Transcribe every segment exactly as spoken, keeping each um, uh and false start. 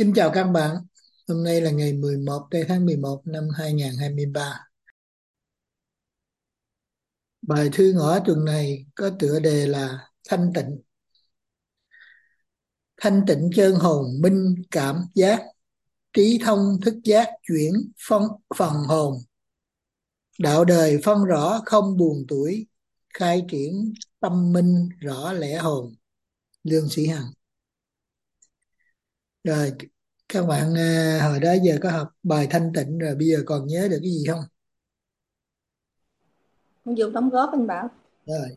Kính chào các bạn. Hôm nay là ngày mười một tây tháng mười một năm hai nghìn không trăm hai mươi ba. Bài thư ngõ tuần này có tựa đề là Thanh tịnh. Thanh tịnh chân hồn minh cảm giác, trí thông thức giác chuyển phân phần hồn. Đạo đời phân rõ không buồn tuổi, khai triển tâm minh rõ lẽ hồn. Lương Sĩ Hằng. Rồi, các bạn à, hồi đó giờ có học bài thanh tịnh rồi, bây giờ còn nhớ được cái gì không? Con Dung đóng góp anh Bảo. Rồi.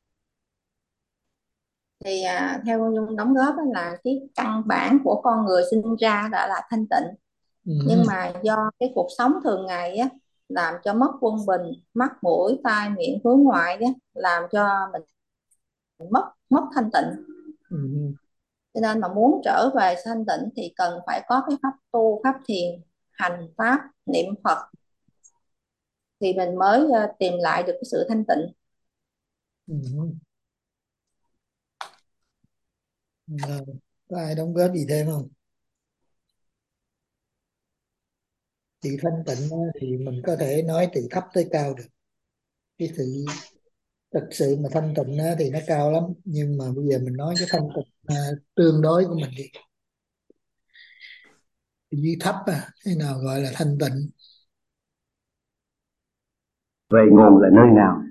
Thì à, theo con Dung đóng góp á là cái căn bản của con người sinh ra đã là thanh tịnh, Ừ. nhưng mà do cái cuộc sống thường ngày á làm cho mất quân bình, mắt mũi tai miệng hướng ngoại á, làm cho mình mất mất thanh tịnh. Ừ. Cho nên mà muốn trở về thanh tịnh thì cần phải có cái pháp tu, pháp thiền, hành pháp, niệm Phật thì mình mới à, tìm lại được cái sự thanh tịnh. Ừ. Rồi, có ai đóng góp gì thêm không? Chữ thanh tịnh á, thì mình có thể nói từ thấp tới cao được. Cái sự thực sự mà thanh tịnh á, thì nó cao lắm, nhưng mà bây giờ mình nói cái thanh tịnh à, tương đối của mình đi. Dưới thấp à, thế nào gọi là thanh tịnh? Về nguồn là nơi nào?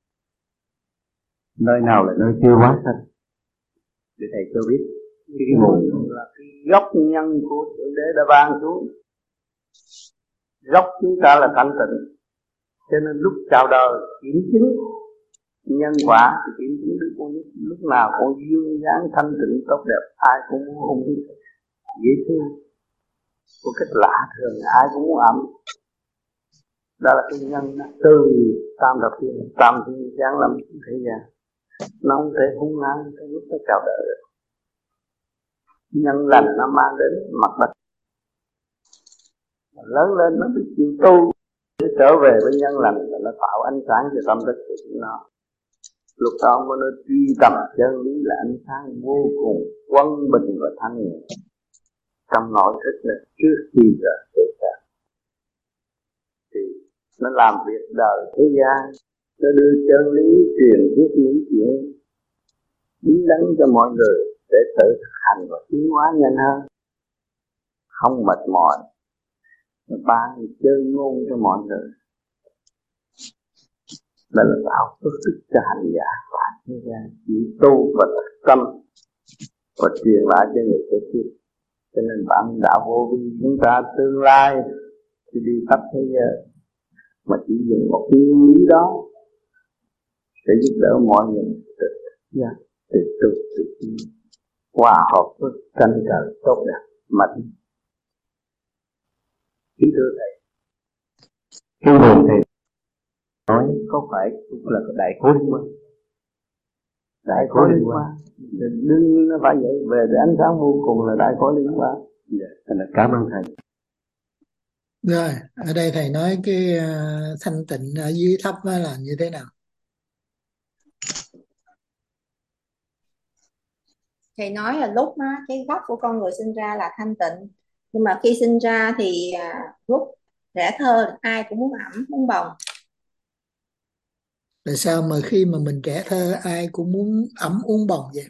Nơi nào là nơi chưa hóa sanh? Để thầy cho biết. Cái nguồn là cái gốc nhân của Thượng Đế đã ban xuống. Gốc chúng ta là thanh tịnh. Cho nên lúc chào đời kiểm chứng nhân quả thì kiểm chứng được con lúc nào con dương dáng thanh tịnh tốt đẹp, ai cũng muốn ôm dễ thương một cách lạ thường, ai cũng muốn ẩm. Đó là cái nhân từ tam thập thiên, tam thiên giáng lâm thế gian. Nó không thể hung hăng tới lúc nó chào đời được. Nhân lành nó mang đến mặt đất, lớn lên nó biết chịu tu để trở về với nhân lành, là nó tạo ánh sáng cho tâm thức của chúng nó. Lúc đó mới nó truy tầm chân lý là ánh sáng vô cùng quân bình và thanh nhẹ trong nội thức là trước khi giờ xảy ra. Thì nó làm việc đời thế gian, nó đưa chân lý truyền thuyết những chuyện đúng đắn cho mọi người để tự thực hành và tiến hóa nhanh hơn, không mệt mỏi. Nó ban chơi ngôn cho mọi người. Đó là tạo phước thức cho hành giả và thế gian, chỉ tu và thực tâm và truyền lại cho người kế tiếp. Cho nên bạn đạo vô vi chúng ta tương lai thì đi khắp thế giới mà chỉ dùng một cái nguyên lý đó để giúp đỡ mọi người tự giác, tự tu, tự tiến, hòa hợp với căn trời tốt đẹp mạnh. Kính thưa thầy, cái nguồn thầy nói có phải cũng là đại khối liên quan? Đại khối liên quan đương nhiên nó phải vậy, về để ánh sáng vô cùng là đại khối liên quan. Dạ, thành là cảm ơn thầy. Rồi, ở đây thầy nói cái à, thanh tịnh ở dưới thấp á là như thế nào? Thầy nói là lúc đó, cái gốc của con người sinh ra là thanh tịnh, nhưng mà khi sinh ra thì à, lúc trẻ thơ ai cũng muốn ẩm muốn bồng. Tại sao mà khi mà mình trẻ thơ ai cũng muốn ẵm uống bồng vậy?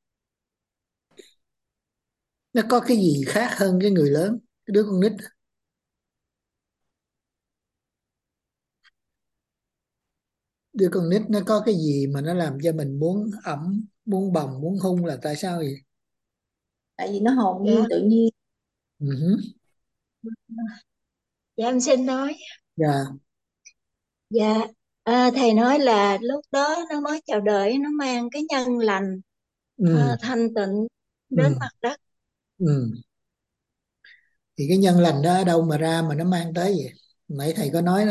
Nó có cái gì khác hơn cái người lớn, cái đứa con nít? Đứa con nít nó có cái gì mà nó làm cho mình muốn ẵm, muốn bồng, muốn hung, là tại sao vậy? Tại vì nó hồn Dạ, nhiên tự nhiên. Ừ hứ. dạ em xin nói. Dạ. Dạ, à, thầy nói là lúc đó nó mới chào đời, nó mang cái nhân lành, Ừ. à, thanh tịnh đến Ừ. mặt đất. Ừ. Thì cái nhân lành đó ở đâu mà ra mà nó mang tới vậy? Nãy thầy có nói đó,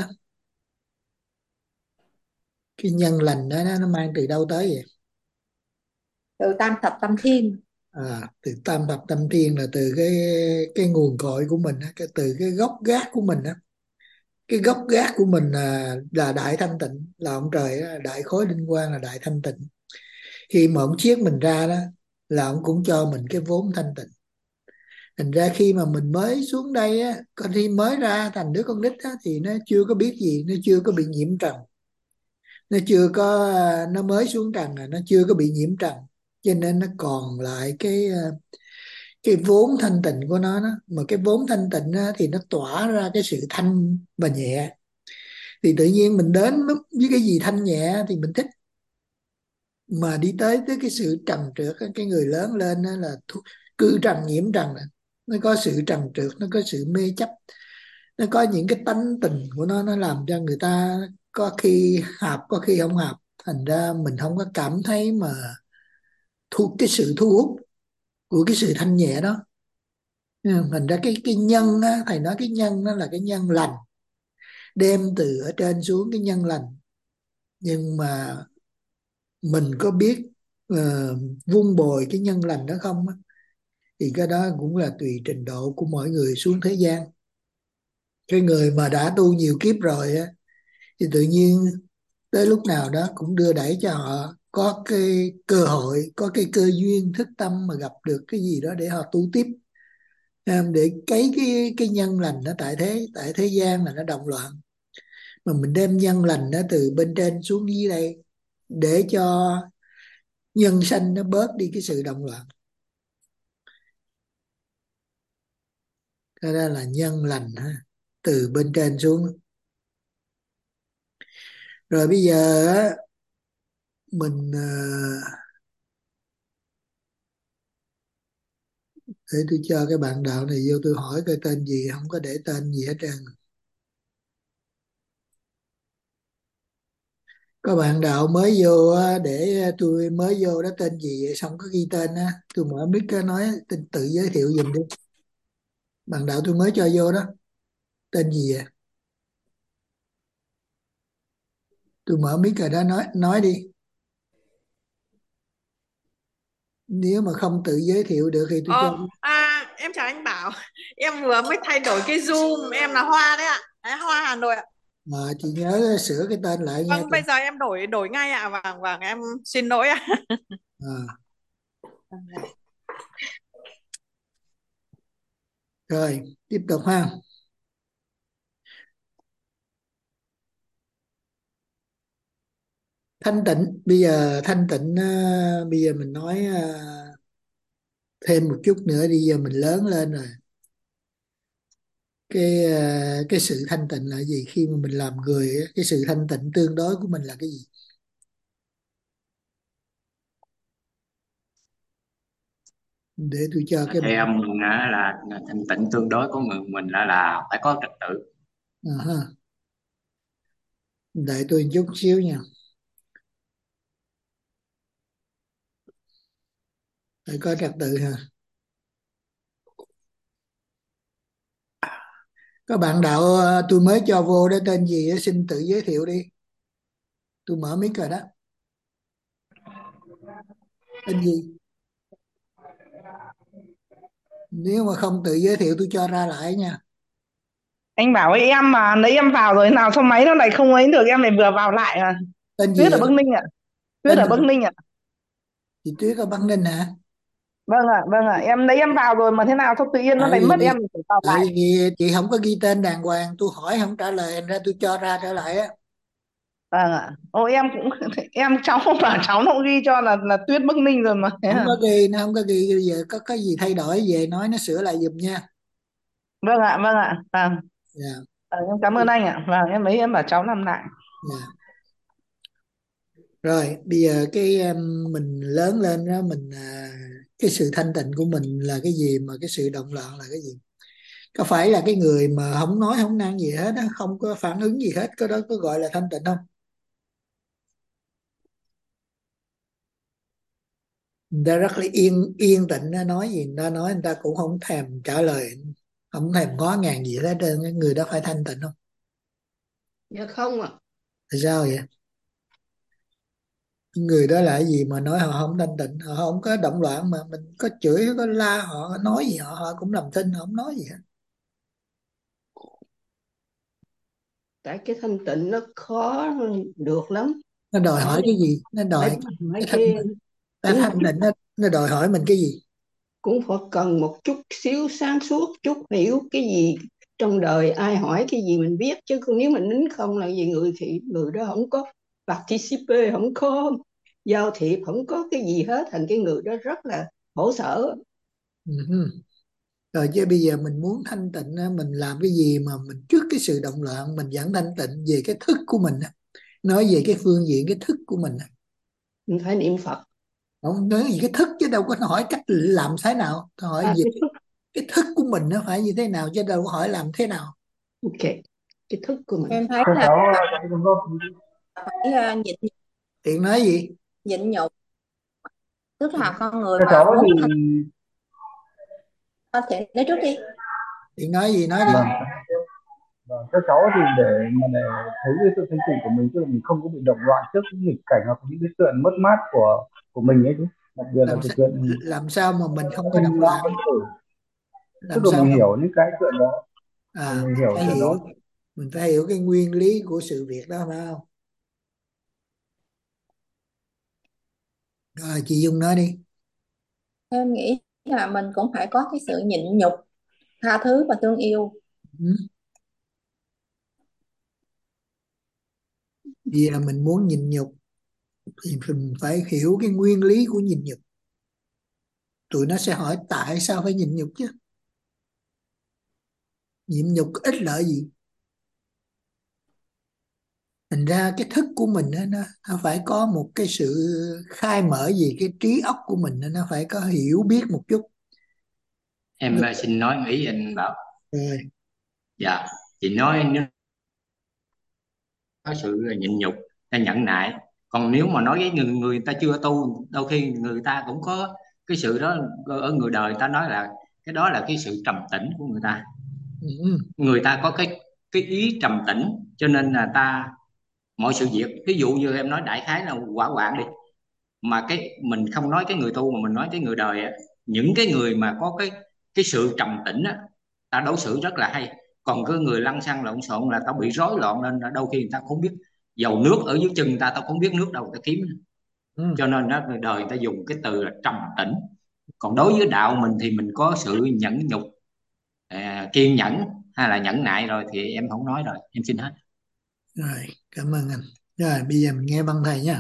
cái nhân lành đó nó nó mang từ đâu tới vậy? Từ tam thập tâm thiên. À, từ tam thập tâm thiên, là từ cái cái nguồn cội của mình á, cái từ cái gốc gác của mình á. Cái gốc gác của mình là là đại thanh tịnh, là ông trời á, đại khối linh quang là đại thanh tịnh. Khi mà ông chiết mình ra đó là ông cũng cho mình cái vốn thanh tịnh. Thành ra khi mà mình mới xuống đây á, con khi mới ra thành đứa con nít á, thì nó chưa có biết gì, nó chưa có bị nhiễm trần, nó chưa có nó mới xuống trần là nó chưa có bị nhiễm trần, cho nên nó còn lại cái cái vốn thanh tịnh của nó đó. Mà cái vốn thanh tịnh á, thì nó tỏa ra cái sự thanh và nhẹ, thì tự nhiên mình đến lúc với cái gì thanh nhẹ thì mình thích. Mà đi tới tới cái sự trần trượt á, cái người lớn lên á là thu- cư trần nhiễm trần, nó có sự trần trượt, nó có sự mê chấp, nó có những cái tánh tình của nó nó làm cho người ta có khi hợp có khi không hợp. Thành ra mình không có cảm thấy mà thu cái sự thu hút của cái sự thanh nhẹ đó. Ừ, thành ra cái cái nhân á, thầy nói cái nhân nó là cái nhân lành, đem từ ở trên xuống cái nhân lành. Nhưng mà mình có biết ờ, vun bồi cái nhân lành đó không á, thì cái đó cũng là tùy trình độ của mỗi người xuống thế gian. Cái người mà đã tu nhiều kiếp rồi á thì tự nhiên tới lúc nào đó cũng đưa đẩy cho họ có cái cơ hội, có cái cơ duyên thức tâm mà gặp được cái gì đó để họ tu tiếp. À, để cấy cái cái nhân lành nó tại thế tại thế gian là nó động loạn, mà mình đem nhân lành nó từ bên trên xuống dưới đây để cho nhân sanh nó bớt đi cái sự động loạn. Đó là nhân lành ha, từ bên trên xuống. Rồi bây giờ á, mình ờ, để tôi cho cái bạn đạo này vô, tôi hỏi cái tên gì, không có để tên gì hết trơn. Có bạn đạo mới vô á, để tôi mới vô đó tên gì vậy, xong có ghi tên á, tôi mở mic á, nói tên tự giới thiệu giùm đi. Bạn đạo tôi mới cho vô đó, tên gì vậy? Tôi mở mic rồi đó, nói nói đi. Nếu mà không tự giới thiệu được thì tôi cho. Ờ, à, em chào anh Bảo. Em vừa mới thay đổi cái Zoom. Em là Hoa đấy ạ. Đấy, Hoa Hà Nội ạ. Mà chị nhớ sửa cái tên lại nha. Vâng, bây giờ em đổi đổi ngay ạ. Vâng, vâng, em xin lỗi ạ. À, rồi tiếp tục ha. Thanh tịnh, bây giờ thanh tịnh à, bây giờ mình nói à, thêm một chút nữa đi, giờ mình lớn lên rồi. Cái à, cái sự thanh tịnh là gì? Khi mà mình làm người á, cái sự thanh tịnh tương đối của mình là cái gì? Để tôi cho cái Theo bạn. em á, là thanh tịnh tương đối của người mình là là phải có trật tự. À, ha. Đợi tôi chút xíu nha, phải có trật tự ha. Các bạn đạo à, tôi mới cho vô đó tên gì á, xin tự giới thiệu đi. Tôi mở mic rồi đó. Tên gì? Nếu mà không tự giới thiệu tôi cho ra lại nha. Anh bảo với em mà nãy em vào rồi, nào sao máy nó lại không ấy được, em lại vừa vào lại à. Tên gì Tuyết ở vậy? Bắc Ninh ạ. Tuyết Tên ở gì? Bắc Ninh ạ. Chị Tuyết ở Bắc Ninh hả? Vâng ạ, vâng ạ, em nãy em vào rồi mà thế nào sao tự nhiên nó Tại lại mất, em vì phải vào tại lại. vì chị không có ghi tên đàng hoàng, tôi hỏi không trả lời, thành ra tôi cho ra trở lại á. Vâng ạ. Ô em cũng em cháu bảo cháu nó cũng ghi cho là là Tuyết Bắc Ninh rồi mà. Thế Không à. có ghi, nó không có ghi. Bây giờ có cái gì thay đổi về nói nó sửa lại giùm nha. Vâng ạ, vâng ạ. Vâng. Dạ. Ờ, em cảm ơn anh ạ. Vâng, em ấy em bảo cháu làm lại. Dạ. Rồi bây giờ cái um, mình lớn lên đó, mình à, cái sự thanh tịnh của mình là cái gì, mà cái sự động loạn là cái gì? Có phải là cái người mà không nói không năng gì hết á, không có phản ứng gì hết, cái đó có gọi là thanh tịnh không? Người ta rất là yên yên tĩnh, nó nói gì người ta nói, người ta cũng không thèm trả lời, không thèm ngó ngàng gì hết trơn. Cái người đó phải thanh tịnh không? Dạ không ạ. Tại sao vậy? Người đó là cái gì mà nói họ không thanh tịnh? Họ không có động loạn, mà mình có chửi có la họ, nói gì họ họ cũng làm thinh, họ không nói gì hết. Tại cái thanh tịnh nó khó được lắm. Nó đòi Ở hỏi đây cái gì? Nó phải đòi bằng mấy cái thanh cái tịnh. Cái tính thanh tịnh nó, nó đòi hỏi mình cái gì? cũng phải cần một chút xíu sáng suốt, chút hiểu cái gì trong đời, ai hỏi cái gì mình biết, chứ nếu mình nín không là gì, người thì người đó không có participate, không có giao thiệp, không có cái gì hết, thành cái người đó rất là khổ sở. Ừ. Rồi chứ bây giờ mình muốn thanh tịnh á, mình làm cái gì mà mình trước cái sự động loạn mình vẫn thanh tịnh về cái thức của mình á. Nói về cái phương diện cái thức của mình á. Mình phải niệm Phật. Không nói gì cái thức chứ đâu có hỏi cách làm thế nào. Tôi hỏi À, về cái thức. cái thức của mình nó phải như thế nào chứ đâu có hỏi làm thế nào. Ok, cái thức của mình. Em thấy Thưa là cháu, phải cháu đừng có uh, nhịn Tiện nói gì? nhịn nhục, tức Tiện, là con người thưa mà cháu muốn thì thành. Ờ, thì nói trước đi. tiện nói gì nói đi. vâng, vâng, thưa cháu thì để mà để thấy cái sự thanh tịnh của mình, tức là mình không có bị động loạn trước những nghịch cảnh hoặc những cái chuyện mất mát của của mình ấy chứ, đặc biệt là Làm cái sao, chuyện làm sao mà mình không có động mình đang loạn? phân tử, tức Làm là sao mình mà hiểu những cái chuyện đó, à mình mình hiểu phải chuyện hiểu đó. mình phải hiểu cái nguyên lý của sự việc đó phải không? Rồi chị Dung nói đi. Em nghĩ là mình cũng phải có cái sự nhịn nhục, tha thứ và thương yêu. Ừ. Vì là mình muốn nhịn nhục thì mình phải hiểu cái nguyên lý của nhịn nhục. Tụi nó sẽ hỏi tại sao phải nhịn nhục chứ. Nhịn nhục có ích lợi gì? Thành ra cái thức của mình đó, nó, nó phải có một cái sự khai mở gì cái trí óc của mình đó, nó phải có hiểu biết một chút. Em ờ, xin nói ý anh Bảo. Rồi. Dạ, chị nói nếu có sự nhịn nhục, ta nhẫn nại, còn nếu mà nói với người người ta chưa tu, đôi khi người ta cũng có cái sự đó. Ở người đời ta nói là cái đó là cái sự trầm tĩnh của người ta. Ừ. Người ta có cái cái ý trầm tĩnh, cho nên là ta mọi sự việc, ví dụ như em nói đại khái là quả quạng đi, mà cái mình không nói cái người tu mà mình nói cái người đời á, những cái người mà có cái cái sự trầm tĩnh á, ta đối xử rất là hay. Còn cái người lăng xăng lộn xộn là tao bị rối loạn, nên là đôi khi người ta không biết dầu nước ở dưới chân ta, tao không biết nước đâu ta kiếm. Ừ. Cho nên đó, người đời người ta dùng cái từ là trầm tĩnh. Còn đối với đạo mình thì mình có sự nhẫn nhục, à, kiên nhẫn hay là nhẫn nại, rồi thì em không nói rồi, em xin hết. Rồi, cảm ơn anh. Rồi, bây giờ mình nghe băng thầy nha.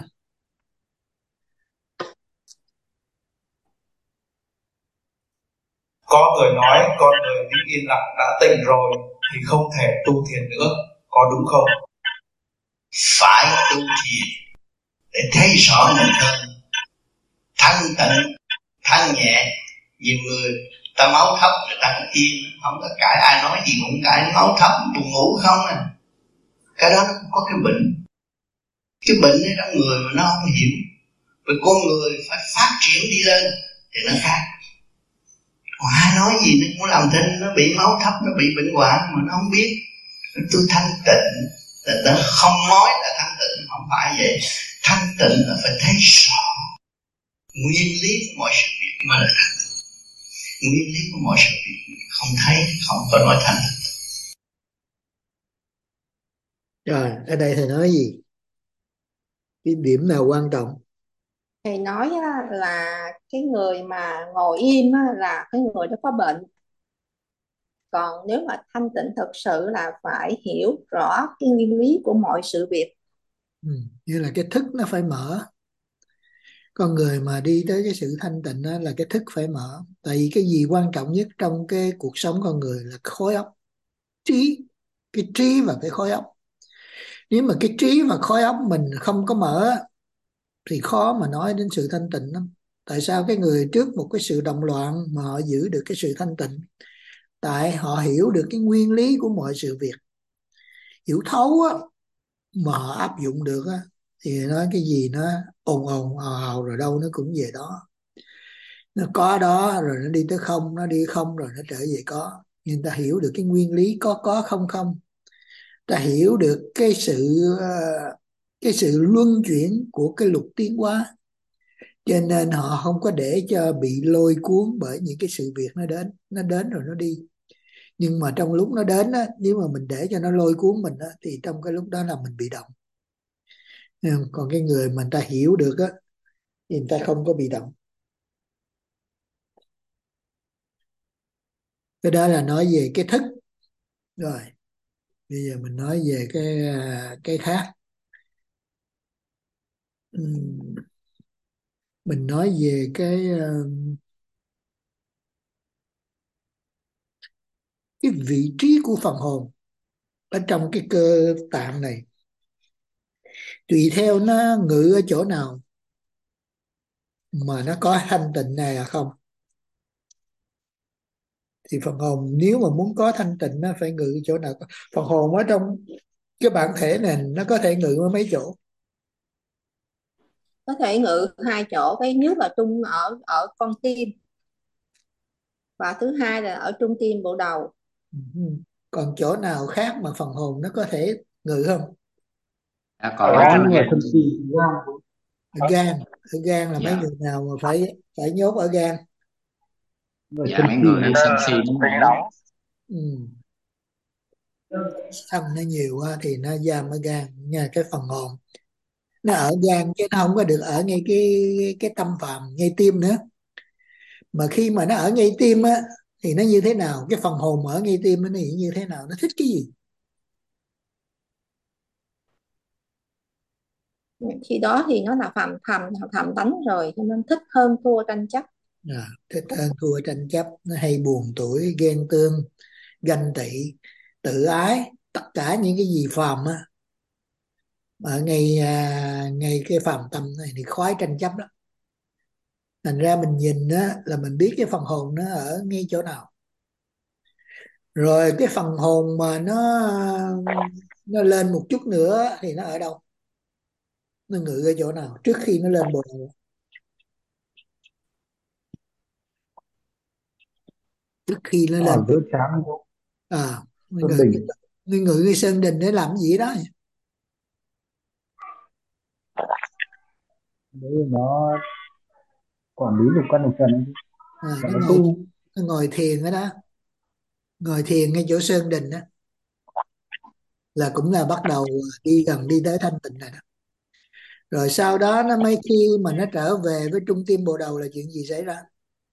Có người nói con người đứng yên lặng đã tỉnh rồi thì không thể tu thiền nữa, có đúng không? Phải tu thiền để thấy rõ mình hơn, thanh tịnh, thanh nhẹ. Nhiều người ta máu thấp người ta cũng yên, không có cãi, ai nói gì cũng cãi, máu thấp buồn ngủ không à. Cái đó nó cũng có cái bệnh. Cái bệnh ở trong người mà nó không hiểu. Vì con người phải phát triển đi lên thì nó khác. Còn ai nói gì nó cũng làm thinh, nó bị máu thấp, nó bị bệnh hoạn mà nó không biết. Tôi thanh tịnh, là không nói là thanh tịnh, không phải vậy. Thanh tịnh là phải thấy rõ nguyên lý của mọi sự việc mà là thanh tịnh. Nguyên lý của mọi sự việc không thấy, không có nói thanh tịnh. Rồi, ở đây thầy nói gì? Cái điểm nào quan trọng? Thầy nói á, là cái người mà ngồi im á, là cái người đó có bệnh. Còn nếu mà thanh tịnh thực sự là phải hiểu rõ cái nguyên lý của mọi sự việc. Ừ. Như là cái thức nó phải mở. Con người mà đi tới cái sự thanh tịnh đó là cái thức phải mở. Tại vì cái gì quan trọng nhất trong cái cuộc sống con người là khối óc, trí. Cái trí và cái khối óc. Nếu mà cái trí và khối óc mình không có mở thì khó mà nói đến sự thanh tịnh lắm. Tại sao cái người trước một cái sự động loạn mà họ giữ được cái sự thanh tịnh? Tại họ hiểu được cái nguyên lý của mọi sự việc, hiểu thấu á, mà họ áp dụng được á, thì nói cái gì nó ồn ồn ào ào rồi đâu nó cũng về đó. Nó có đó rồi nó đi tới không, nó đi không rồi nó trở về có. Nhưng ta hiểu được cái nguyên lý có có không không, ta hiểu được cái sự ờ, cái sự luân chuyển của cái luật tiến hóa, cho nên họ không có để cho bị lôi cuốn bởi những cái sự việc nó đến. Nó đến rồi nó đi. Nhưng mà trong lúc nó đến á, nếu mà mình để cho nó lôi cuốn mình á, thì trong cái lúc đó là mình bị động. Còn cái người mà người ta hiểu được á, thì người ta không có bị động. Cái đó là nói về cái thức. Rồi bây giờ mình nói về cái à, cái khác. Ừm, mình nói về cái à, cái vị trí của phần hồn ở trong cái cơ tạng này, tùy theo nó ngự ở chỗ nào mà nó có thanh tịnh này là không. Thì phần hồn nếu mà muốn có thanh tịnh nó phải ngự chỗ nào. Phần hồn ở trong cái bản thể này nó có thể ngự ở mấy chỗ. Có thể ngự hai chỗ, cái nhất là trung ở ở con tim, và thứ hai là ở trung tim bộ đầu. Ừ. Còn chỗ nào khác mà phần hồn nó có thể ngự không? À, còn Có ở trong nhưng mà gan. thần kỳ gan Ở gan. Ở gan là mấy Dạ. người nào mà phải phải nhốt ở gan? người Dạ sân mấy si người người sân ta si nóng tính nổi. nóng. Ừ. Sân nó nhiều quá thì nó giam ở gan nha. Cái phần hồn nó ở gan chứ nó không có được ở ngay cái cái tâm phạm ngay tim nữa. Mà khi mà nó ở ngay tim á thì nó như thế nào? Cái phần hồn ở ngay tim nó như thế nào? Nó thích cái gì? Khi đó thì nó là phạm thầm thầm tánh rồi, cho nên thích hơn thua tranh chấp. À, thích hơn thua tranh chấp, nó hay buồn tủi, ghen tương, ganh tị, tự ái, tất cả những cái gì phàm á, ở ngay à, ngay cái phàm tâm này thì khoái tranh chấp đó. Thành ra mình nhìn á là mình biết cái phần hồn nó ở ngay chỗ nào. Rồi cái phần hồn mà nó nó lên một chút nữa thì nó ở đâu? Nó ngự ở chỗ nào trước khi nó lên bồ đầu? Trước khi nó lên Ở giữa trán chỗ à nó Sơn ngự Đình. nó ngự cái sơn đình để làm cái gì đó. Đấy nó quản lý lục căn lục trần ấy. À, Và nó nó ngồi tu. nó ngồi thiền ở đó, ngồi thiền ngay chỗ sơn đình đó, là cũng là bắt đầu đi gần đi tới thanh tịnh rồi đó. Rồi sau đó nó mới khi mà nó trở về với trung tim bộ đầu là chuyện gì xảy ra?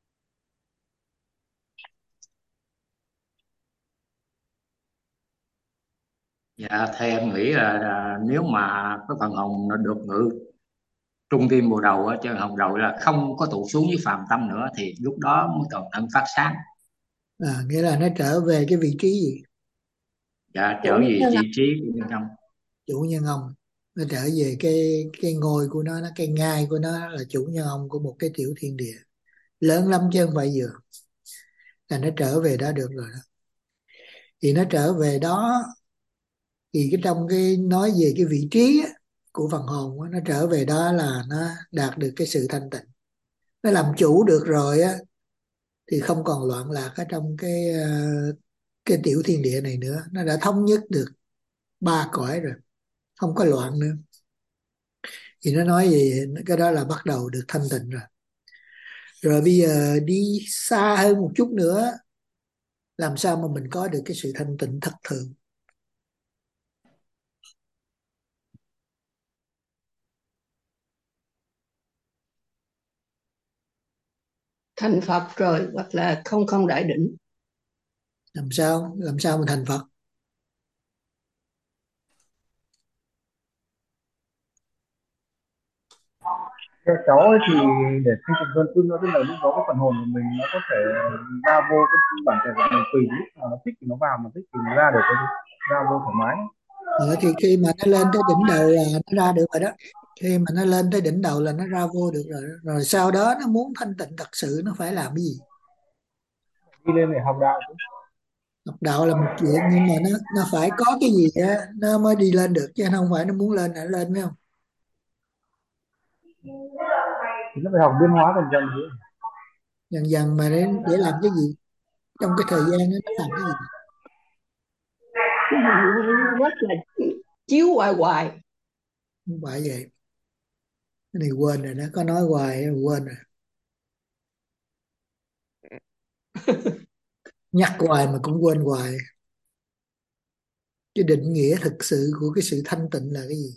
Dạ theo em nghĩ là, là nếu mà cái phần hồn nó được ngự trung tim bồ đầu á, chân hồng đầu là không có tụt xuống với phàm tâm nữa thì lúc đó mới toàn thân phát sáng. À, nghĩa là nó trở về cái vị trí gì? Dạ Chủ trở về nhân vị trí của nhân ông. Chủ nhân ông. Nó trở về cái cái ngôi của nó, nó cái ngai của nó là chủ nhân ông của một cái tiểu thiên địa lớn lắm chứ không phải vừa. Là nó trở về đó được rồi đó. Thì nó trở về đó thì cái trong cái nói về cái vị trí á, của phần hồn á, nó trở về đó là nó đạt được cái sự thanh tịnh. Nó làm chủ được rồi á thì không còn loạn lạc ở trong cái ờ, cái tiểu thiên địa này nữa. Nó đã thống nhất được ba cõi rồi, không có loạn nữa. Thì nó nói gì cái đó là bắt đầu được thanh tịnh rồi. Rồi bây giờ đi xa hơn một chút nữa, làm sao mà mình có được cái sự thanh tịnh thật thường? Thành Phật rồi, hoặc là không không đại định. Làm sao làm sao mà thành Phật? Theo cháu ấy thì để sinh thực dân cưng nó tức là lúc đó cái phần hồn của mình nó có thể ra vô cái bản thể của mình tùy lúc nào nó thích thì nó vào, mà thích thì nó ra được, cái ra vô thoải mái. Ờ, thì khi mà nó lên tới đỉnh đầu là nó ra được rồi đó. Khi mà nó lên tới đỉnh đầu là nó ra vô được rồi đó. Rồi sau đó nó muốn thanh tịnh thật sự nó phải làm cái gì? Đi lên để học đạo chứ. Học đạo là một chuyện nhưng mà nó nó phải có cái gì á nó mới đi lên được, chứ không phải nó muốn lên là nó lên phải không? Thì nó phải học biến hóa dần dần chứ. Dần dần mà để để làm cái gì? Trong cái thời gian đó nó làm cái gì? Rất là chiếu hoài hoài. Không phải vậy. Cái này quên rồi, nó có nói hoài quên rồi. Nhắc hoài mà cũng quên hoài. Cái định nghĩa thực sự của cái sự thanh tịnh là cái gì?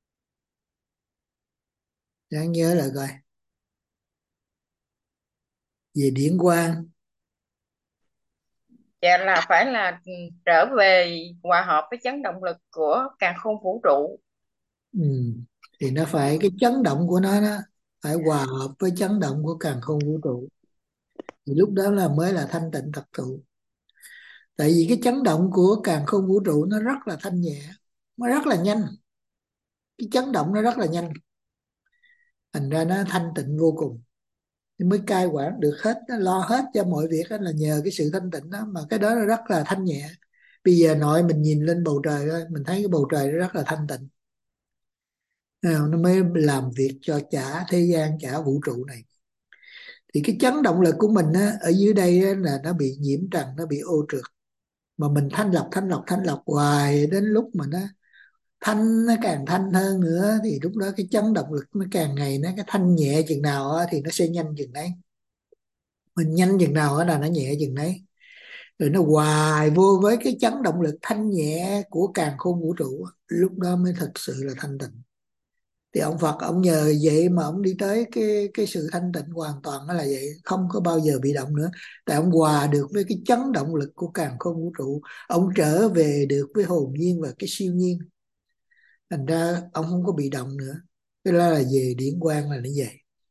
Đáng nhớ là coi. Về điển quang Dạ là phải là ừ, trở về hòa hợp với chấn động lực của càn khôn vũ trụ. Ừ. Thì nó phải cái chấn động của nó đó phải hòa hợp với chấn động của càn khôn vũ trụ, thì lúc đó là mới là thanh tịnh thật sự. Tại vì cái chấn động của càn khôn vũ trụ nó rất là thanh nhẹ, nó rất là nhanh, cái chấn động nó rất là nhanh, thành ra nó thanh tịnh vô cùng, thì mới cai quản được hết, nó lo hết cho mọi việc đó là nhờ cái sự thanh tịnh đó, mà cái đó nó rất là thanh nhẹ. Bây giờ nội mình nhìn lên bầu trời thôi, mình thấy cái bầu trời nó rất là thanh tịnh. Nào, nó mới làm việc cho cả thế gian, cả vũ trụ này. Thì cái chấn động lực của mình á, ở dưới đây á, là nó bị nhiễm trần, nó bị ô trượt, mà mình thanh lọc thanh lọc thanh lọc hoài, đến lúc mà nó thanh, nó càng thanh hơn nữa, thì lúc đó cái chấn động lực nó càng ngày nó cái thanh nhẹ chừng nào á, thì nó sẽ nhanh chừng đấy. Mình nhanh chừng nào á là nó nhẹ chừng đấy, rồi nó hoài vô với cái chấn động lực thanh nhẹ của càn khôn vũ trụ, lúc đó mới thật sự là thanh tịnh. Thì ông Phật ông nhờ vậy mà ông đi tới cái cái sự thanh tịnh hoàn toàn, đó là vậy, không có bao giờ bị động nữa. Tại ông hòa được với cái chấn động lực của càn khôn vũ trụ, ông trở về được với hồn nhiên và cái siêu nhiên, thành ra ông không có bị động nữa. Cái đó là về điển quang là nó vậy.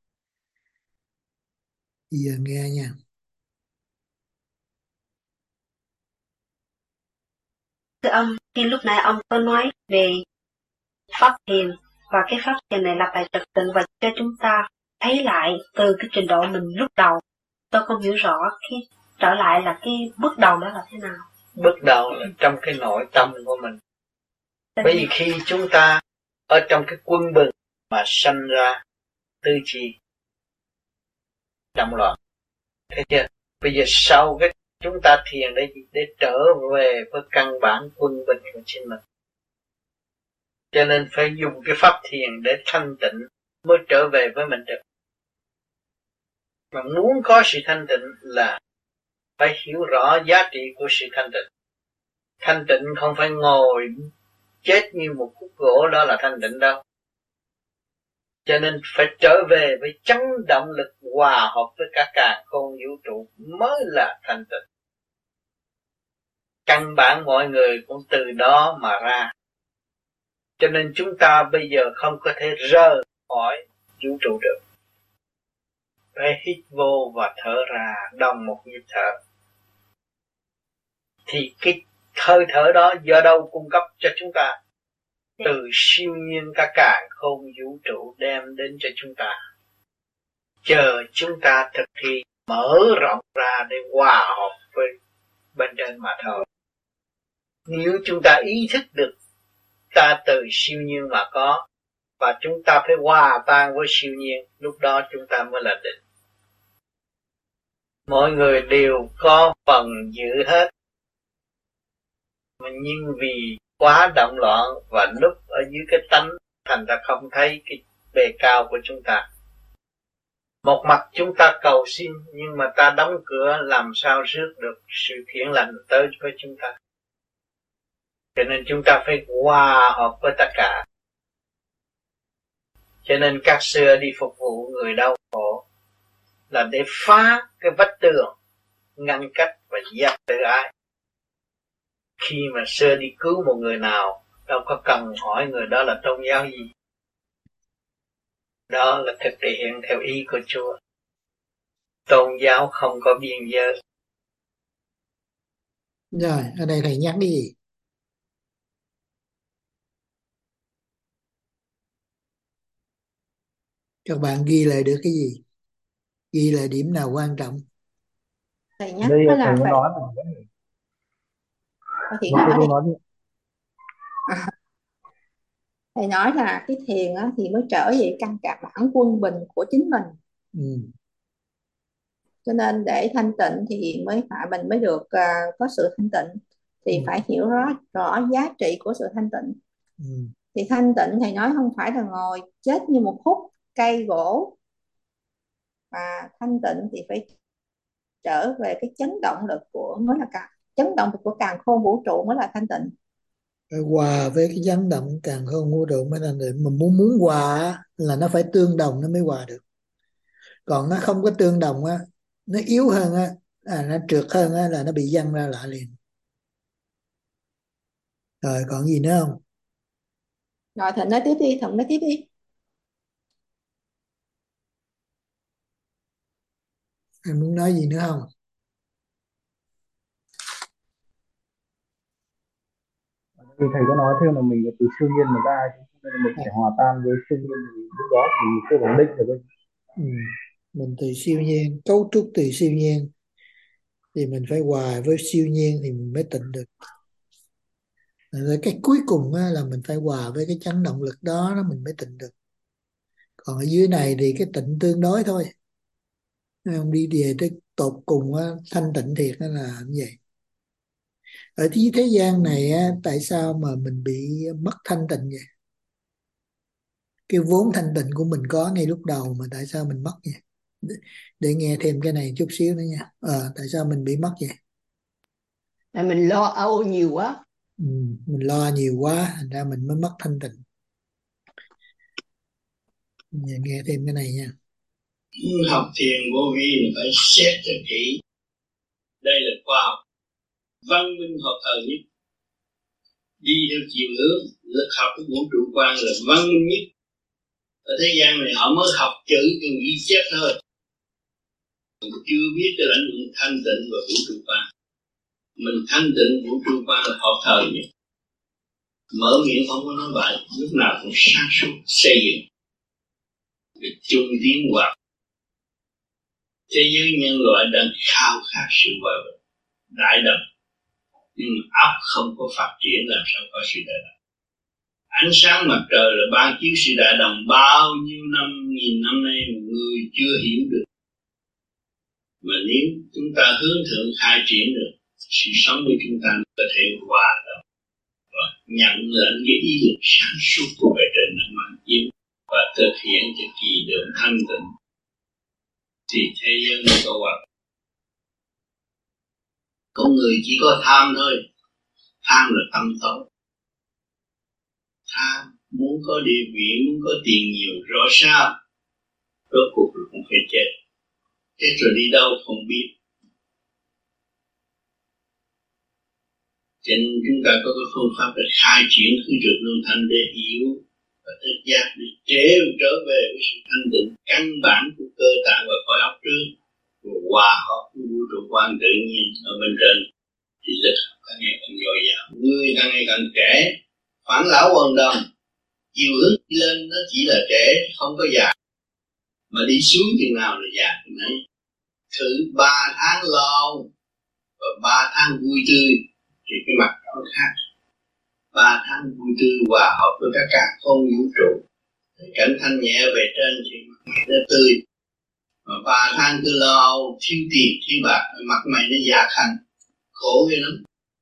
Bây giờ nghe nha. Thưa ông, khi lúc nãy ông có nói về pháp thiền, và cái pháp thiền này lặp lại trật tự và cho chúng ta thấy lại từ cái trình độ mình lúc đầu. Tôi không hiểu rõ khi trở lại là cái bước đầu đó là thế nào. Bước đầu là trong cái nội tâm của mình. Bởi vì khi chúng ta ở trong cái quân bình mà sanh ra tư trì động loạn, thấy chưa? Bây giờ sau cái chúng ta thiền để để trở về với căn bản quân bình của chính mình. Cho nên phải dùng cái pháp thiền để thanh tịnh mới trở về với mình được. Mà muốn có sự thanh tịnh là phải hiểu rõ giá trị của sự thanh tịnh. Thanh tịnh không phải ngồi chết như một khúc gỗ, đó là thanh tịnh đâu. Cho nên phải trở về với chấn động lực hòa hợp với cả càn khôn vũ trụ mới là thanh tịnh. Căn bản mọi người cũng từ đó mà ra. Cho nên chúng ta bây giờ không có thể rời khỏi vũ trụ được. Phải hít vô và thở ra đồng một nhịp thở. Thì cái hơi thở đó do đâu cung cấp cho chúng ta? Từ siêu nhiên cả càn khôn vũ trụ đem đến cho chúng ta. Chờ chúng ta thực thi mở rộng ra để hòa hợp với bên trên mà thôi. Nếu chúng ta ý thức được ta từ siêu nhiên mà có, và chúng ta phải hòa tan với siêu nhiên, lúc đó chúng ta mới là định. Mọi người đều có phần giữ hết, nhưng vì quá động loạn và núp ở dưới cái tánh, thành ra không thấy cái bề cao của chúng ta. Một mặt chúng ta cầu xin, nhưng mà ta đóng cửa làm sao rước được sự thiện lành tới với chúng ta. Cho nên chúng ta phải hòa hợp với tất cả. Cho nên các xưa đi phục vụ người đau khổ là để phá cái vách tường, ngăn cách và dẹp tự ái. Khi mà xưa đi cứu một người nào, đâu có cần hỏi người đó là tôn giáo gì. Đó là thực thể hiện theo ý của Chúa. Tôn giáo không có biên giới. Rồi, ở đây thầy nhắc cái gì? Các bạn ghi lại được cái gì? Ghi lại điểm nào quan trọng? Thầy nhắc Đây đó thầy là muốn phải nói là Thiện Một nói câu đi. nói đi. À, thầy nói là cái thiền á, thì mới trở về căn cả bản quân bình của chính mình. Ừ. Cho nên để thanh tịnh thì mới phải mình mới được uh, có sự thanh tịnh, thì Ừ. phải hiểu rõ rõ giá trị của sự thanh tịnh. Ừ. Thì thanh tịnh thầy nói không phải là ngồi chết như một khúc cây gỗ, mà thanh tịnh thì phải trở về cái chấn động lực của mới là cả chấn động lực của càn khôn vũ trụ mới là thanh tịnh. Phải hòa với cái chấn động càng không vũ trụ mới thành được. Mà muốn muốn hòa á, là nó phải tương đồng nó mới hòa được. Còn nó không có tương đồng á, nó yếu hơn á, à, nó trượt hơn á, là nó bị văng ra lại liền. Rồi còn gì nữa không? Rồi Thịnh nói tiếp đi, Thuận nói tiếp đi. Em muốn nói gì nữa không? Thì thầy có nói thêm là mình là từ siêu nhiên mà ra, nên là mình phải hòa tan với siêu nhiên, thì lúc đó thì mình sẽ ổn định được. Ừ. Mình từ siêu nhiên, cấu trúc từ siêu nhiên, thì mình phải hòa với siêu nhiên thì mình mới tịnh được. Rồi cái cuối cùng á, là mình phải hòa với cái chấn động lực đó, đó mình mới tịnh được. Còn ở dưới này thì cái tịnh tương đối thôi, không đi về tới tột cùng á, thanh tịnh thiệt nó là như vậy. Ở thế thế gian này á, tại sao mà mình bị mất thanh tịnh vậy? Cái vốn thanh tịnh của mình có ngay lúc đầu mà tại sao mình mất vậy? Để, để nghe thêm cái này chút xíu nữa nha. Ờ, tại sao mình bị mất vậy? Tại mình lo âu nhiều quá. Ừ, mình lo nhiều quá, thành ra mình mới mất thanh tịnh. Nghe, nghe thêm cái này nha. Học thiền vô vi phải xét cho kỹ. Đây là khoa học văn minh hợp thời nhất, đi theo chiều hướng lực học của vũ trụ quan là văn minh nhất. Ở thế gian này họ mới học chữ từ ghi chép thôi, chưa biết cái lãnh vực thanh tịnh và vũ trụ quan. Mình thanh tịnh vũ trụ quan là hợp thời nhất, mở miệng không có nói bậy, lúc nào cũng sáng suốt xây dựng để chung tiến hòa. Thế giới nhân loại đang khao khát sự hòa bình đại đồng, nhưng óc không có phát triển làm sao có sự đại đồng. Ánh sáng mặt trời là ban chiếu sự đại đồng bao nhiêu năm, nghìn năm nay người chưa hiểu được. Mà nếu chúng ta hướng thượng khai triển được, sự sống của chúng ta có thể hòa đồng và nhận lãnh cái ý lực sáng suốt của bề trên đã mang chiếu và thực hiện cho kỳ đường thanh tịnh, thì thế giới mới có hòa. Con người chỉ có tham thôi. Tham là tâm tối. Tham muốn có địa vị, muốn có tiền nhiều, rõ sao rốt cuộc rồi cũng phải chết. Chết rồi đi đâu không biết. Cho nên chúng ta có cái phương pháp để khai triển khí trực luân thanh để hiểu và thức giác, để trở trở về với sự thanh tịnh căn bản của cơ tạng và cõi óc trước, rồi hòa hợp với vũ trụ quan tự nhiên ở bên trên, thì lực càng ngày càng dồi dào, người càng ngày càng trẻ, phản lão quần đồng, chiều hướng đi lên nó chỉ là trẻ không có già, mà đi xuống chừng nào là già chừng ấy. Thử ba tháng lâu và ba tháng vui tươi thì cái mặt nó khác. Ba tháng vui tươi hòa hợp với các cả không vũ trụ, cảnh thanh nhẹ về trên thì mặt mày nó tươi. Mà ba tháng cứ lo âu thiếu tiền thiếu bạc, mặt mày nó già khăn, khổ ghê lắm.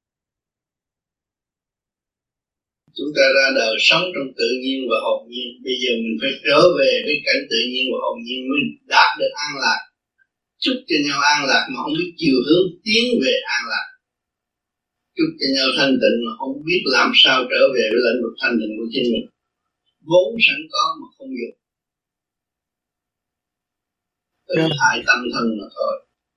Chúng ta ra đời sống trong tự nhiên và hồn nhiên, bây giờ mình phải trở về với cảnh tự nhiên và hồn nhiên mới đạt được an lạc. Chúc cho nhau an lạc mà không biết chiều hướng tiến về an lạc. Chúc cho nhau thanh tịnh mà không biết làm sao trở về với lĩnh vực thanh tịnh của chính mình. Vốn sẵn có mà không dùng. Tự hại tâm thân mà thôi.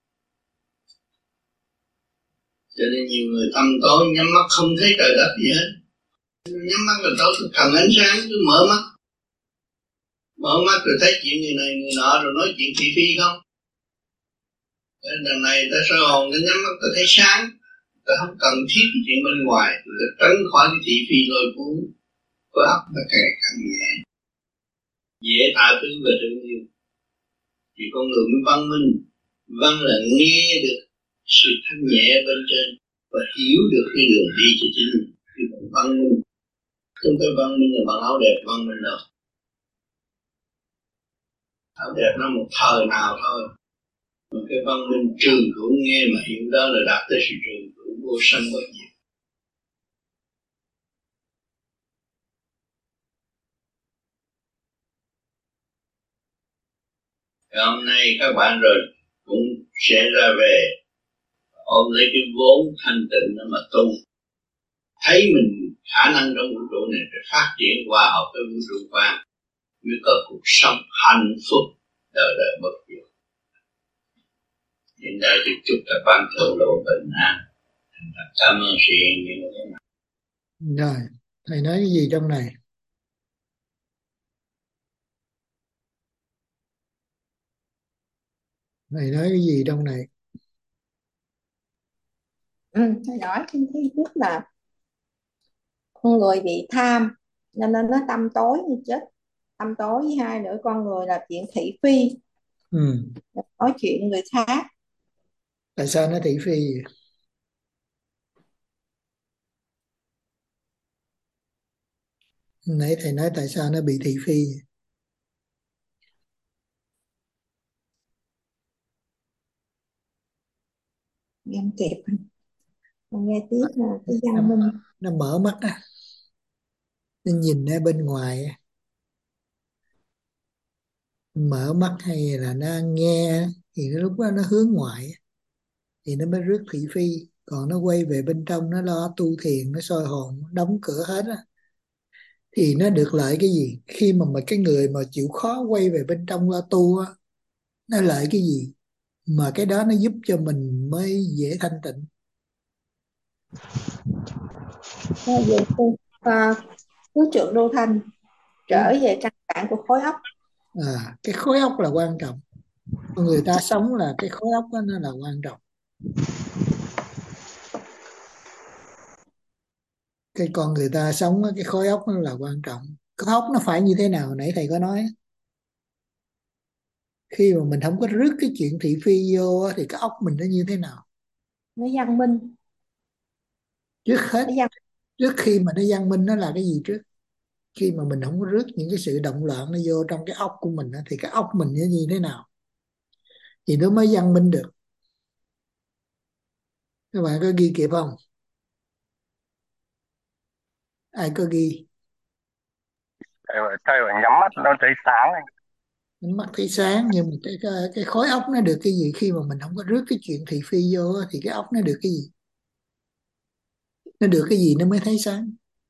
Cho nên nhiều người tâm tối nhắm mắt không thấy trời đất gì hết. Nhắm mắt là tối cần ánh sáng, cứ mở mắt. Mở mắt rồi thấy chuyện người này người nọ rồi nói chuyện thị phi không. Đằng này ta soi hồn, ta nhắm mắt ta thấy sáng. Ta không cần thiết cái chuyện bên ngoài, ta tránh khỏi cái thị phi lôi cuốn. Có óc ta càng càng nhẹ, dễ tha thứ và thương yêu. Thì con người mới văn minh. Văn là nghe được sự thanh nhẹ bên trên và hiểu được cái đường đi cho chính mình. Thì bằng văn minh. Không phải văn minh là bằng áo đẹp văn minh đâu. Áo đẹp nó một thời nào thôi. Mà cái văn minh trường cửu nghe mà hiểu đó là đạt tới sự trường cửu vô sanh vô diệt. Hôm nay các bạn rồi cũng sẽ ra về ôm lấy cái vốn thanh tịnh đó mà tu. Thấy mình khả năng trong vũ trụ này phải phát triển hòa hợp với vũ trụ quan mới có cuộc sống hạnh phúc đời đời bất diệt. Hiện tại thì chúc các bạn thổ lộ bình an. Cảm ơn sự hiện diện của các bạn. Rồi, thầy nói cái gì trong này? Thầy nói cái gì trong này? Ừ, thầy nói trên thứ nhất là con người bị tham nên nó nó tâm tối như chết. Tâm tối, với hai nữa con người là chuyện thị phi, Ừ. nói chuyện người khác. Tại sao nó thị phi vậy? Nãy thầy nói tại sao nó bị thị phi vậy? Em kịp con nghe tiếp là cái Nó, văn minh. nó mở mắt á, nó nhìn ở bên ngoài á, mở mắt hay là nó nghe thì nó lúc đó nó hướng ngoại á, thì nó mới rước thị phi. Còn nó quay về bên trong, nó lo tu thiền, nó soi hồn, nó đóng cửa hết á, thì nó được lợi cái gì? Khi mà mà cái người mà chịu khó quay về bên trong lo tu á, nó lợi cái gì? Mà cái đó nó giúp cho mình mới dễ thanh tịnh. Nó về tu à, cứu trượng đô thanh, trở Ừ. về căn bản của khối óc. À, cái khối óc là quan trọng. Con người ta sống là cái khối óc đó nó là quan trọng. Cái con người ta sống á, cái khối óc nó là quan trọng. Cái óc nó phải như thế nào nãy thầy có nói. Khi mà mình không có rước cái chuyện thị phi vô á, thì cái óc mình nó như thế nào? Nó văn minh. Trước hết, Nó văn trước khi mà nó văn minh nó là cái gì trước? Khi mà mình không có rước những cái sự động loạn nó vô trong cái óc của mình á, thì cái óc mình nó như thế nào? Thì nó mới văn minh được. Các bạn có ghi kịp không? Ai có ghi? thầy thầy phải nhắm mắt nó thấy sáng này. Ánh mắt thấy sáng, nhưng mà cái, cái cái khối óc nó được cái gì? Khi mà mình không có rước cái chuyện thị phi vô á, thì cái óc nó được cái gì? Nó được cái gì nó mới thấy sáng?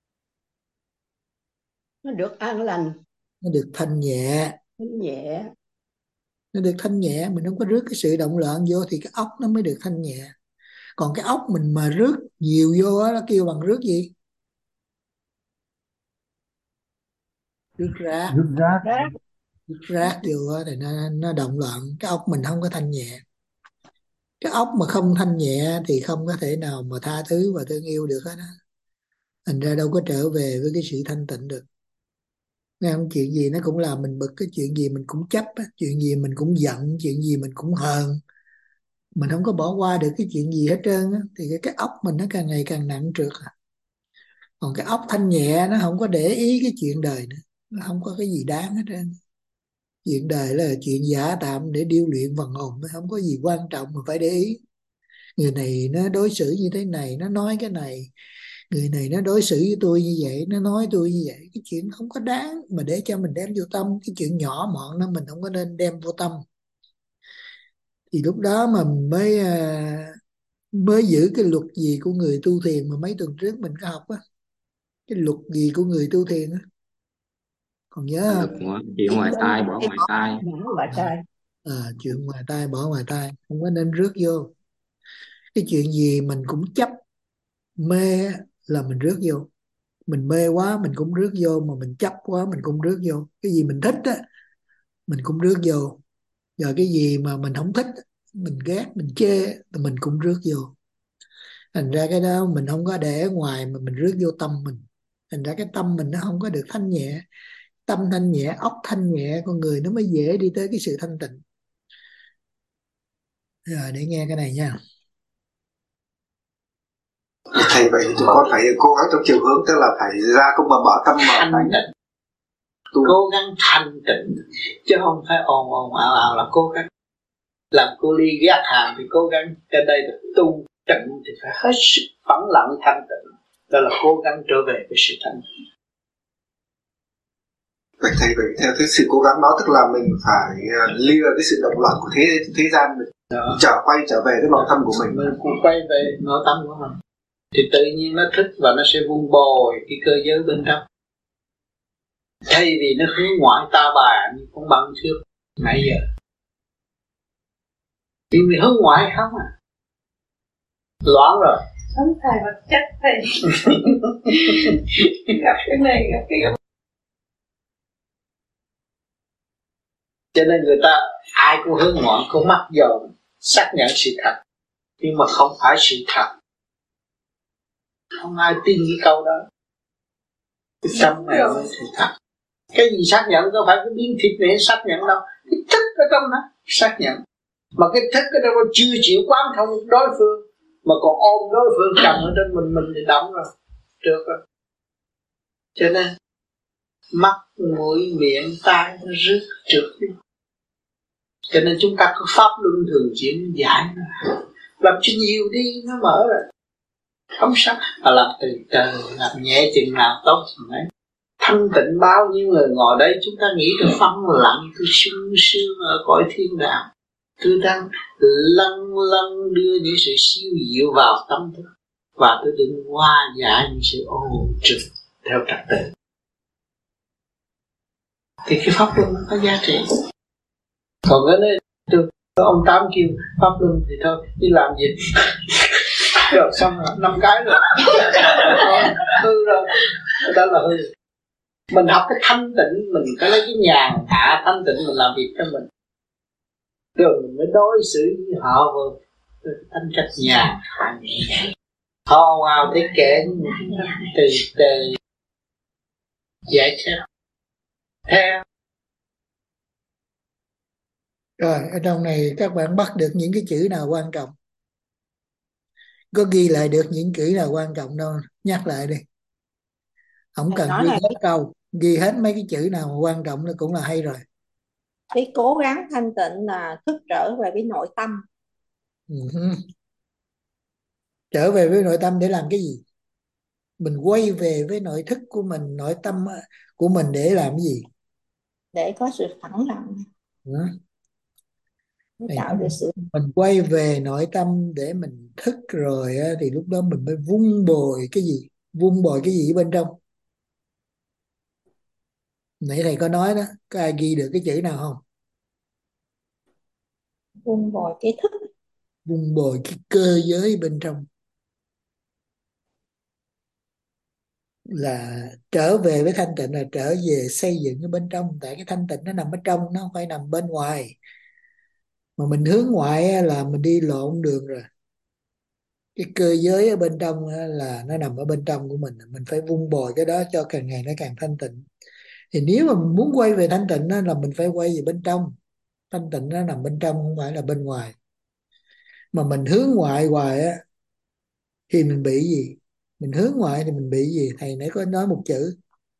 Nó được an lành, Nó được thanh nhẹ. thanh nhẹ. Nó được thanh nhẹ. Mình không có rước cái sự động loạn vô thì cái óc nó mới được thanh nhẹ. Còn cái óc mình mà rước nhiều vô á, nó kêu bằng rước gì? Rước rác. Rút rác. Rác. Rước rác vô á thì nó, nó động loạn. Cái óc mình không có thanh nhẹ. Cái óc mà không thanh nhẹ thì không có thể nào mà tha thứ và thương yêu được hết á. Thành ra đâu có trở về với cái sự thanh tịnh được. Nghe không? Chuyện gì nó cũng làm mình bực, cái chuyện gì mình cũng chấp á, chuyện gì mình cũng giận, chuyện gì mình cũng hờn. Mình không có bỏ qua được cái chuyện gì hết trơn á, thì cái, cái óc mình nó càng ngày càng nặng trược à. Còn cái óc thanh nhẹ nó không có để ý cái chuyện đời nữa, nó không có cái gì đáng hết trơn. Chuyện đời là chuyện giả tạm để điêu luyện phần hồn, nó không có gì quan trọng mà phải để ý. Người này nó đối xử như thế này, nó nói cái này. Người này nó đối xử với tôi như vậy, nó nói tôi như vậy. Cái chuyện không có đáng mà để cho mình đem vô tâm. Cái chuyện nhỏ mọn đó mình không có nên đem vô tâm. Thì lúc đó mà mình mới à, mới giữ cái luật gì của người tu thiền mà mấy tuần trước mình có học á. Cái luật gì của người tu thiền á, còn nhớ Luật không? của chuyện ngoài tai bỏ ngoài tai. Bỏ ngoài tai. À, chuyện ngoài tai bỏ ngoài tai, không có nên rước vô. Cái chuyện gì mình cũng chấp, mê là mình rước vô. Mình mê quá mình cũng rước vô, mà mình chấp quá mình cũng rước vô. Cái gì mình thích á mình cũng rước vô, rồi cái gì mà mình không thích, mình ghét mình chê thì mình cũng rước vô. Thành ra cái đó mình không có để ở ngoài mà mình rước vô tâm mình. Thành ra cái tâm mình nó không có được thanh nhẹ. Tâm thanh nhẹ, óc thanh nhẹ, con người nó mới dễ đi tới cái sự thanh tịnh. Rồi để nghe cái này nha. Thầy, vậy chúng con phải cố gắng trong chiều hướng, tức là phải ra công mà mở tâm mở thanh tịnh, cố gắng thanh tịnh, chứ không phải ồn ồn ào ào là cố gắng làm cô ly ghét hàng. Thì cố gắng cái đây là tu tịnh thì phải hết sức vắng lặng thanh tịnh, đó là cố gắng trở về với sự thanh tịnh. Vậy thầy, vậy theo cái sự cố gắng đó tức là mình phải lìa cái sự động loạn của thế thế gian, mình đó. trở quay trở về cái nội tâm của mình. Mình cũng quay về nội tâm của mình thì tự nhiên nó thích và nó sẽ vun bồi cái cơ giới bên trong, thay vì nó hướng ngoại ta bà như con băng trước nãy giờ. Vì mình hướng ngoại không à, loạn rồi. Không thầy vật chất thầy. Gặp cái này gặp cái gặp. Cho nên người ta ai cũng hướng ngoại, cũng mắc dòm xác nhận sự thật, nhưng mà không phải sự thật. Không ai tin cái câu đó. Cái tâm này mới sự thật. Cái gì xác nhận đâu phải cái miếng thịt này xác nhận đâu. Cái thức ở trong đó xác nhận. Mà cái thức ở trong đó chưa chịu quán thông đối phương, mà còn ôm đối phương cầm ở trên mình mình thì đóng rồi, được rồi. Cho nên mắt, mũi, miệng, tai nó rước trượt đi. Cho nên chúng ta có pháp luân thường chuyển giải nó, làm cho nhiều đi nó mở rồi. Không sao, mà làm từ từ, làm nhẹ chừng nào tốt chừng ấy. Thanh tịnh bao nhiêu người ngồi đây chúng ta nghĩ tôi phân lặng, tôi sung sướng ở cõi thiên đàng. Tôi đang lân lân đưa những sự siêu diệu vào tâm thức, và tôi đừng hoa giải những sự ô trực theo trật tự. Thì cái pháp luân có giá trị. Còn cái này tôi, ông Tám kêu pháp luân thì thôi đi làm gì. Rồi xong rồi năm cái rồi. Hư rồi. Đó là hư. Mình học cái thanh tịnh, mình phải lấy cái nhàn hạ thanh tịnh mình làm việc cho mình. Rồi mình mới đối xử với họ với thanh cách nhàn hạ nhẹ. Họ vào thế kể từ từ giải thích theo. Rồi ở trong này các bạn bắt được những cái chữ nào quan trọng? Có ghi lại được những chữ nào quan trọng đâu, nhắc lại đi. Không Thầy cần nói ghi là hết câu, ghi hết mấy cái chữ nào mà quan trọng là cũng là hay rồi. cái cố gắng thanh tịnh là thức trở về với nội tâm. Uh-huh. Trở về với nội tâm để làm cái gì? Mình quay về với nội thức của mình, nội tâm của mình để làm cái gì? Để có sự phẳng lặng. Uh-huh. Để tạo được sự... Mình quay về nội tâm để mình thức rồi á, thì lúc đó mình mới vun bồi cái gì? Vun bồi cái gì ở bên trong? Nãy thầy có nói đó, có ai ghi được cái chữ nào không? Vun bồi cái thức. Vun bồi cái cơ giới bên trong. Là trở về với thanh tịnh là trở về xây dựng ở bên trong. Tại cái thanh tịnh nó nằm ở trong, nó không phải nằm bên ngoài. Mà mình hướng ngoại là mình đi lộn đường rồi. Cái cơ giới ở bên trong là nó nằm ở bên trong của mình. Mình phải vun bồi cái đó cho càng ngày nó càng thanh tịnh. Thì nếu mà mình muốn quay về thanh tịnh là mình phải quay về bên trong. Thanh tịnh nó nằm bên trong, không phải là bên ngoài. Mà mình hướng ngoại hoài á thì mình bị gì? Mình hướng ngoại thì mình bị gì? Thầy nãy có nói một chữ.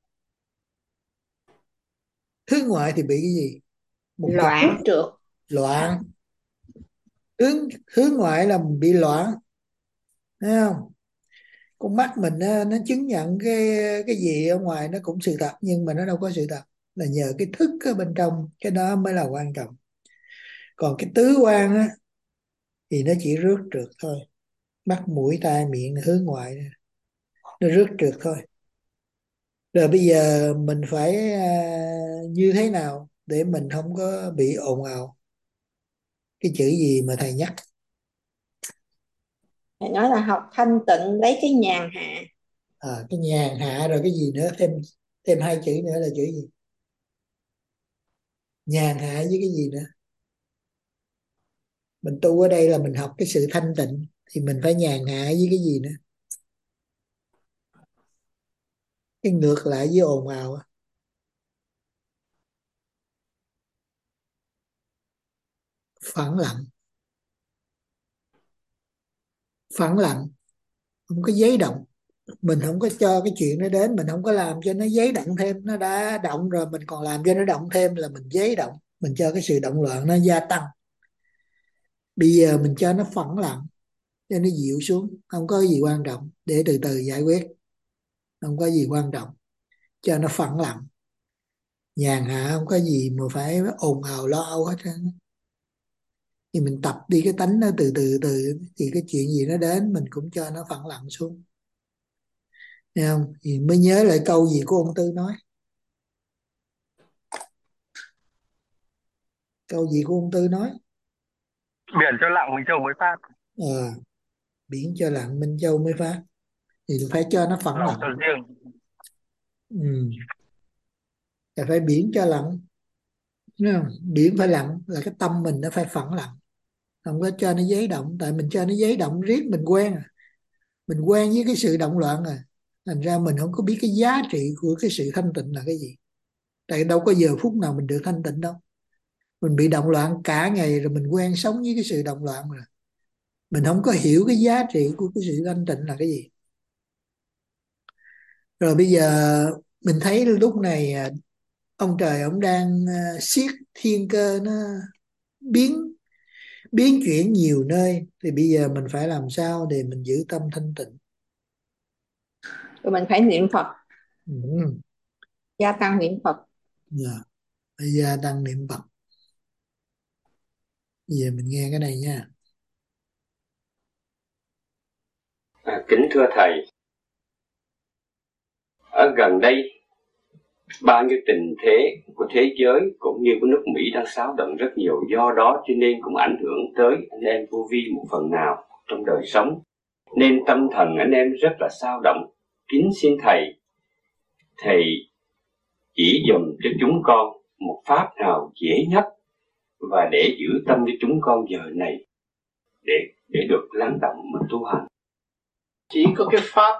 Hướng ngoại thì bị cái gì? Một Loạn trượt. Loạn. Hướng, hướng ngoại là mình bị loạn. Thấy không? Con mắt mình nó, nó chứng nhận cái cái gì ở ngoài nó cũng sự thật, nhưng mà nó đâu có sự thật. Là nhờ cái thức ở bên trong, cái đó mới là quan trọng. Còn cái tứ quan á thì nó chỉ rước trượt thôi. Mắt mũi tai miệng nó hướng ngoại, nó rước trượt thôi. Rồi bây giờ mình phải à, như thế nào để mình không có bị ồn ào? Cái chữ gì mà thầy nhắc? Thầy nói là học thanh tịnh lấy cái nhàn hạ. À, cái nhàn hạ rồi cái gì nữa? Thêm thêm hai chữ nữa là chữ gì? Nhàn hạ với cái gì nữa? Mình tu ở đây là mình học cái sự thanh tịnh, thì mình phải nhàn hạ với cái gì nữa? Cái ngược lại với ồn ào. Phẳng lặng. Phẳng lặng, không có giấy động. Mình không có cho cái chuyện nó đến, mình không có làm cho nó giấy động thêm. Nó đã động rồi mình còn làm cho nó động thêm là mình giấy động. Mình cho cái sự động loạn nó gia tăng. Bây giờ mình cho nó phẳng lặng, cho nó dịu xuống, không có gì quan trọng, để từ từ giải quyết. Không có gì quan trọng, cho nó phẳng lặng, nhàn hạ, không có gì mà phải ồn ào lo âu hết trơn. Thì mình tập đi cái tánh nó từ từ từ, thì cái chuyện gì nó đến mình cũng cho nó phẳng lặng xuống. Thấy không? Thì mới nhớ lại câu gì của ông Tư nói. Câu gì của ông Tư nói? Biển cho lặng Minh Châu mới phát. À, biển cho lặng Minh Châu mới phát, thì phải cho nó phẳng Lòng lặng. cho riêng. Ừ. Thì phải biển cho lặng, đúng không? Biển phải lặng là cái tâm mình nó phải phẳng lặng, không có cho nó giấy động. Tại mình cho nó giấy động riết mình quen à. Mình quen với cái sự động loạn à, thành ra mình không có biết cái giá trị của cái sự thanh tịnh là cái gì. Tại đâu có giờ phút nào mình được thanh tịnh đâu. Mình bị động loạn cả ngày rồi, mình quen sống với cái sự động loạn rồi, mình không có hiểu cái giá trị của cái sự thanh tịnh là cái gì. Rồi bây giờ mình thấy lúc này à, ông trời ông đang à, siết thiên cơ, nó biến biến chuyển nhiều nơi, thì bây giờ mình phải làm sao để mình giữ tâm thanh tịnh. Rồi mình phải niệm Phật, Ừ. gia tăng niệm Phật. Dạ. Bây giờ đang niệm Phật. Bây giờ mình nghe cái này nha. À, kính thưa thầy, ở gần đây bao nhiêu tình thế của thế giới cũng như của nước Mỹ đang xáo động rất nhiều, do đó cho nên cũng ảnh hưởng tới anh em vô vi một phần nào trong đời sống, nên tâm thần anh em rất là xao động. Kính xin thầy, thầy chỉ dùm cho chúng con một pháp nào dễ nhất và để giữ tâm cho chúng con giờ này để để được lắng động mà tu hành. Chỉ có cái pháp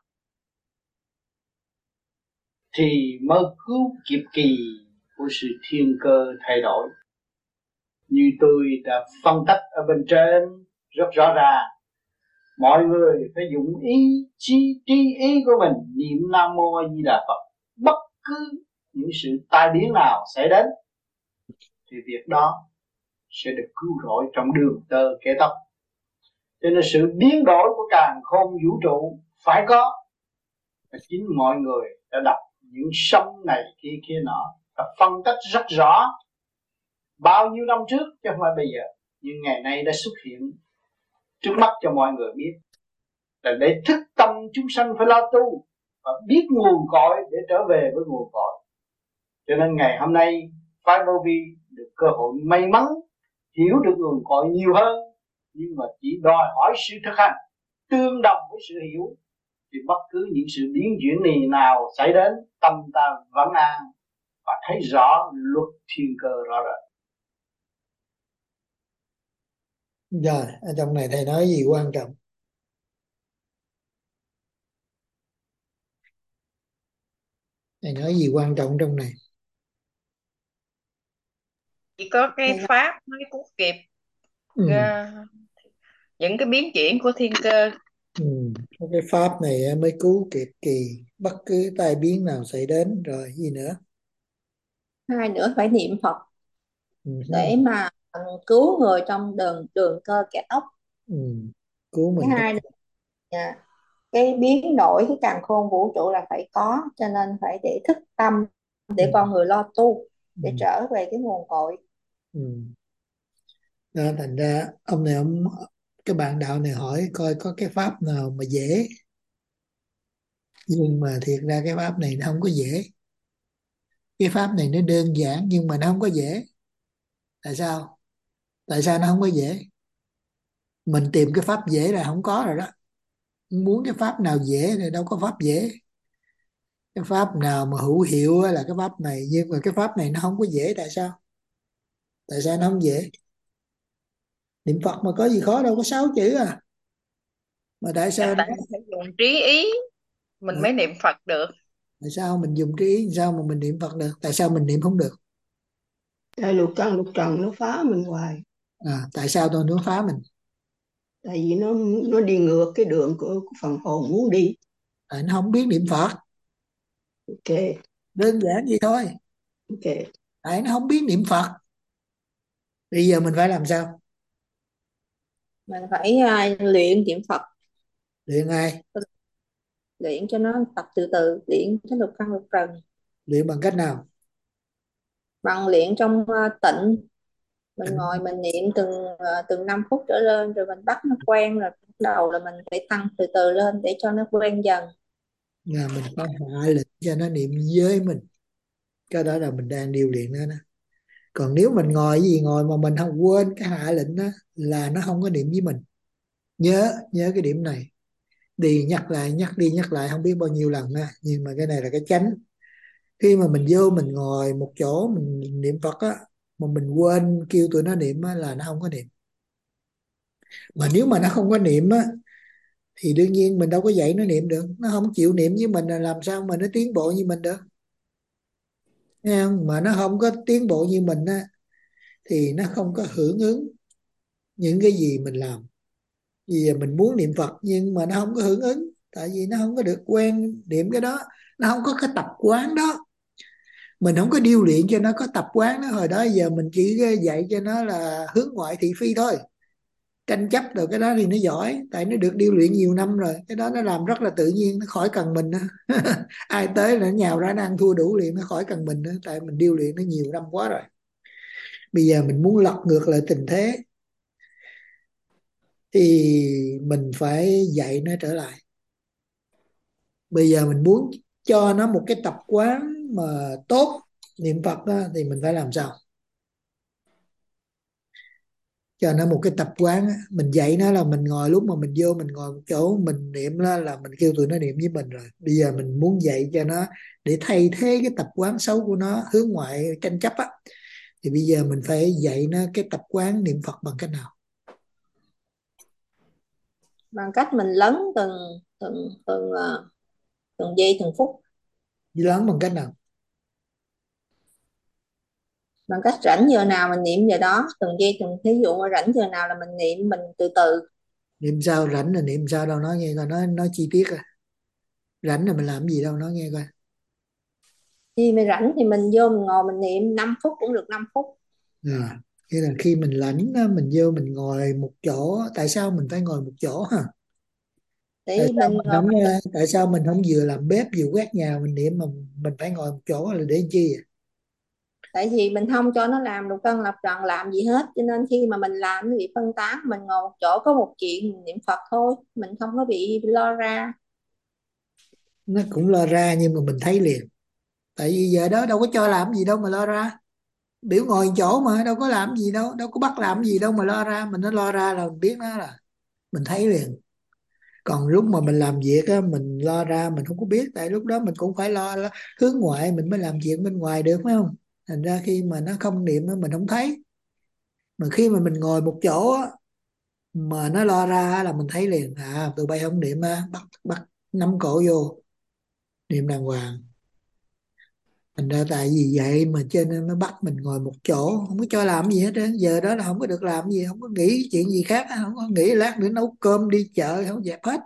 thì mới cứu kịp kỳ của sự thiên cơ thay đổi. Như tôi đã phân tích ở bên trên rất rõ ràng, mọi người phải dùng ý chi trí ý của mình niệm Nam Mô A Di Đà Phật. Bất cứ những sự tai biến nào xảy đến thì việc đó sẽ được cứu rỗi trong đường tơ kẻ tóc. Cho nên sự biến đổi của càn khôn vũ trụ phải có, và chính mọi người đã đọc những sông này kia kia nọ và phân tích rất rõ bao nhiêu năm trước chứ không phải bây giờ, nhưng ngày nay đã xuất hiện trước mắt cho mọi người biết, là để thức tâm chúng sanh phải lo tu và biết nguồn cội để trở về với nguồn cội. Cho nên ngày hôm nay phái Vô Vi được cơ hội may mắn hiểu được nguồn cội nhiều hơn, nhưng mà chỉ đòi hỏi sự thực hành tương đồng với sự hiểu, thì bất cứ những sự biến chuyển này nào xảy đến, tâm ta vẫn an và thấy rõ luật thiên cơ rõ rệt. Rồi, ở trong này thầy nói gì quan trọng? Thầy nói gì quan trọng trong này? Chỉ có cái pháp mới cứu kịp Ừ. uh, những cái biến chuyển của thiên cơ. Ừ. Cái pháp này mới cứu kịp kỳ bất cứ tai biến nào xảy đến. Rồi gì nữa? Hai nữa phải niệm Phật Ừ. để mà cứu người trong đường đường cơ kẻ tóc. Ừ. Cứu mình. Cái hai nữa, yeah, cái biến đổi cái càn khôn vũ trụ là phải có, cho nên phải để thức tâm để Ừ. con người lo tu để Ừ. trở về cái nguồn cội. Ừ. Đó, thành ra ông này ông cái bạn đạo này hỏi coi có cái pháp nào mà dễ, nhưng mà thiệt ra cái pháp này nó không có dễ. Cái pháp này nó đơn giản nhưng mà nó không có dễ. Tại sao? Tại sao nó không có dễ? Mình tìm cái pháp dễ là không có rồi đó. Muốn cái pháp nào dễ thì đâu có pháp dễ. Cái pháp nào mà hữu hiệu là cái pháp này, nhưng mà cái pháp này nó không có dễ. Tại sao? Tại sao nó không dễ? Niệm Phật mà có gì khó đâu, có sáu chữ à. Mà tại sao Tại mình phải dùng trí ý mình mới niệm Phật được. Tại sao mình dùng trí ý sao mà mình niệm Phật được? Tại sao mình niệm không được? Tại lục căn lục trần nó phá mình hoài. À, tại sao tôi nó phá mình? Tại vì nó nó đi ngược cái đường của, của phần hồn muốn đi. Tại nó không biết niệm Phật. Ok. Đơn giản vậy thôi. Ok. Tại nó không biết niệm Phật. Bây giờ mình phải làm sao? Mình phải uh, luyện niệm Phật. Luyện ai? Luyện cho nó tập từ từ, luyện cho lục căn lục trần. Luyện bằng cách nào? Bằng luyện trong uh, tịnh. Mình ngồi mình niệm từng uh, từng năm phút trở lên, rồi mình bắt nó quen, rồi bắt đầu là mình phải tăng từ từ lên để cho nó quen dần. Là mình phải hạ lệnh cho nó niệm với mình. Cái đó là mình đang điều luyện nó đó. Còn nếu mình ngồi gì ngồi mà mình không quên cái hạ lệnh đó là nó không có niệm với mình. Nhớ nhớ cái điểm này, đi nhắc lại nhắc đi nhắc lại không biết bao nhiêu lần ha, nhưng mà cái này là cái chánh. Khi mà mình vô mình ngồi một chỗ mình niệm Phật á, mà mình quên kêu tụi nó niệm á, là nó không có niệm. Mà nếu mà nó không có niệm á thì đương nhiên mình đâu có dạy nó niệm được. Nó không chịu niệm với mình là làm sao mà nó tiến bộ như mình được. Thấy không? Mà nó không có tiến bộ như mình á thì nó không có hưởng ứng những cái gì mình làm. Vì giờ mình muốn niệm Phật nhưng mà nó không có hưởng ứng, tại vì nó không có được quen niệm cái đó, nó không có cái tập quán đó. Mình không có điêu luyện cho nó có tập quán đó. Hồi đó giờ mình chỉ dạy cho nó là hướng ngoại thị phi thôi, tranh chấp rồi cái đó thì nó giỏi, tại nó được điêu luyện nhiều năm rồi, cái đó nó làm rất là tự nhiên, nó khỏi cần mình nữa. Ai tới là nó nhào ra nó ăn thua đủ liền, nó khỏi cần mình nữa, tại mình điêu luyện nó nhiều năm quá rồi. Bây giờ mình muốn lật ngược lại tình thế thì mình phải dạy nó trở lại. Bây giờ mình muốn cho nó một cái tập quán mà tốt niệm Phật đó, thì mình phải làm sao cho nó một cái tập quán á. Mình dạy nó là mình ngồi, lúc mà mình vô mình ngồi một chỗ mình niệm là, là mình kêu tụi nó niệm với mình rồi. Bây giờ mình muốn dạy cho nó để thay thế cái tập quán xấu của nó hướng ngoại tranh chấp á, thì bây giờ mình phải dạy nó cái tập quán niệm Phật bằng cách nào? Bằng cách mình lấn từng từng từng ờ, từng giây từng phút. Lớn bằng cách nào? Bằng cách rảnh giờ nào mình niệm giờ đó, từng giây từng, thí dụ mà rảnh giờ nào là mình niệm, mình từ từ. Niệm sao? Rảnh là niệm sao đâu, nói nghe coi, nói nói chi tiết à. Rảnh là mình làm gì đâu, nói nghe coi. Khi mình rảnh thì mình vô mình ngồi mình niệm năm phút cũng được năm phút. À, nghĩa là khi mình lãnh á, mình vô mình ngồi một chỗ. Tại sao mình phải ngồi một chỗ ha? Tại Tại vì sao mình mình ngồi không mình, ờ, tại sao mình không vừa làm bếp vừa quét nhà mình niệm, mà mình phải ngồi một chỗ là để chi à? tại vì mình không cho nó làm lục căn lập trần làm gì hết, cho nên khi mà mình làm nó bị phân tán. Mình ngồi một chỗ có một chuyện mình niệm Phật thôi, mình không có bị lo ra. Nó cũng lo ra nhưng mà mình thấy liền, tại vì giờ đó đâu có cho làm gì đâu mà lo ra. Biểu ngồi chỗ mà đâu có làm gì đâu, đâu có bắt làm gì đâu mà lo ra. Mình nó lo ra là mình biết nó, là mình thấy liền. Còn lúc mà mình làm việc á, mình lo ra mình không có biết, tại lúc đó mình cũng phải lo, lo hướng ngoại mình mới làm việc bên ngoài được, phải không? Thành ra khi mà nó không niệm á, mình không thấy. Mà khi mà mình ngồi một chỗ á, mà nó lo ra là mình thấy liền, à tụi bay không niệm á, bắt bắt nắm cổ vô niệm đàng hoàng. Thành ra tại vì vậy mà cho nên nó bắt mình ngồi một chỗ, không có cho làm gì hết á. Giờ đó là không có được làm gì, không có nghĩ chuyện gì khác, không có nghĩ lát nữa nấu cơm đi chợ, không dẹp hết,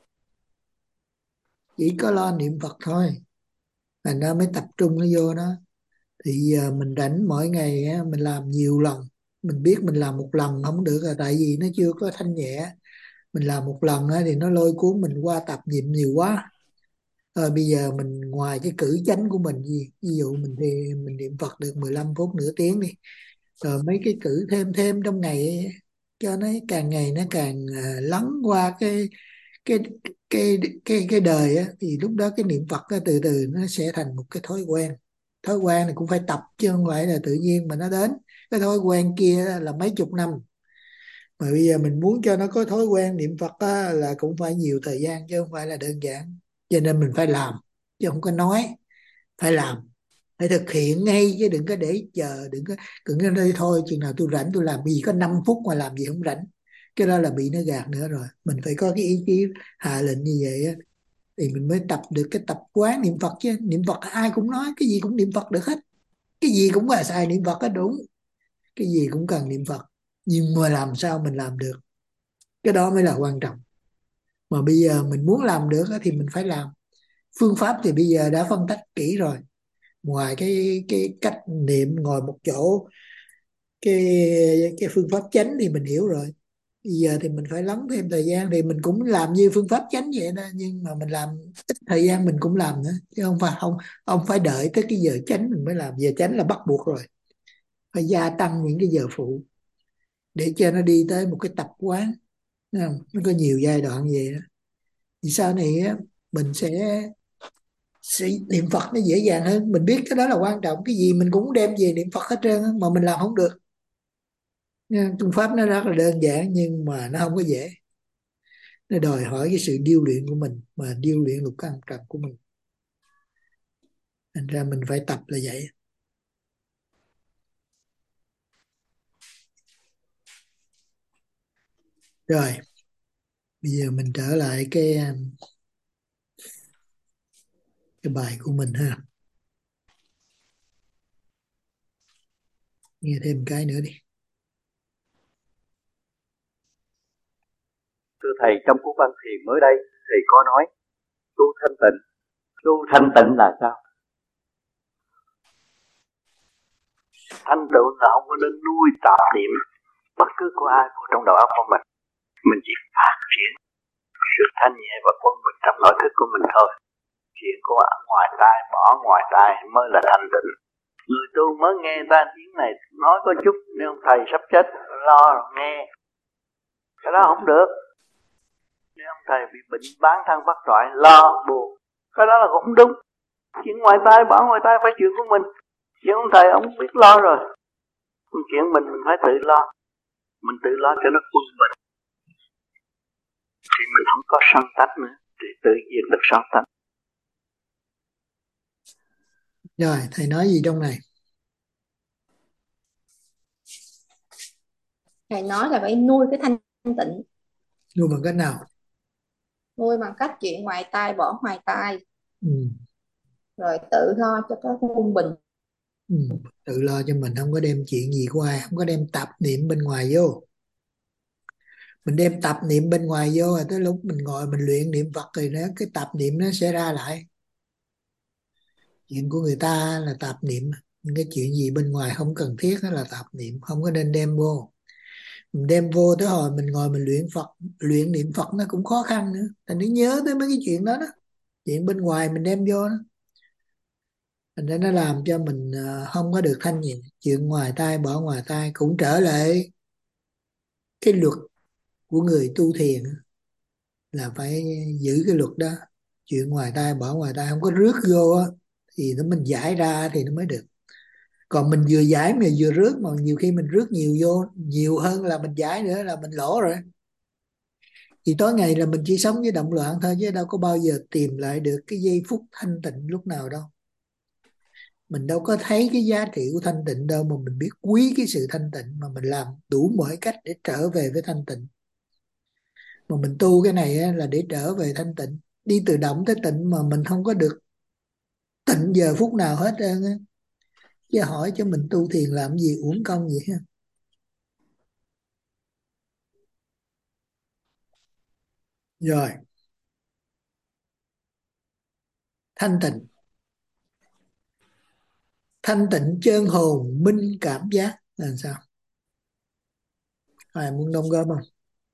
chỉ có lo niệm Phật thôi. Thành ra mới tập trung nó vô đó. Thì giờ mình rảnh mỗi ngày á, mình làm nhiều lần. Mình biết mình làm một lần không được là tại vì nó chưa có thanh nhẹ. Mình làm một lần á, thì nó lôi cuốn mình qua tập niệm nhiều quá. Rồi bây giờ mình ngoài cái cử chánh của mình gì, ví dụ mình thì mình niệm Phật được mười lăm phút nửa tiếng đi, rồi mấy cái cử thêm thêm trong ngày ấy, cho nó càng ngày nó càng à, lắng qua cái cái cái cái cái đời á, thì lúc đó cái niệm Phật á, từ từ nó sẽ thành một cái thói quen. Thói quen này cũng phải tập chứ không phải là tự nhiên mà nó đến. Cái thói quen kia là mấy chục năm, mà bây giờ mình muốn cho nó có thói quen niệm Phật á, là cũng phải nhiều thời gian chứ không phải là đơn giản. Cho nên mình phải làm chứ không có nói, phải làm, phải thực hiện ngay chứ đừng có để chờ, đừng có đừng có đây thôi chừng nào tôi rảnh tôi làm, vì có năm phút mà làm gì không rảnh. Cái đó là bị nó gạt nữa rồi. Mình phải có cái ý chí hạ lệnh như vậy á, thì mình mới tập được cái tập quán niệm Phật. Chứ niệm Phật ai cũng nói cái gì cũng niệm Phật được hết, cái gì cũng là xài niệm Phật hết, đúng, cái gì cũng cần niệm Phật, nhưng mà làm sao mình làm được, cái đó mới là quan trọng. Mà bây giờ mình muốn làm được á, thì mình phải làm. Phương pháp thì bây giờ đã phân tách kỹ rồi. Ngoài cái cái cách niệm ngồi một chỗ, cái cái phương pháp chánh thì mình hiểu rồi. Bây giờ thì mình phải lắng thêm thời gian, thì mình cũng làm như phương pháp chánh vậy đó, nhưng mà mình làm ít thời gian mình cũng làm nữa, chứ không phải không không phải đợi tới cái giờ chánh mình mới làm. Giờ chánh là bắt buộc rồi, phải gia tăng những cái giờ phụ để cho nó đi tới một cái tập quán. Thấy không? Nó có nhiều giai đoạn vậy đó. Thì sau này á, mình sẽ niệm Phật nó dễ dàng hơn. Mình biết cái đó là quan trọng, cái gì mình cũng đem về niệm Phật hết trơn mà mình làm không được. Phương pháp nó rất là đơn giản nhưng mà nó không có dễ, nó đòi hỏi cái sự điêu luyện của mình, mà điêu luyện lục căn trần của mình, thành ra mình phải tập là vậy. Rồi bây giờ mình trở lại cái cái bài của mình ha, nghe thêm cái nữa đi. Thưa thầy, trong cuốn văn thiền mới đây thầy có nói tu thanh tịnh. Tu thanh tịnh là sao? Thanh tịnh là không có nên nuôi tạp niệm bất cứ của ai vô trong đầu óc của mình. Mình chỉ phát triển sự thanh nhẹ và quân bình trong nội thức của mình thôi. Chuyện của ngoài tai bỏ ngoài tai mới là thanh tịnh. Người tu mới nghe ta tiếng này nói có chút, nếu thầy sắp chết lo nghe, cái đó không được. Nếu ông thầy bị bệnh bán thân bắt toại lo buồn, cái đó là cũng đúng. Chuyện ngoài tai bỏ ngoài tai phải chuyện của mình. Chuyện ông thầy ông biết lo rồi. Chuyện mình mình phải tự lo. Mình tự lo cho nó quân bình, thì mình không có sân tánh nữa, thì tự diệt được sân tánh. Rồi thầy nói gì trong này? Thầy nói là phải nuôi cái thanh tịnh. Nuôi bằng cách nào? Nuôi bằng cách chuyện ngoài tai bỏ ngoài tai. Ừ. Rồi tự lo cho có quân bình. Ừ. Tự lo cho mình, không có đem chuyện gì của ai, không có đem tạp niệm bên ngoài vô. Mình đem tạp niệm bên ngoài vô rồi tới lúc mình ngồi mình luyện niệm Phật thì nó cái tạp niệm nó sẽ ra lại. Chuyện của người ta là tạp niệm, những cái chuyện gì bên ngoài không cần thiết đó là tạp niệm, không có nên đem vô. Mình đem vô tới hồi mình ngồi mình luyện Phật, luyện niệm Phật nó cũng khó khăn nữa, thành nó nhớ tới mấy cái chuyện đó đó, chuyện bên ngoài mình đem vô đó, thành ra nó làm cho mình không có được thanh nhẹ. Chuyện ngoài tai bỏ ngoài tai, cũng trở lại cái luật của người tu thiền là phải giữ cái luật đó. Chuyện ngoài tai bỏ ngoài tai, không có rước vô á, thì nó mình giải ra thì nó mới được. Còn mình vừa giải mà vừa rước, mà nhiều khi mình rước nhiều vô, nhiều hơn là mình giải nữa là mình lỗ rồi. Thì tối ngày là mình chỉ sống với động loạn thôi, chứ đâu có bao giờ tìm lại được cái giây phút thanh tịnh lúc nào đâu. Mình đâu có thấy cái giá trị của thanh tịnh đâu, mà mình biết quý cái sự thanh tịnh, mà mình làm đủ mọi cách để trở về với thanh tịnh. Mà mình tu cái này là để trở về thanh tịnh, đi từ động tới tịnh, mà mình không có được tịnh giờ phút nào hết trơn á. Chứ hỏi cho mình tu thiền làm gì, uổng công vậy ha. Rồi thanh tịnh, thanh tịnh chân hồn minh cảm giác là sao? Ai muốn đóng góp không?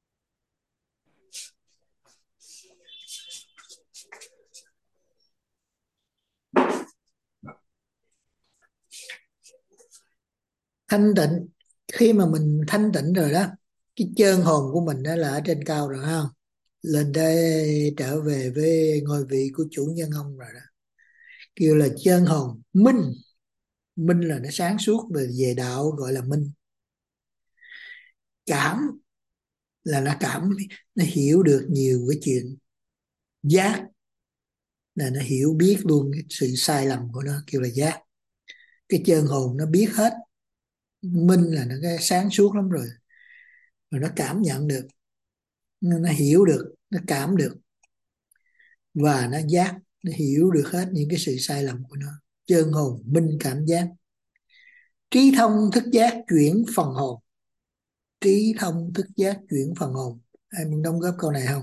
Thanh tịnh, khi mà mình thanh tịnh rồi đó, cái chân hồn của mình đó là ở trên cao rồi không? Lên đây trở về với ngôi vị của chủ nhân ông rồi đó. Kêu là chân hồn minh. Minh là nó sáng suốt, về về đạo gọi là minh. Cảm là nó cảm, nó hiểu được nhiều cái chuyện. Giác là nó hiểu biết luôn cái sự sai lầm của nó, kêu là giác. Cái chân hồn nó biết hết. Minh là nó cái sáng suốt lắm rồi, rồi nó cảm nhận được, nó hiểu được, nó cảm được, và nó giác, nó hiểu được hết những cái sự sai lầm của nó. Chân hồn minh cảm giác. Trí thông thức giác chuyển phần hồn. Trí thông thức giác chuyển phần hồn. Ai muốn đóng góp câu này không?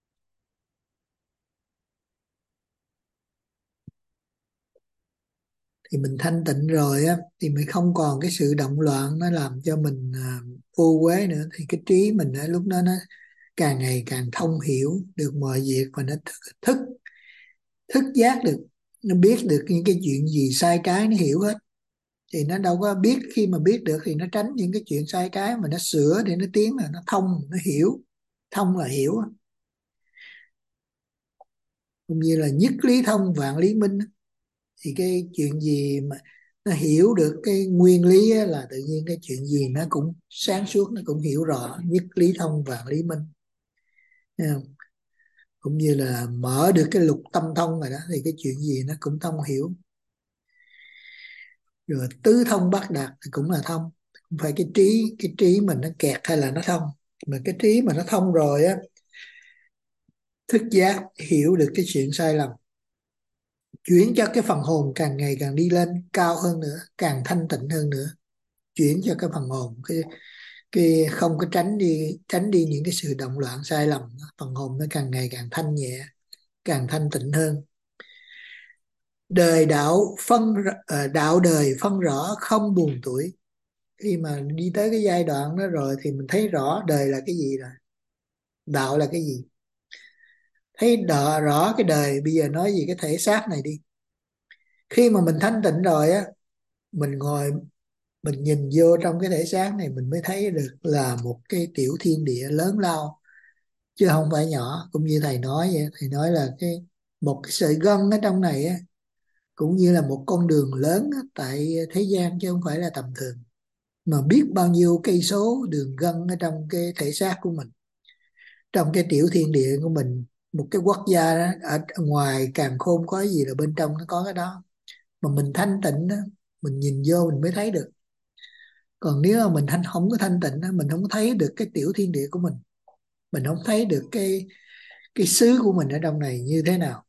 Thì mình thanh tịnh rồi á, thì mình không còn cái sự động loạn nó làm cho mình à, vô quế nữa. Thì cái trí mình ở lúc đó nó càng ngày càng thông hiểu được mọi việc, và nó thức, thức thức giác được, nó biết được những cái chuyện gì sai trái, nó hiểu hết. Thì nó đâu có biết, khi mà biết được thì nó tránh những cái chuyện sai trái, mà nó sửa để nó tiến, là nó thông, nó hiểu. Thông là hiểu. cũng như là nhất lý thông vạn lý minh. Thì cái chuyện gì mà nó hiểu được cái nguyên lý á, là tự nhiên cái chuyện gì nó cũng sáng suốt, nó cũng hiểu rõ, nhất lý thông vạn lý minh. Thấy không? Cũng như là mở được cái lục tâm thông rồi đó, thì cái chuyện gì nó cũng thông hiểu. Rồi tứ thông bát đạt thì cũng là thông, không phải cái trí cái trí mình nó kẹt hay là nó thông, mà cái trí mà nó thông rồi á, thức giác hiểu được cái chuyện sai lầm, chuyển cho cái phần hồn càng ngày càng đi lên cao hơn nữa, càng thanh tịnh hơn nữa, chuyển cho cái phần hồn cái cái không có tránh đi tránh đi những cái sự động loạn sai lầm. Phần hồn nó càng ngày càng thanh nhẹ, càng thanh tịnh hơn. Đời đạo phân ờ, đạo đời phân rõ không buồn tuổi. Khi mà đi tới cái giai đoạn đó rồi thì mình thấy rõ đời là cái gì rồi, đạo là cái gì, thấy đọ, rõ cái đời. Bây giờ nói gì cái thể xác này đi. Khi mà mình thanh tịnh rồi á, mình ngồi mình nhìn vô trong cái thể xác này, mình mới thấy được là một cái tiểu thiên địa lớn lao, chứ không phải nhỏ. Cũng như thầy nói vậy, thầy nói là cái một cái sợi gân ở trong này á, cũng như là một con đường lớn á, tại thế gian, chứ không phải là tầm thường. Mà biết bao nhiêu cây số đường gân ở trong cái thể xác của mình, trong cái tiểu thiên địa của mình. Một cái quốc gia đó, ở ngoài càn khôn có cái gì là bên trong nó có cái đó. Mà mình thanh tịnh đó, mình nhìn vô mình mới thấy được. Còn nếu mà mình thanh không có thanh tịnh đó, mình không thấy được cái tiểu thiên địa của mình, mình không thấy được cái cái xứ của mình ở trong này như thế nào.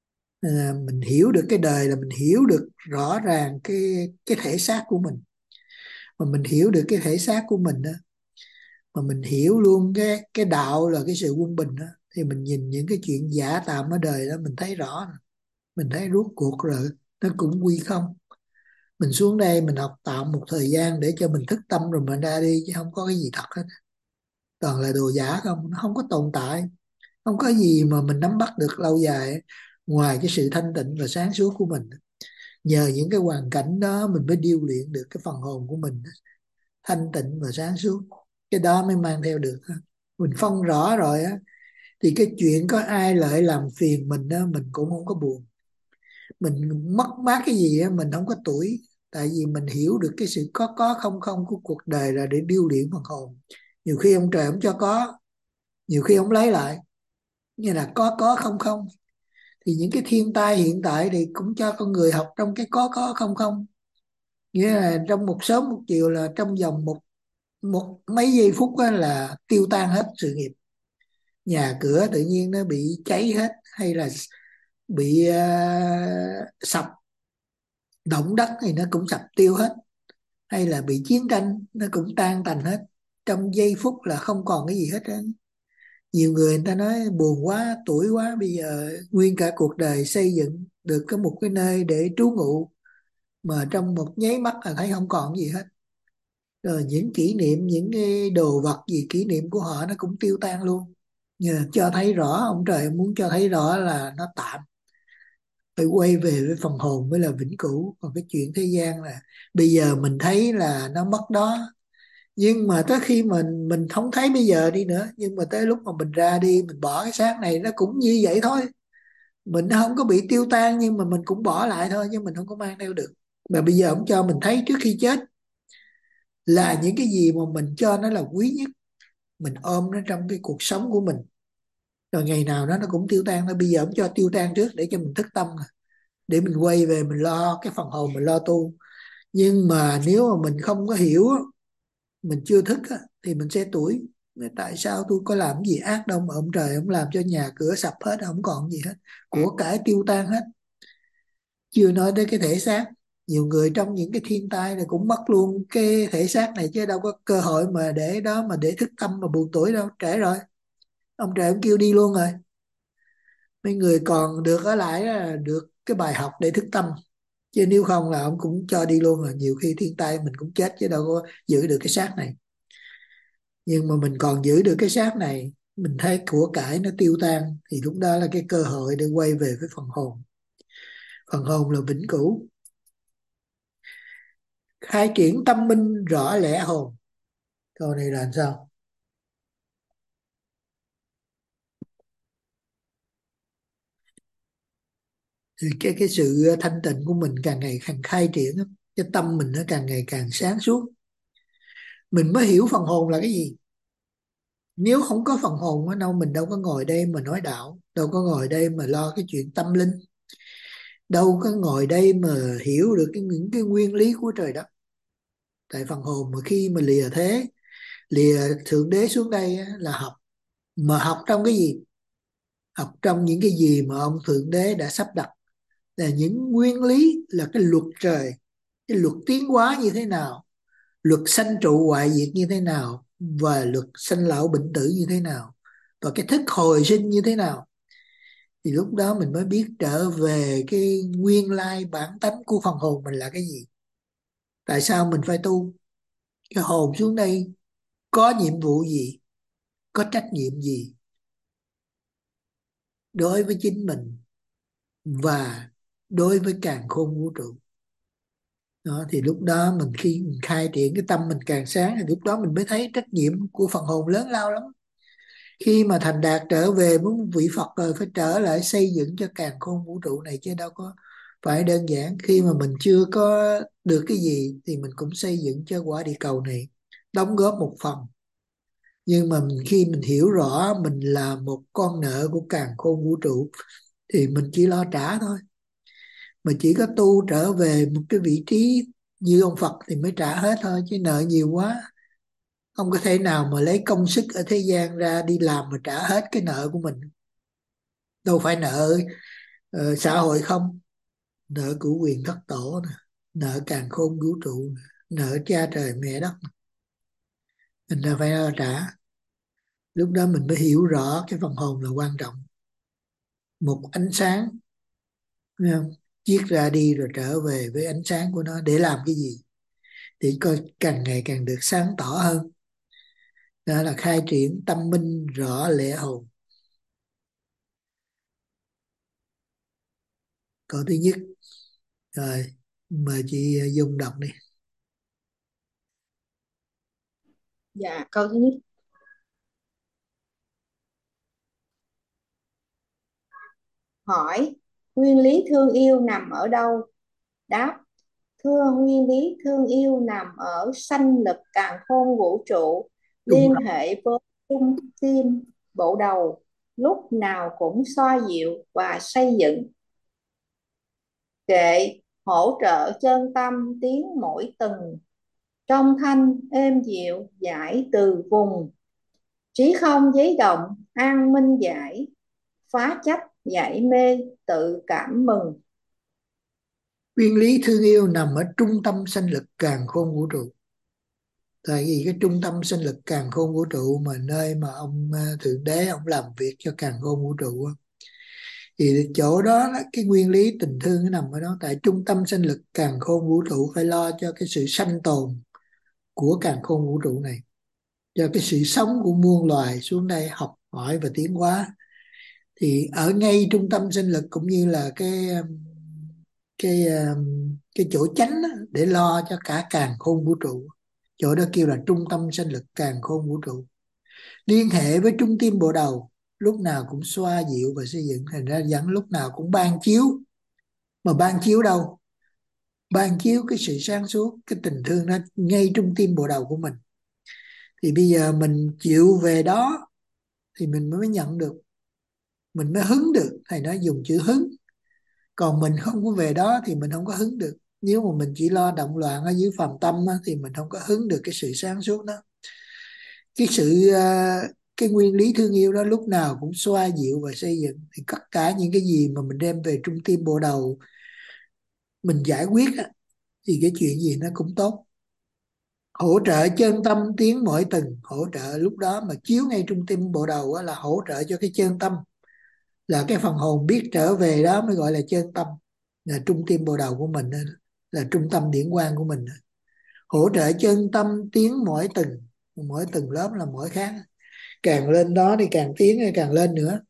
À, mình hiểu được cái đời là mình hiểu được rõ ràng cái cái thể xác của mình. Mà mình hiểu được cái thể xác của mình đó, mà mình hiểu luôn cái cái đạo là cái sự quân bình đó, thì mình nhìn những cái chuyện giả tạm ở đời đó mình thấy rõ. Mình thấy rốt cuộc rồi nó cũng quy không. Mình xuống đây mình học tạm một thời gian để cho mình thức tâm rồi mình ra đi, chứ không có cái gì thật hết. Toàn là đồ giả không, nó không có tồn tại. Không có gì mà mình nắm bắt được lâu dài ngoài cái sự thanh tịnh và sáng suốt của mình. Nhờ những cái hoàn cảnh đó mình mới điêu luyện được cái phần hồn của mình thanh tịnh và sáng suốt. Cái đó mới mang theo được. Mình phân rõ rồi á, thì cái chuyện có ai lợi làm phiền mình đó, mình cũng không có buồn. Mình mất mát cái gì á, mình không có tủi. Tại vì mình hiểu được cái sự có có không không của cuộc đời là để điêu luyện phần hồn. Nhiều khi ông trời ông cho có, nhiều khi ông lấy lại, như là có có không không. Thì những cái thiên tai hiện tại thì cũng cho con người học trong cái có có không không. Nghĩa là trong một sớm một chiều, là trong vòng một một mấy giây phút á, là tiêu tan hết sự nghiệp. Nhà cửa tự nhiên nó bị cháy hết, hay là bị uh, sập, động đất thì nó cũng sập tiêu hết, hay là bị chiến tranh nó cũng tan tành hết. Trong giây phút là không còn cái gì hết á. Nhiều người người ta nói buồn quá, tuổi quá, bây giờ nguyên cả cuộc đời xây dựng được có một cái nơi để trú ngụ, mà trong một nháy mắt là thấy không còn gì hết. Rồi những kỷ niệm, những cái đồ vật gì kỷ niệm của họ nó cũng tiêu tan luôn. Nhờ cho thấy rõ, ông trời muốn cho thấy rõ là nó tạm, phải quay về với phần hồn mới là vĩnh cửu. Còn cái chuyện thế gian là bây giờ mình thấy là nó mất đó, nhưng mà tới khi mình mình không thấy bây giờ đi nữa, nhưng mà tới lúc mà mình ra đi, mình bỏ cái xác này nó cũng như vậy thôi. Mình không có bị tiêu tan, nhưng mà mình cũng bỏ lại thôi, chứ mình không có mang theo được. Mà bây giờ ông cho mình thấy trước khi chết là những cái gì mà mình cho nó là quý nhất, mình ôm nó trong cái cuộc sống của mình, rồi ngày nào đó nó cũng tiêu tan thôi. Bây giờ ông cho tiêu tan trước để cho mình thức tâm, để mình quay về mình lo cái phần hồn, mình lo tu. Nhưng mà nếu mà mình không có hiểu, mình chưa thức thì mình sẽ tủi. Tại sao tôi có làm gì ác đâu mà ông trời ông làm cho nhà cửa sập hết, không còn gì hết, của cải tiêu tan hết. Chưa nói đến cái thể xác, nhiều người trong những cái thiên tai này cũng mất luôn cái thể xác này, chứ đâu có cơ hội mà để đó mà để thức tâm mà buồn tuổi đâu, trễ rồi. Ông trời ông kêu đi luôn rồi. Mấy người còn được ở lại là được cái bài học để thức tâm, chứ nếu không là ông cũng cho đi luôn rồi. Nhiều khi thiên tai mình cũng chết chứ đâu có giữ được cái xác này. Nhưng mà mình còn giữ được cái xác này, mình thấy của cải nó tiêu tan, thì lúc đó là cái cơ hội để quay về với phần hồn. Phần hồn là vĩnh cửu. Khai triển tâm minh rõ lẽ hồn. Câu này là làm sao? thì cái cái sự thanh tịnh của mình càng ngày càng khai triển, cái tâm mình nó càng ngày càng sáng suốt, mình mới hiểu phần hồn là cái gì. Nếu không có phần hồn ở đâu, mình đâu có ngồi đây mà nói đạo, đâu có ngồi đây mà lo cái chuyện tâm linh, đâu có ngồi đây mà hiểu được cái, những cái nguyên lý của trời đất. Tại phần hồn mà khi mà lìa thế, lìa thượng đế xuống đây á, là học. Mà học trong cái gì? Học trong những cái gì mà ông thượng đế đã sắp đặt, là những nguyên lý, là cái luật trời, cái luật tiến hóa như thế nào, luật sanh trụ hoại diệt như thế nào, và luật sanh lão bệnh tử như thế nào, và cái thức hồi sinh như thế nào. Thì lúc đó mình mới biết trở về cái nguyên lai bản tánh của phần hồn mình là cái gì. Tại sao mình phải tu? Cái hồn xuống đây có nhiệm vụ gì, có trách nhiệm gì đối với chính mình và đối với càn khôn vũ trụ. Đó, thì lúc đó mình khi mình khai triển cái tâm mình càng sáng, thì lúc đó mình mới thấy trách nhiệm của phần hồn lớn lao lắm. Khi mà thành đạt trở về với vị Phật rồi, phải trở lại xây dựng cho càn khôn vũ trụ này, chứ đâu có phải đơn giản. Khi mà mình chưa có được cái gì thì mình cũng xây dựng cho quả địa cầu này, đóng góp một phần. Nhưng mà mình, khi mình hiểu rõ mình là một con nợ của càn khôn vũ trụ, thì mình chỉ lo trả thôi. Mà chỉ có tu trở về một cái vị trí như ông Phật thì mới trả hết thôi, chứ nợ nhiều quá không có thể nào mà lấy công sức ở thế gian ra đi làm mà trả hết cái nợ của mình. Đâu phải nợ uh, xã hội không, nợ của quyền thất tổ nè, nợ càn khôn vũ trụ nè, nợ cha trời mẹ đất, mình ra phải lo trả. Lúc đó mình mới hiểu rõ cái phần hồn là quan trọng. Một ánh sáng, thấy không? Chiết ra đi rồi trở về với ánh sáng của nó để làm cái gì, để coi càng ngày càng được sáng tỏ hơn. Đó là khai triển tâm minh rõ lẽ hồn. Câu thứ nhất. Rồi, mời chị Dung đọc đi. Dạ, câu thứ nhất. Hỏi, nguyên lý thương yêu nằm ở đâu? Đáp, thưa, nguyên lý thương yêu nằm ở sanh lực càn khôn vũ trụ, liên hệ với trung tim bộ đầu, lúc nào cũng xoa dịu và xây dựng. Kệ hỗ trợ chân tâm tiến mỗi tầng, trong thanh êm dịu giải từ vùng, trí không giấy động an minh giải, phá chấp giải mê tự cảm mừng. Nguyên lý thương yêu nằm ở trung tâm sanh lực càn khôn vũ trụ. Tại vì cái trung tâm sanh lực càn khôn vũ trụ mà nơi mà ông thượng đế ông làm việc cho càn khôn vũ trụ, thì chỗ đó cái nguyên lý tình thương nó nằm ở đó. Tại trung tâm sanh lực càn khôn vũ trụ phải lo cho cái sự sanh tồn của càn khôn vũ trụ này, cho cái sự sống của muôn loài xuống đây học hỏi và tiến hóa. Thì ở ngay trung tâm sinh lực cũng như là cái cái cái chỗ chánh đó, để lo cho cả càn khôn vũ trụ. Chỗ đó kêu là trung tâm sinh lực càn khôn vũ trụ, liên hệ với trung tim bộ đầu, lúc nào cũng xoa dịu và xây dựng. Thành ra vẫn lúc nào cũng ban chiếu. Mà ban chiếu đâu? Ban chiếu cái sự sáng suốt, cái tình thương đó ngay trung tim bộ đầu của mình. Thì bây giờ mình chịu về đó thì mình mới nhận được, mình mới hứng được. Thầy nói dùng chữ hứng. Còn mình không có về đó thì mình không có hứng được. Nếu mà mình chỉ lo động loạn ở dưới phàm tâm á, thì mình không có hứng được cái sự sáng suốt đó. Cái sự cái nguyên lý thương yêu đó lúc nào cũng xoa dịu và xây dựng. Thì tất cả những cái gì mà mình đem về trung tim bộ đầu mình giải quyết á, thì cái chuyện gì nó cũng tốt. Hỗ trợ chân tâm tiến mỗi tầng. Hỗ trợ lúc đó mà chiếu ngay trung tim bộ đầu á, là hỗ trợ cho cái chân tâm, là cái phần hồn biết trở về đó mới gọi là chân tâm, là trung tim bộ đầu của mình, là trung tâm điển quang của mình. Hỗ trợ chân tâm tiến mỗi tầng, mỗi tầng lớp là mỗi khác, càng lên đó thì càng tiến hay càng lên nữa.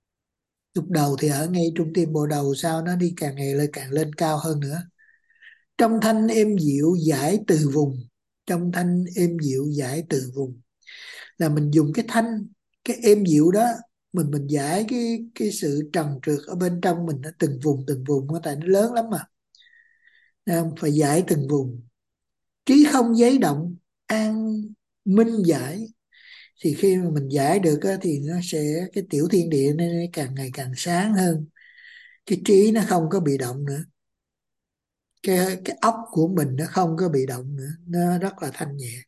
Lúc đầu thì ở ngay trung tim bộ đầu, sau nó đi càng ngày lên càng lên cao hơn nữa. Trong thanh êm dịu giải từ vùng. Trong thanh êm dịu giải từ vùng là mình dùng cái thanh, cái êm dịu đó mình mình giải cái cái sự trần trượt ở bên trong mình, nó từng vùng từng vùng, tại nó lớn lắm mà. Thấy không? Phải giải từng vùng. Trí không giấy động, an minh giải. Thì khi mà mình giải được á, thì nó sẽ, cái tiểu thiên địa nó càng ngày càng sáng hơn. Cái trí nó không có bị động nữa. Cái, cái óc của mình nó không có bị động nữa. Nó rất là thanh nhẹ.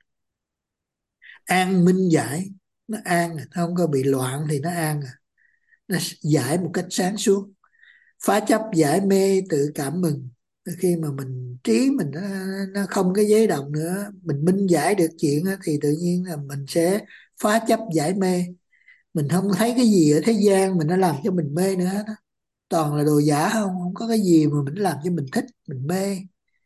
An minh giải. Nó an, nó không có bị loạn thì nó an à. Nó giải một cách sáng suốt. Phá chấp giải mê tự cảm mừng. Khi mà mình trí mình nó, nó không có giấy động nữa, mình minh giải được chuyện á, thì tự nhiên là mình sẽ phá chấp giải mê. Mình không thấy cái gì ở thế gian mình nó làm cho mình mê nữa hết á. Toàn là đồ giả, không không có cái gì mà mình làm cho mình thích, mình mê.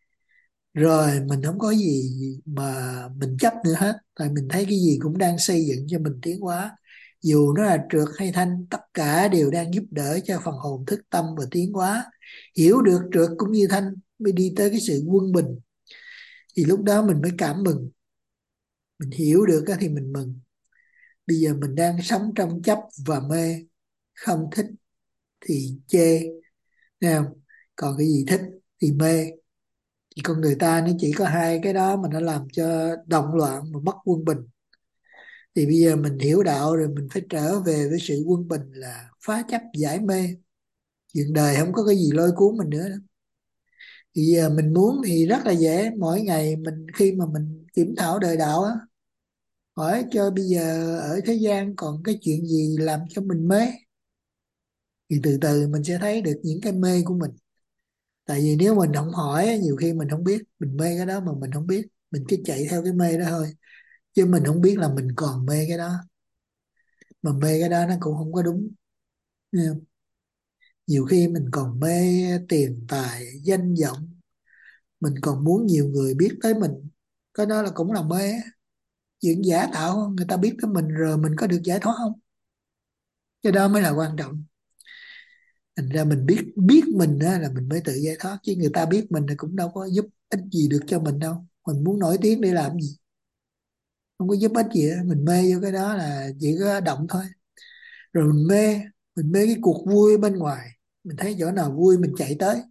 Rồi mình không có gì mà mình chấp nữa hết, tại mình thấy cái gì cũng đang xây dựng cho mình tiến hóa. Dù nó là trượt hay thanh, tất cả đều đang giúp đỡ cho phần hồn thức tâm và tiến hóa. Hiểu được trượt cũng như thanh mới đi tới cái sự quân bình. Thì lúc đó mình mới cảm mừng. Mình hiểu được thì mình mừng. Bây giờ mình đang sống trong chấp và mê. Không thích thì chê. Thấy không? Còn cái gì thích thì mê. Thì con người ta nó chỉ có hai cái đó mà nó làm cho động loạn mà mất quân bình. Thì bây giờ mình hiểu đạo rồi, mình phải trở về với sự quân bình, là phá chấp giải mê. Chuyện đời không có cái gì lôi cuốn mình nữa đó. Thì giờ mình muốn thì rất là dễ. Mỗi ngày mình khi mà mình kiểm thảo đời đạo á, hỏi cho bây giờ ở thế gian còn cái chuyện gì làm cho mình mê, thì từ từ mình sẽ thấy được những cái mê của mình. Tại vì nếu mình không hỏi, nhiều khi mình không biết mình mê cái đó mà mình không biết, mình cứ chạy theo cái mê đó thôi, chứ mình không biết là mình còn mê cái đó. Mà mê cái đó nó cũng không có đúng. Nghe không? Nhiều khi mình còn mê tiền tài danh vọng, mình còn muốn nhiều người biết tới mình, cái đó là cũng là mê. Chuyện giả tạo, người ta biết tới mình rồi mình có được giải thoát không? Cái đó mới là quan trọng. Thành ra mình biết biết mình á, là mình mới tự giải thoát, chứ người ta biết mình thì cũng đâu có giúp ích gì được cho mình đâu. Mình muốn nổi tiếng để làm gì? Không có giúp ích gì hết. Mình mê vô cái đó là chỉ có động thôi. Rồi mình mê mình mê cái cuộc vui bên ngoài, mình thấy chỗ nào vui mình chạy tới.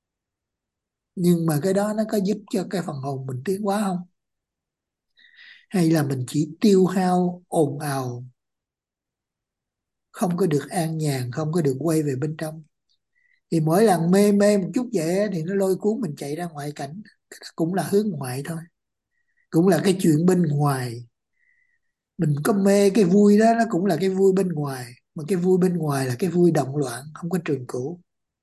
Nhưng mà cái đó nó có giúp cho cái phần hồn mình tiến hóa không? Hay là mình chỉ tiêu hao ồn ào, không có được an nhàn, không có được quay về bên trong? Thì mỗi lần mê mê một chút vậy thì nó lôi cuốn mình chạy ra ngoại cảnh. Cũng là hướng ngoại thôi, cũng là cái chuyện bên ngoài. Mình có mê cái vui đó, nó cũng là cái vui bên ngoài. Mà cái vui bên ngoài là cái vui động loạn, không có trường cửu.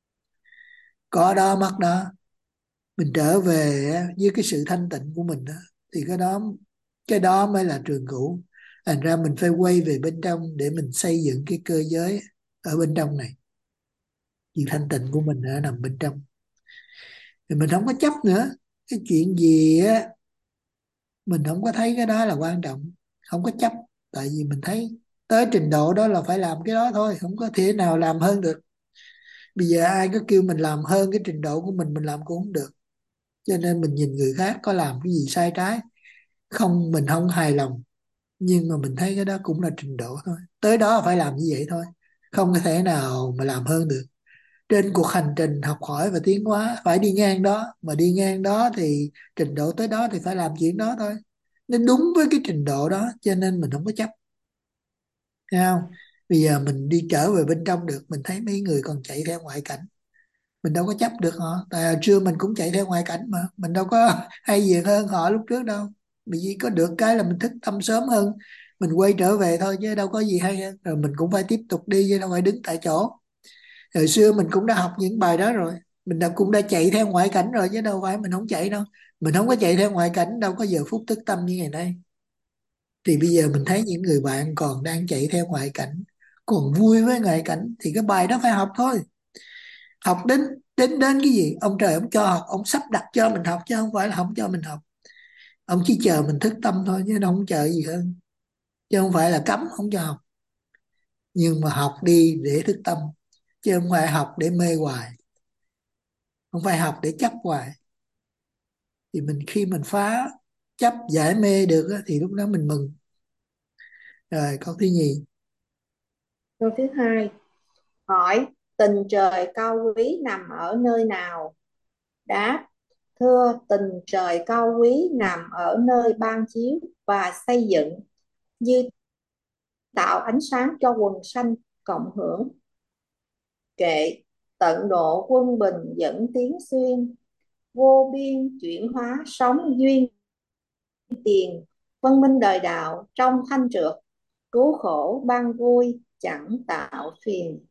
Có đó mất đó. Mình trở về với cái sự thanh tịnh của mình đó, thì cái đó cái đó mới là trường cửu. Thành ra mình phải quay về bên trong để mình xây dựng cái cơ giới ở bên trong này. Vì thanh tịnh của mình nó nằm bên trong, thì mình không có chấp nữa. Cái chuyện gì á mình không có thấy cái đó là quan trọng, không có chấp. Tại vì mình thấy tới trình độ đó là phải làm cái đó thôi, không có thể nào làm hơn được. Bây giờ ai có kêu mình làm hơn cái trình độ của mình, mình làm cũng không được. Cho nên mình nhìn người khác có làm cái gì sai trái, không, mình không hài lòng, nhưng mà mình thấy cái đó cũng là trình độ thôi, tới đó phải làm như vậy thôi, không có thể nào mà làm hơn được. Trên cuộc hành trình học hỏi và tiến hóa phải đi ngang đó, mà đi ngang đó thì trình độ tới đó thì phải làm chuyện đó thôi, nên đúng với cái trình độ đó, cho nên mình không có chấp. Thấy không? Bây giờ mình đi trở về bên trong được, mình thấy mấy người còn chạy theo ngoại cảnh, mình đâu có chấp được họ. Tại hồi trưa mình cũng chạy theo ngoại cảnh mà, mình đâu có hay gì hơn họ lúc trước đâu. Vì chỉ có được cái là mình thức tâm sớm hơn, mình quay trở về thôi, chứ đâu có gì hay hơn. Rồi mình cũng phải tiếp tục đi, chứ đâu phải đứng tại chỗ. Hồi xưa mình cũng đã học những bài đó rồi, mình đã cũng đã chạy theo ngoại cảnh rồi, chứ đâu phải mình không chạy đâu. Mình không có chạy theo ngoại cảnh, đâu có giờ phút thức tâm như ngày nay. Thì bây giờ mình thấy những người bạn còn đang chạy theo ngoại cảnh, còn vui với ngoại cảnh, thì cái bài đó phải học thôi. Học đến đến đến cái gì ông trời ông cho học, ông sắp đặt cho mình học, chứ không phải là không cho mình học. Ông chỉ chờ mình thức tâm thôi, chứ nó không chờ gì hơn. Chứ không phải là cấm không cho học, nhưng mà học đi để thức tâm, chứ không phải học để mê hoài, không phải học để chấp hoài. Thì mình khi mình phá chấp giải mê được á, thì lúc đó mình mừng. Rồi câu thứ nhì. Câu thứ hai, hỏi tình trời cao quý nằm ở nơi nào? Đáp, thưa, tình trời cao quý nằm ở nơi ban chiếu và xây dựng, như tạo ánh sáng cho quần sanh cộng hưởng. Kệ, tận độ quân bình dẫn tiến xuyên, vô biên chuyển hóa sống duyên tiền, văn minh đời đạo trong thanh trượt, cứu khổ ban vui chẳng tạo phiền.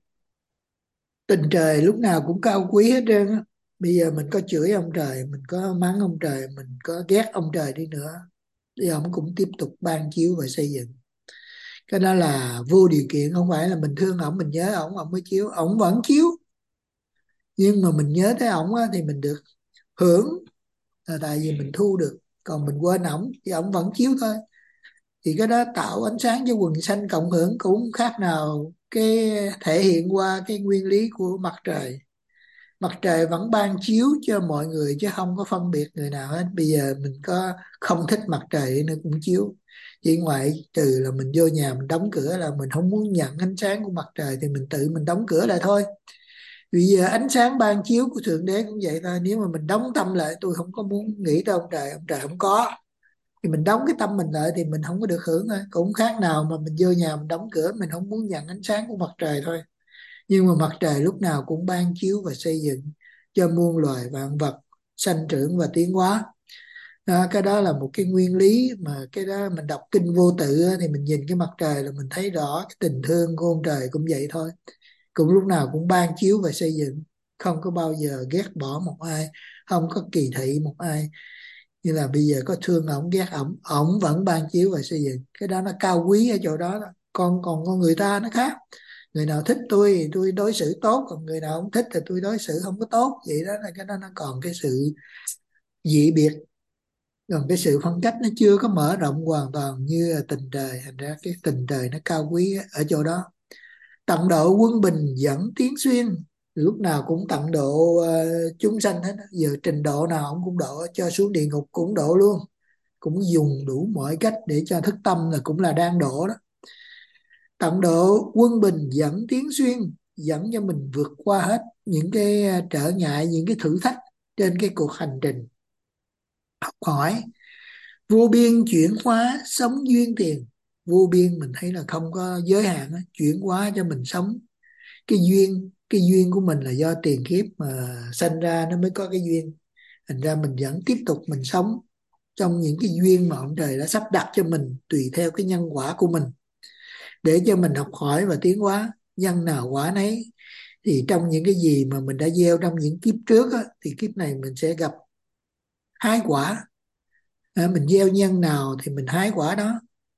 Tình trời lúc nào cũng cao quý hết trơn á. Bây giờ mình có chửi ông trời, mình có mắng ông trời, mình có ghét ông trời đi nữa, thì ông cũng tiếp tục ban chiếu và xây dựng. Cái đó là vô điều kiện, không phải là mình thương ổng, mình nhớ ổng, ổng mới chiếu. Ổng vẫn chiếu, nhưng mà mình nhớ tới ổng á, thì mình được hưởng, là tại vì mình thu được. Còn mình quên ổng thì ổng vẫn chiếu thôi. Thì cái đó tạo ánh sáng cho quần sanh cộng hưởng, cũng khác nào cái thể hiện qua cái nguyên lý của mặt trời. Mặt trời vẫn ban chiếu cho mọi người chứ không có phân biệt người nào hết. Bây giờ mình có không thích mặt trời thì nó cũng chiếu, chỉ ngoại trừ là mình vô nhà mình đóng cửa, là mình không muốn nhận ánh sáng của mặt trời thì mình tự mình đóng cửa lại thôi. Bây giờ ánh sáng ban chiếu của Thượng Đế cũng vậy thôi. Nếu mà mình đóng tâm lại, tôi không có muốn nghĩ tới ông trời, ông trời không có, thì mình đóng cái tâm mình lại thì mình không có được hưởng thôi. Cũng khác nào mà mình vô nhà mình đóng cửa, mình không muốn nhận ánh sáng của mặt trời thôi. Nhưng mà mặt trời lúc nào cũng ban chiếu và xây dựng cho muôn loài vạn vật sanh trưởng và tiến hóa. Đó, cái đó là một cái nguyên lý mà cái đó mình đọc kinh Vô Tự á, thì mình nhìn cái mặt trời là mình thấy rõ cái tình thương của ông trời cũng vậy thôi. Cũng lúc nào cũng ban chiếu và xây dựng, không có bao giờ ghét bỏ một ai, không có kỳ thị một ai. Như là bây giờ có thương ổng ghét ổng, ổng vẫn ban chiếu và xây dựng. Cái đó nó cao quý ở chỗ đó, đó. Còn còn con người ta nó khác. Người nào thích tôi thì tôi đối xử tốt, còn người nào không thích thì tôi đối xử không có tốt. Vậy đó là cái đó nó còn cái sự dị biệt, còn cái sự phân cách nó chưa có mở rộng hoàn toàn như là tình trời. Thành ra cái tình trời nó cao quý ở chỗ đó. Tận độ quân bình dẫn tiến xuyên, lúc nào cũng tận độ uh, chúng sanh hết. Giờ trình độ nào ông cũng độ, cho xuống địa ngục cũng độ luôn, cũng dùng đủ mọi cách để cho thức tâm là cũng là đang độ đó. Tận độ quân bình dẫn tiến xuyên, dẫn cho mình vượt qua hết những cái trở ngại, những cái thử thách trên cái cuộc hành trình học hỏi. Vô biên chuyển hóa sống duyên tiền, vô biên mình thấy là không có giới hạn, chuyển hóa cho mình sống cái duyên. Cái duyên của mình là do tiền kiếp mà sanh ra nó mới có cái duyên. Thành ra mình vẫn tiếp tục mình sống trong những cái duyên mà ông trời đã sắp đặt cho mình, tùy theo cái nhân quả của mình, để cho mình học hỏi và tiến hóa. Nhân nào quả nấy, thì trong những cái gì mà mình đã gieo trong những kiếp trước á, thì kiếp này mình sẽ gặp hái quả. À, mình gieo nhân nào thì mình hái quả đó,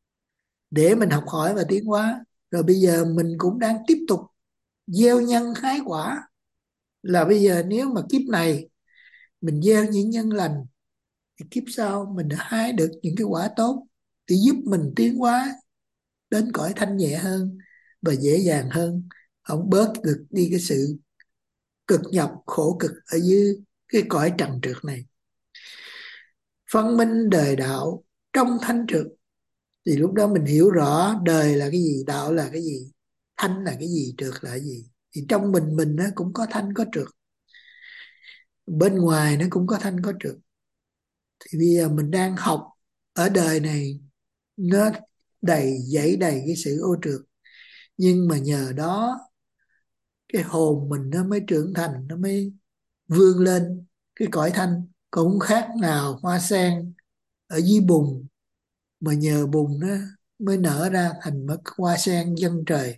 để mình học hỏi và tiến hóa. Rồi bây giờ mình cũng đang tiếp tục gieo nhân hái quả, là bây giờ nếu mà kiếp này mình gieo những nhân lành thì kiếp sau mình đã hái được những cái quả tốt, để giúp mình tiến hóa đến cõi thanh nhẹ hơn và dễ dàng hơn, không bớt được đi cái sự cực nhọc khổ cực ở dưới cái cõi trần trượt này. Phân minh đời đạo trong thanh trượt, thì lúc đó mình hiểu rõ đời là cái gì, đạo là cái gì, thanh là cái gì, trượt là cái gì. Thì trong mình mình nó cũng có thanh có trượt, bên ngoài nó cũng có thanh có trượt. Thì bây giờ mình đang học ở đời này, nó đầy dẫy đầy cái sự ô trượt, nhưng mà nhờ đó cái hồn mình nó mới trưởng thành, nó mới vươn lên cái cõi thanh. Cũng khác nào hoa sen ở dưới bùn, mà nhờ bùn nó mới nở ra thành một hoa sen dân trời.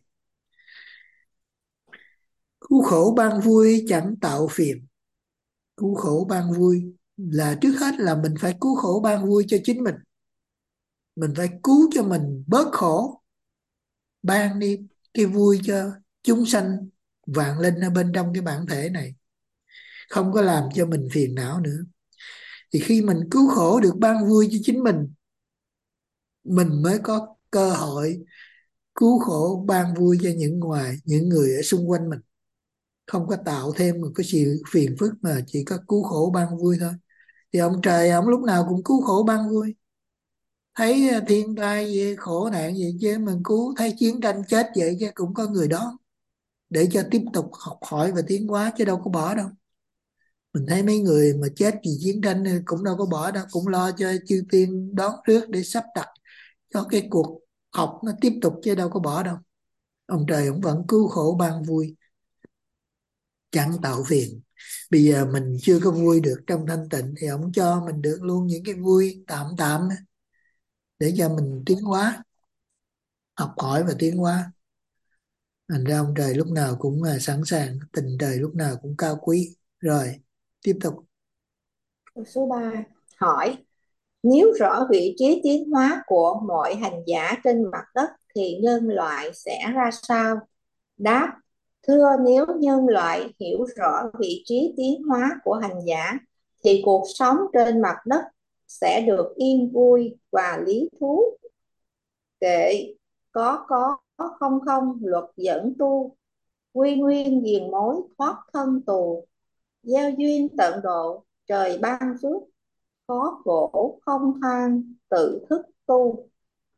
Cứu khổ ban vui chẳng tạo phiền. Cứu khổ ban vui là trước hết là mình phải cứu khổ ban vui cho chính mình. Mình phải cứu cho mình bớt khổ, ban đi cái vui cho chúng sanh vạn linh ở bên trong cái bản thể này, không có làm cho mình phiền não nữa. Thì khi mình cứu khổ được ban vui cho chính mình, mình mới có cơ hội cứu khổ ban vui cho những ngoài, những người ở xung quanh mình. Không có tạo thêm một cái sự phiền phức, mà chỉ có cứu khổ ban vui thôi. Thì ông trời ông lúc nào cũng cứu khổ ban vui. thấy thiên tai vậy, khổ nạn vậy chứ mình cứu, thấy chiến tranh chết vậy chứ cũng có người đó để cho tiếp tục học hỏi và tiến hóa, chứ đâu có bỏ đâu. Mình thấy mấy người mà chết vì chiến tranh cũng đâu có bỏ đâu, cũng lo cho chư tiên đón rước để sắp đặt cho cái cuộc học nó tiếp tục, chứ đâu có bỏ đâu. Ông trời ông vẫn cứu khổ ban vui, chẳng tạo phiền. Bây giờ mình chưa có vui được trong thanh tịnh thì ông cho mình được luôn những cái vui tạm tạm để cho mình tiến hóa, học hỏi và tiến hóa. Thành ra ông trời lúc nào cũng là sẵn sàng, tình trời lúc nào cũng cao quý. Rồi tiếp tục. Câu số ba hỏi: nếu rõ vị trí tiến hóa của mọi hành giả trên mặt đất thì nhân loại sẽ ra sao? Đáp: thưa, nếu nhân loại hiểu rõ vị trí tiến hóa của hành giả thì cuộc sống trên mặt đất sẽ được yên vui và lý thú. Kệ có có không không luật dẫn tu, quy nguyên diền mối thoát thân tù, gieo duyên tận độ trời ban phước, khó khổ không than tự thức tu.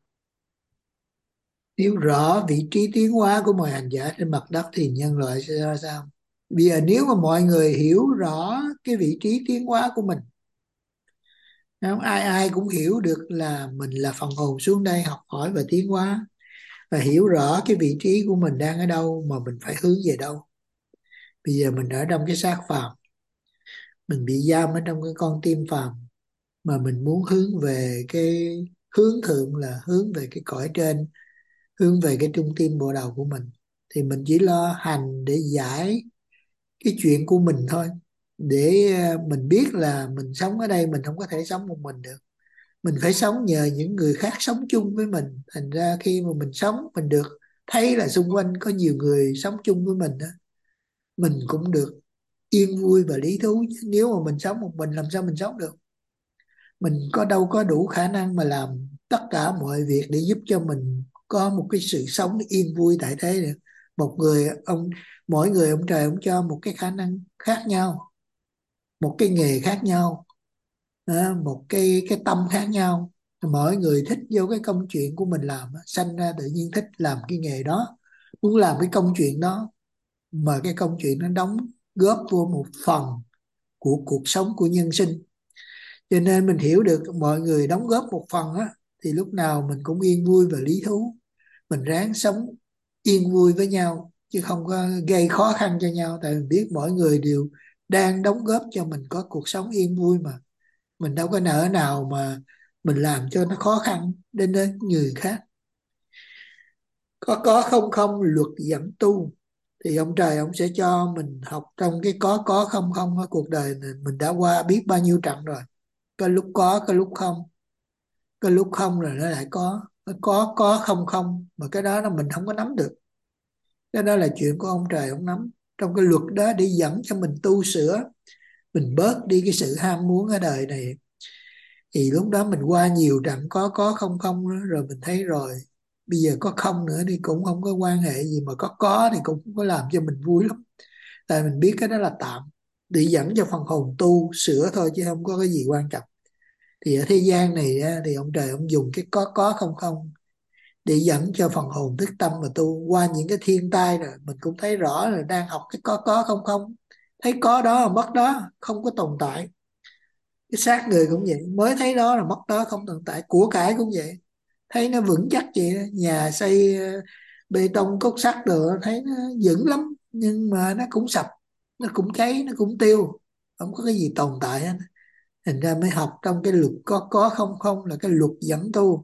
Hiểu rõ vị trí tiến hóa của mọi hành giả trên mặt đất thì nhân loại sẽ ra sao? Bây giờ nếu mà mọi người hiểu rõ cái vị trí tiến hóa của mình, không ai ai cũng hiểu được là mình là phần hồn xuống đây học hỏi và tiến hóa, và hiểu rõ cái vị trí của mình đang ở đâu mà mình phải hướng về đâu. Bây giờ mình ở trong cái xác phàm, mình bị giam ở trong cái con tim phàm, mà mình muốn hướng về cái hướng thượng là hướng về cái cõi trên, hướng về cái trung tim bộ đầu của mình, thì mình chỉ lo hành để giải cái chuyện của mình thôi, để mình biết là mình sống ở đây mình không có thể sống một mình được, mình phải sống nhờ những người khác sống chung với mình. Thành ra khi mà mình sống, mình được thấy là xung quanh có nhiều người sống chung với mình đó, mình cũng được yên vui và lý thú. Nếu mà mình sống một mình làm sao mình sống được? Mình có đâu có đủ khả năng mà làm tất cả mọi việc để giúp cho mình có một cái sự sống yên vui tại thế được. Một người ông mỗi người ông trời ông cho một cái khả năng khác nhau, một cái nghề khác nhau, à, một cái cái tâm khác nhau. Mỗi người thích vô cái công chuyện của mình làm, sanh ra tự nhiên thích làm cái nghề đó, muốn làm cái công chuyện đó, mà cái công chuyện nó đóng góp vô một phần của cuộc sống của nhân sinh. Cho nên mình hiểu được mọi người đóng góp một phần á, thì lúc nào mình cũng yên vui và lý thú. Mình ráng sống yên vui với nhau, chứ không có gây khó khăn cho nhau. Tại mình biết mỗi người đều đang đóng góp cho mình có cuộc sống yên vui mà. Mình đâu có nỡ nào mà mình làm cho nó khó khăn đến đến người khác. Có có không không luật dẫn tu, thì ông trời ông sẽ cho mình học trong cái có có không không ở cuộc đời này. Mình đã qua biết bao nhiêu trận rồi, có lúc có, có lúc không, có lúc không rồi nó lại có, nó có có không không, mà cái đó là mình không có nắm được. Cái đó là chuyện của ông trời ông nắm trong cái luật đó để dẫn cho mình tu sửa, mình bớt đi cái sự ham muốn ở đời này. Thì lúc đó mình qua nhiều trận có có không không đó, rồi mình thấy rồi bây giờ có không nữa thì cũng không có quan hệ gì, mà có có thì cũng không có làm cho mình vui lắm. Tại mình biết cái đó là tạm, để dẫn cho phần hồn tu sửa thôi, chứ không có cái gì quan trọng. Thì ở thế gian này thì ông trời ông dùng cái có có không không để dẫn cho phần hồn thức tâm mà tu. Qua những cái thiên tai rồi mình cũng thấy rõ là đang học cái có có không không, thấy có đó là mất đó, không có tồn tại. Cái xác người cũng vậy, mới thấy đó là mất đó, không tồn tại. Của cải cũng vậy, thấy nó vững chắc vậy đó. Nhà xây bê tông cốt sắt rồi thấy nó vững lắm, nhưng mà nó cũng sập, nó cũng cháy, nó cũng tiêu, không có cái gì tồn tại hết. Thành ra mới học trong cái luật có có không không là cái luật dẫn tu.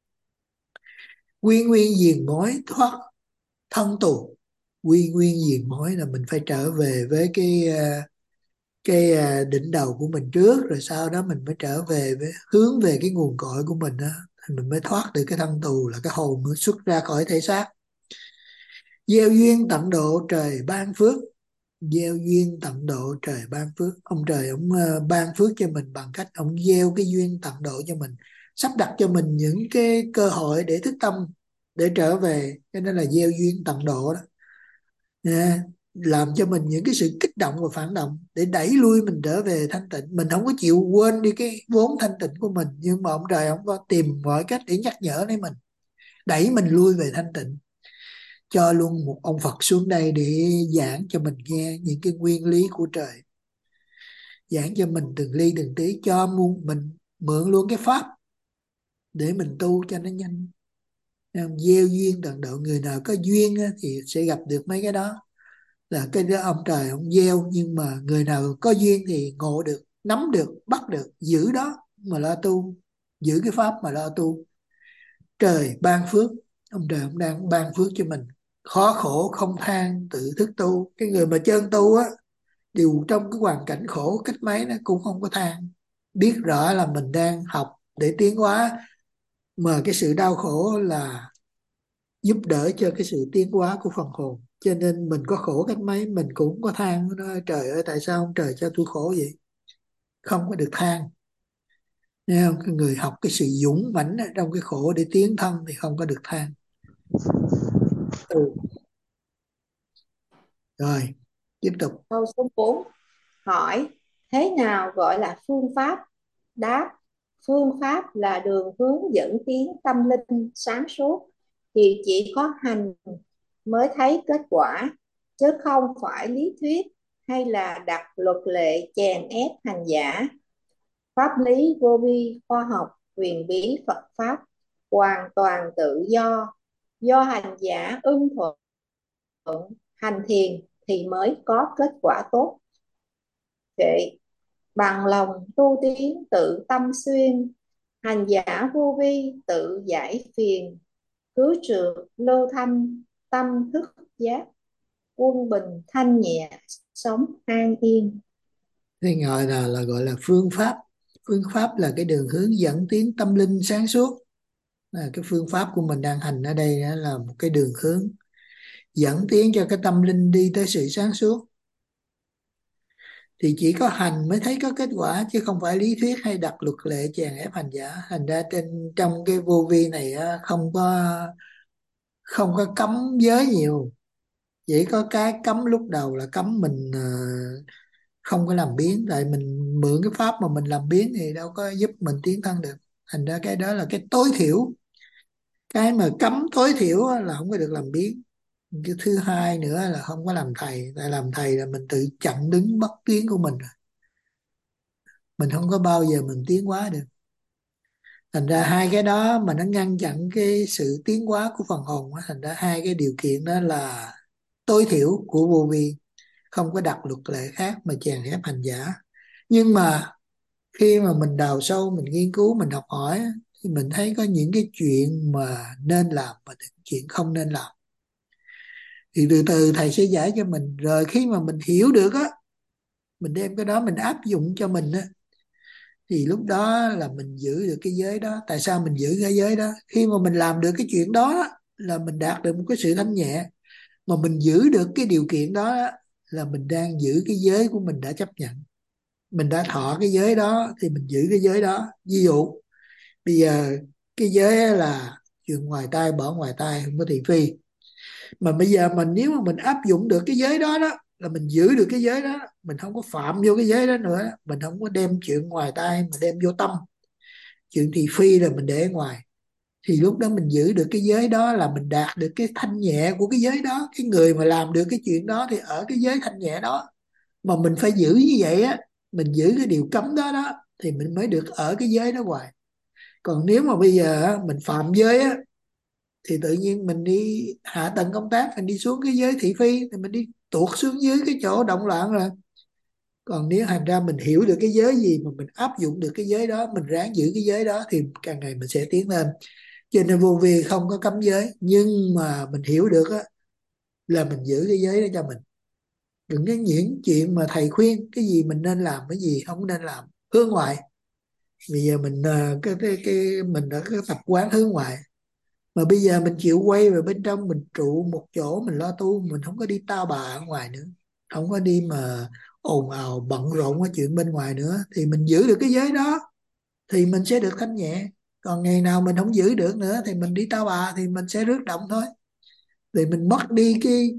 Quy nguyên diền mối thoát thân tù. Quy nguyên diền mối là mình phải trở về với cái cái đỉnh đầu của mình trước, rồi sau đó mình mới trở về với hướng về cái nguồn cội của mình đó, thì mình mới thoát được cái thân tù, là cái hồn mới xuất ra khỏi thể xác. Gieo duyên tận độ trời ban phước. Gieo duyên tận độ trời ban phước. Ông trời ông uh, ban phước cho mình bằng cách ông gieo cái duyên tận độ cho mình, sắp đặt cho mình những cái cơ hội để thức tâm, để trở về. Cho nên là gieo duyên tận độ đó. Yeah. làm cho mình những cái sự kích động và phản động để đẩy lui mình trở về thanh tịnh. Mình không có chịu quên đi cái vốn thanh tịnh của mình, nhưng mà ông trời không có tìm mọi cách để nhắc nhở lấy mình, đẩy mình lui về thanh tịnh. Cho luôn một ông Phật xuống đây để giảng cho mình nghe những cái nguyên lý của trời, giảng cho mình từng ly từng tí, cho muôn mình mượn luôn cái pháp để mình tu cho nó nhanh. Gieo duyên tận độ, người nào có duyên thì sẽ gặp được mấy cái đó, là cái đó ông trời ông gieo. Nhưng mà người nào có duyên thì ngộ được, nắm được, bắt được, giữ đó mà lo tu, giữ cái pháp mà lo tu. Trời ban phước, ông trời ông đang ban phước cho mình. Khó khổ không than, tự thức tu. Cái người mà chân tu á, đều trong cái hoàn cảnh khổ cách mấy nó cũng không có than, biết rõ là mình đang học để tiến hóa, mà cái sự đau khổ là giúp đỡ cho cái sự tiến hóa của phần hồn. Cho nên mình có khổ cách mấy mình cũng có than, nói trời ơi tại sao ông trời cho tôi khổ vậy, không có được than. Nghe không? Cái người học cái sự dũng mãnh ở trong cái khổ để tiến thân thì không có được than. Ừ. Rồi tiếp tục. Câu số bốn hỏi thế nào gọi là phương pháp? Đáp: phương pháp là đường hướng dẫn tiến tâm linh sáng suốt, thì chỉ có hành mới thấy kết quả, chứ không phải lý thuyết hay là đặt luật lệ chèn ép hành giả. Pháp lý vô vi, khoa học, huyền bí Phật pháp hoàn toàn tự do, do hành giả ưng thuận hành thiền thì mới có kết quả tốt. Vậy bằng lòng tu tiến tự tâm xuyên, hành giả vô vi tự giải phiền, cứ trượt lô thanh tâm thức giác, quân bình thanh nhẹ sống an yên. Thế gọi là là gọi là phương pháp. Phương pháp là cái đường hướng dẫn tiến tâm linh sáng suốt. Là cái phương pháp của mình đang hành ở đây là một cái đường hướng dẫn tiến cho cái tâm linh đi tới sự sáng suốt. Thì chỉ có hành mới thấy có kết quả, chứ không phải lý thuyết hay đặt luật lệ chèn ép hành giả. Thành ra trên trong cái vô vi này không có không có cấm giới nhiều, chỉ có cái cấm lúc đầu là cấm mình không có làm biến. Tại mình mượn cái pháp mà mình làm biến thì đâu có giúp mình tiến thân được. Thành ra cái đó là cái tối thiểu, cái mà cấm tối thiểu là không có được làm biến. Cái thứ hai nữa là không có làm thầy. Tại làm thầy là mình tự chặn đứng bất tiến của mình, mình không có bao giờ mình tiến hóa được. Thành ra hai cái đó mà nó ngăn chặn cái sự tiến hóa của phần hồn. Thành ra hai cái điều kiện đó là tối thiểu của vô vi, không có đặt luật lệ khác mà chèn ép hành giả. Nhưng mà khi mà mình đào sâu, mình nghiên cứu, mình học hỏi, thì mình thấy có những cái chuyện mà nên làm và những chuyện không nên làm. Thì từ từ thầy sẽ giải cho mình. Rồi khi mà mình hiểu được á, mình đem cái đó mình áp dụng cho mình á, thì lúc đó là mình giữ được cái giới đó. Tại sao mình giữ cái giới đó? Khi mà mình làm được cái chuyện đó là mình đạt được một cái sự thanh nhẹ. Mà mình giữ được cái điều kiện đó là mình đang giữ cái giới của mình đã chấp nhận. Mình đã thọ cái giới đó thì mình giữ cái giới đó. Ví dụ bây giờ cái giới là chuyện ngoài tai bỏ ngoài tai, không có thị phi. Mà bây giờ mình nếu mà mình áp dụng được cái giới đó đó, là mình giữ được cái giới đó, mình không có phạm vô cái giới đó nữa. Mình không có đem chuyện ngoài tai mà đem vô tâm. Chuyện thị phi là mình để ngoài. Thì lúc đó mình giữ được cái giới đó là mình đạt được cái thanh nhẹ của cái giới đó. Cái người mà làm được cái chuyện đó thì ở cái giới thanh nhẹ đó. Mà mình phải giữ như vậy á, mình giữ cái điều cấm đó đó, thì mình mới được ở cái giới đó hoài. Còn nếu mà bây giờ mình phạm giới á, thì tự nhiên mình đi hạ tầng công tác, mình đi xuống cái giới thị phi, thì mình đi tuột xuống dưới cái chỗ động loạn rồi. Còn nếu thành ra mình hiểu được cái giới gì mà mình áp dụng được cái giới đó, mình ráng giữ cái giới đó, thì càng ngày mình sẽ tiến lên. Cho nên vô vi không có cấm giới, nhưng mà mình hiểu được á, là mình giữ cái giới đó cho mình. Đừng có những chuyện mà thầy khuyên cái gì mình nên làm, cái gì không nên làm, hướng ngoại. Bây giờ mình cái cái, cái mình đã có tập quán hướng ngoại, mà bây giờ mình chịu quay vào bên trong, mình trụ một chỗ, mình lo tu, mình không có đi tao bà ở ngoài nữa, không có đi mà ồn ào bận rộn cái chuyện bên ngoài nữa, thì mình giữ được cái giới đó thì mình sẽ được thanh nhẹ. Còn ngày nào mình không giữ được nữa thì mình đi tao bà thì mình sẽ rước động thôi. Thì mình mất đi cái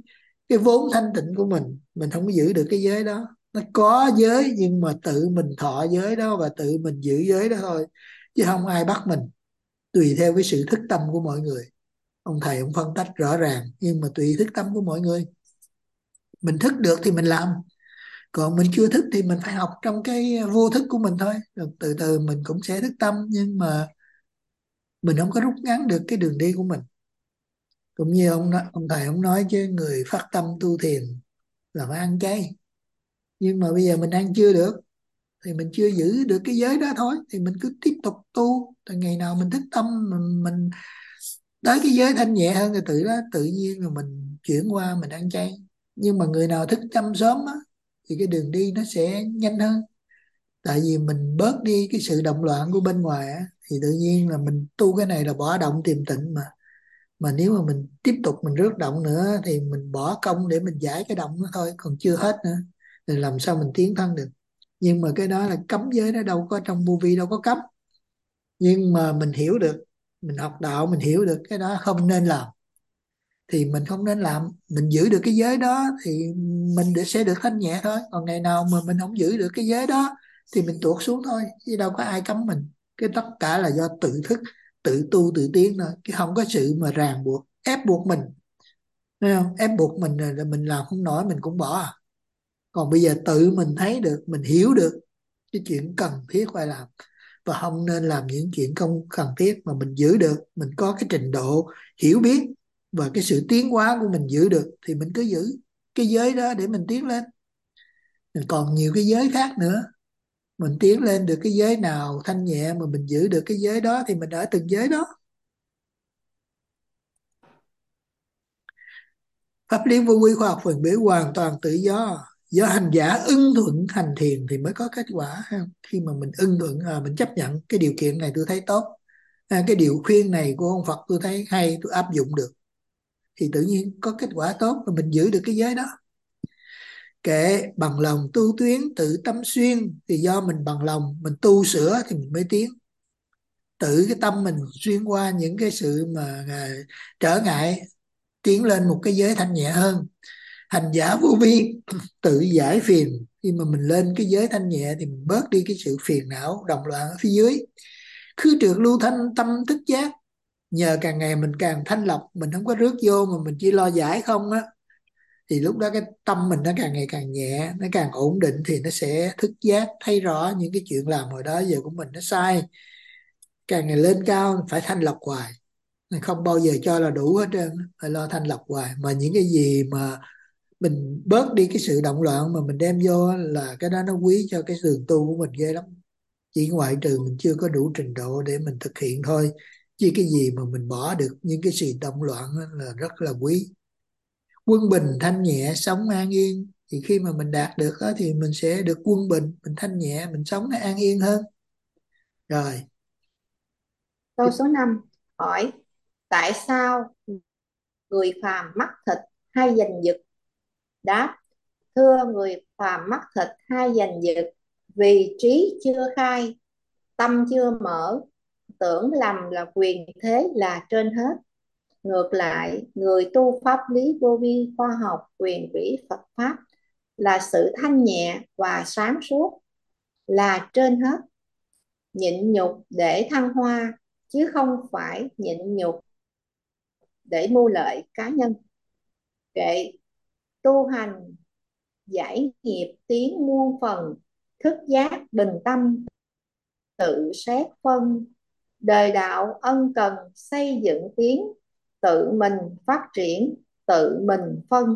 cái vốn thanh tịnh của mình, mình không có giữ được cái giới đó. Nó có giới nhưng mà tự mình thọ giới đó và tự mình giữ giới đó thôi, chứ không ai bắt mình, tùy theo cái sự thức tâm của mọi người. Ông thầy ông phân tách rõ ràng, nhưng mà tùy thức tâm của mọi người. Mình thức được thì mình làm, còn mình chưa thức thì mình phải học trong cái vô thức của mình thôi. Rồi từ từ mình cũng sẽ thức tâm, nhưng mà mình không có rút ngắn được cái đường đi của mình. Cũng như ông nói, ông thầy ông nói chứ, người phát tâm tu thiền là phải ăn chay, nhưng mà bây giờ mình ăn chưa được thì mình chưa giữ được cái giới đó thôi, thì mình cứ tiếp tục tu. Từ ngày nào mình thức tâm, mình, mình tới cái giới thanh nhẹ hơn, thì tự đó tự nhiên rồi mình chuyển qua mình ăn chay. Nhưng mà người nào thức tâm sớm á, thì cái đường đi nó sẽ nhanh hơn, tại vì mình bớt đi cái sự động loạn của bên ngoài á, thì tự nhiên là mình tu cái này là bỏ động tìm tịnh mà. Mà nếu mà mình tiếp tục mình rước động nữa thì mình bỏ công để mình giải cái động đó thôi, còn chưa hết nữa, thì làm sao mình tiến thân được. Nhưng mà cái đó là cấm giới, nó đâu có trong bu vi đâu có cấm. Nhưng mà mình hiểu được, mình học đạo mình hiểu được cái đó không nên làm thì mình không nên làm. Mình giữ được cái giới đó thì mình sẽ được thanh nhẹ thôi. Còn ngày nào mà mình không giữ được cái giới đó thì mình tuột xuống thôi, chứ đâu có ai cấm mình. Cái tất cả là do tự thức, tự tu tự tiến thôi, chứ không có sự mà ràng buộc ép buộc mình. Thấy không? Ép buộc mình là mình làm không nổi mình cũng bỏ à. Còn bây giờ tự mình thấy được, mình hiểu được cái chuyện cần thiết phải làm, và không nên làm những chuyện không cần thiết. Mà mình giữ được, mình có cái trình độ hiểu biết và cái sự tiến hóa của mình giữ được, thì mình cứ giữ cái giới đó để mình tiến lên. Còn nhiều cái giới khác nữa, mình tiến lên được cái giới nào thanh nhẹ mà mình giữ được cái giới đó thì mình ở từng giới đó. Pháp lý vô quy, khoa học quyền bí hoàn toàn tự do. Do hành giả ưng thuận hành thiền thì mới có kết quả. Khi mà mình ưng thuận, à, mình chấp nhận cái điều kiện này tôi thấy tốt, à, cái điều khuyên này của ông Phật tôi thấy hay, tôi áp dụng được, thì tự nhiên có kết quả tốt và mình giữ được cái giới đó. Kệ bằng lòng tu tuyến tự tâm xuyên, thì do mình bằng lòng mình tu sửa thì mình mới tiến. Tự cái tâm mình xuyên qua những cái sự mà à, trở ngại, tiến lên một cái giới thanh nhẹ hơn. Hành giả vô vi tự giải phiền. Khi mà mình lên cái giới thanh nhẹ thì mình bớt đi cái sự phiền não động loạn ở phía dưới. Khứ trượt lưu thanh tâm thức giác. Nhờ càng ngày mình càng thanh lọc, mình không có rước vô mà mình chỉ lo giải không á, thì lúc đó cái tâm mình nó càng ngày càng nhẹ, nó càng ổn định, thì nó sẽ thức giác, thấy rõ những cái chuyện làm hồi đó giờ của mình nó sai. Càng ngày lên cao phải thanh lọc hoài, không bao giờ cho là đủ hết trơn, phải lo thanh lọc hoài. Mà những cái gì mà mình bớt đi cái sự động loạn mà mình đem vô là cái đó nó quý cho cái đường tu của mình ghê lắm. Chỉ ngoại trừ mình chưa có đủ trình độ để mình thực hiện thôi, chứ cái gì mà mình bỏ được những cái sự động loạn là rất là quý. Quân bình thanh nhẹ sống an yên, thì khi mà mình đạt được đó, thì mình sẽ được quân bình, mình thanh nhẹ, mình sống nó an yên hơn. Rồi Câu số năm hỏi: tại sao người phàm mắc thịt hay giành giật? Đáp: thưa người phàm mắc thịt hay giành giật vì trí chưa khai, tâm chưa mở, tưởng lầm là quyền thế là trên hết. Ngược lại, người tu pháp lý vô vi, khoa học quyền vĩ Phật pháp là sự thanh nhẹ và sáng suốt, là trên hết. Nhịn nhục để thăng hoa, chứ không phải nhịn nhục để mưu lợi cá nhân. Kệ tu hành giải nghiệp tiến muôn phần, thức giác bình tâm tự xét phân. Đời đạo ân cần xây dựng tiến, tự mình phát triển tự mình phân.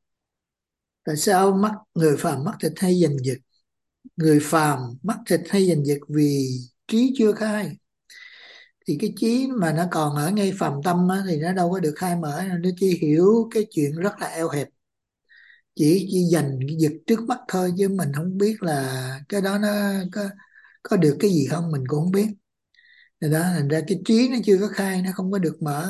tại sao mắc người phàm mắc thịt hay giành giật? Người phàm mắc thịt hay giành giật vì trí chưa khai. Thì cái trí mà nó còn ở ngay phàm tâm á, thì nó đâu có được khai mở, nó chỉ hiểu cái chuyện rất là eo hẹp, chỉ chỉ dành cái giật trước mắt thôi, chứ mình không biết là cái đó nó có có được cái gì không, mình cũng không biết. Rồi đó, thành ra cái trí nó chưa có khai, nó không có được mở.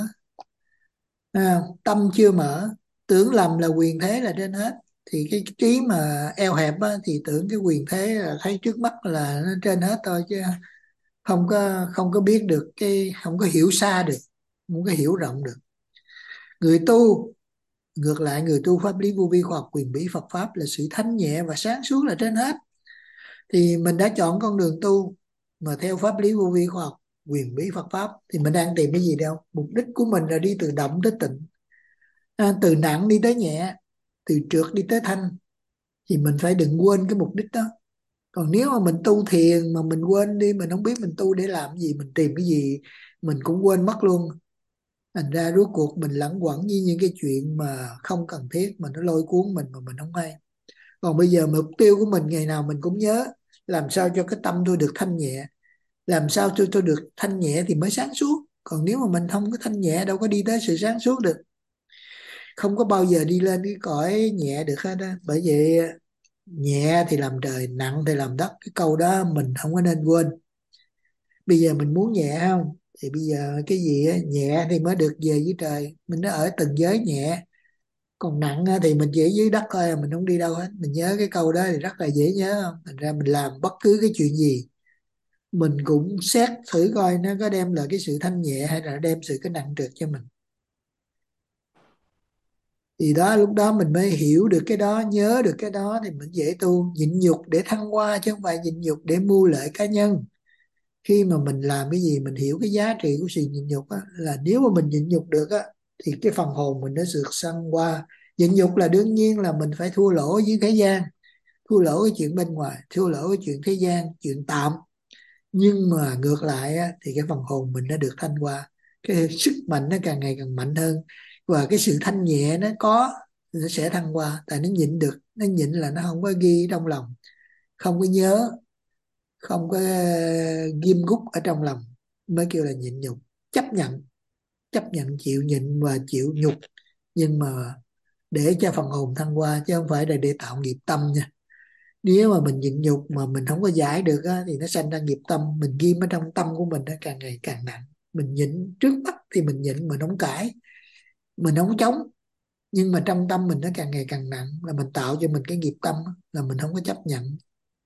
À, tâm chưa mở, tưởng lầm là quyền thế là trên hết. Thì cái trí mà eo hẹp á, thì tưởng cái quyền thế là thấy trước mắt là nó trên hết thôi, chứ không có không có biết được cái, không có hiểu xa được, không có hiểu rộng được. Người tu Ngược lại, người tu pháp lý vô vi khoa học quyền bí Phật pháp là sự thanh nhẹ và sáng suốt là trên hết. Thì mình đã chọn con đường tu mà theo pháp lý vô vi khoa học quyền bí Phật pháp, thì mình đang tìm cái gì đâu? Mục đích của mình là đi từ động tới tịnh, à, từ nặng đi tới nhẹ, từ trượt đi tới thanh. Thì mình phải đừng quên cái mục đích đó. Còn nếu mà mình tu thiền mà mình quên đi, mình không biết mình tu để làm gì, mình tìm cái gì mình cũng quên mất luôn. Thành ra rốt cuộc mình lẳng quẩn với những cái chuyện mà không cần thiết, mà nó lôi cuốn mình mà mình không hay. Còn bây giờ mục tiêu của mình ngày nào mình cũng nhớ làm sao cho cái tâm tôi được thanh nhẹ. Làm sao tôi tôi được thanh nhẹ thì mới sáng suốt. Còn nếu mà mình không có thanh nhẹ đâu có đi tới sự sáng suốt được. Không có bao giờ đi lên cái cõi nhẹ được hết á. Bởi vậy nhẹ thì làm trời, nặng thì làm đất. Cái câu đó mình không có nên quên. Bây giờ mình muốn nhẹ không? Thì bây giờ cái gì á, nhẹ thì mới được về với trời. Mình nó ở từng giới nhẹ. Còn nặng á, thì mình chỉ dưới đất thôi, mình không đi đâu hết. Mình nhớ cái câu đó thì rất là dễ nhớ không? Thành ra mình làm bất cứ cái chuyện gì, mình cũng xét thử coi nó có đem lại cái sự thanh nhẹ hay là đem sự cái nặng trược cho mình. Thì đó, lúc đó mình mới hiểu được cái đó, nhớ được cái đó thì mình dễ tu. Nhịn nhục để thăng hoa chứ không phải nhịn nhục để mưu lợi cá nhân. Khi mà mình làm cái gì mình hiểu cái giá trị của sự nhịn nhục á, là nếu mà mình nhịn nhục được á thì cái phần hồn mình nó được thăng hoa. Nhịn nhục là đương nhiên là mình phải thua lỗ với thế gian, thua lỗ cái chuyện bên ngoài, thua lỗ cái chuyện thế gian, chuyện tạm. Nhưng mà ngược lại á, thì cái phần hồn mình nó được thanh hoa, cái sức mạnh nó càng ngày càng mạnh hơn, và cái sự thanh nhẹ nó có, nó sẽ thăng hoa. Tại nó nhịn được, nó nhịn là nó không có ghi trong lòng, không có nhớ, không có ghim gút ở trong lòng, mới kêu là nhịn nhục. Chấp nhận, chấp nhận chịu nhịn và chịu nhục, nhưng mà để cho phần hồn thăng hoa, chứ không phải là để tạo nghiệp tâm nha. Nếu mà mình nhịn nhục mà mình không có giải được á, thì nó sanh ra nghiệp tâm. Mình ghim ở trong tâm của mình nó càng ngày càng nặng. Mình nhịn trước mắt thì mình nhịn, mình không cãi, mình không chống, nhưng mà trong tâm mình nó càng ngày càng nặng, là mình tạo cho mình cái nghiệp tâm á, là mình không có chấp nhận.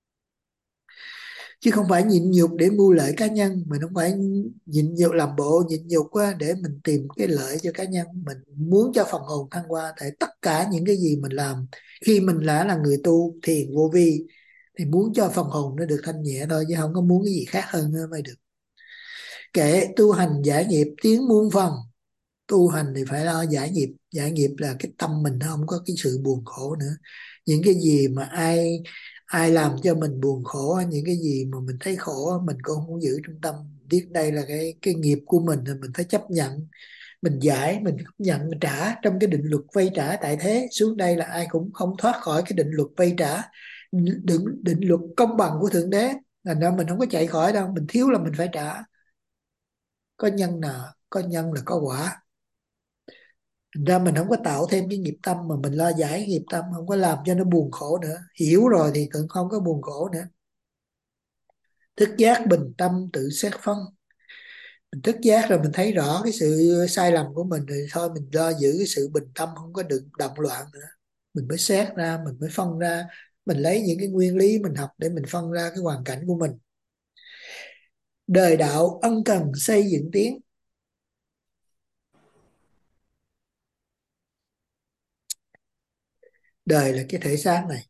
Chứ không phải nhịn nhục để mưu lợi cá nhân. Mình không phải nhịn nhục làm bộ nhịn nhục á, để mình tìm cái lợi cho cá nhân. Mình muốn cho phần hồn thăng hoa. Tại tất cả những cái gì mình làm khi mình đã là người tu thiền vô vi thì muốn cho phần hồn nó được thanh nhẹ thôi, chứ không có muốn cái gì khác hơn nữa mới được. Kệ tu hành giải nghiệp tiến muôn phần. Tu hành thì phải lo giải nghiệp. Giải nghiệp là cái tâm mình nó không có cái sự buồn khổ nữa. Những cái gì mà ai ai làm cho mình buồn khổ, những cái gì mà mình thấy khổ, mình cũng không giữ trong tâm. Biết đây là cái cái nghiệp của mình thì mình phải chấp nhận, mình giải, mình chấp nhận, mình trả trong cái định luật vay trả tại thế. Xuống đây là ai cũng không thoát khỏi cái định luật vay trả, định, định luật công bằng của Thượng Đế. Thành ra mình không có chạy khỏi đâu. Mình thiếu là mình phải trả. Có nhân nợ, có nhân là có quả. Thành ra mình không có tạo thêm cái nghiệp tâm, mà mình lo giải nghiệp tâm, không có làm cho nó buồn khổ nữa. Hiểu rồi thì cũng không có buồn khổ nữa. Thức giác bình tâm tự xét phân. Mình thức giác rồi mình thấy rõ cái sự sai lầm của mình, rồi thôi mình lo giữ cái sự bình tâm, không có đừng động loạn nữa. Mình mới xét ra, mình mới phân ra, mình lấy những cái nguyên lý mình học để mình phân ra cái hoàn cảnh của mình. Đời đạo ân cần xây dựng tiến. Đời là cái thể xác này,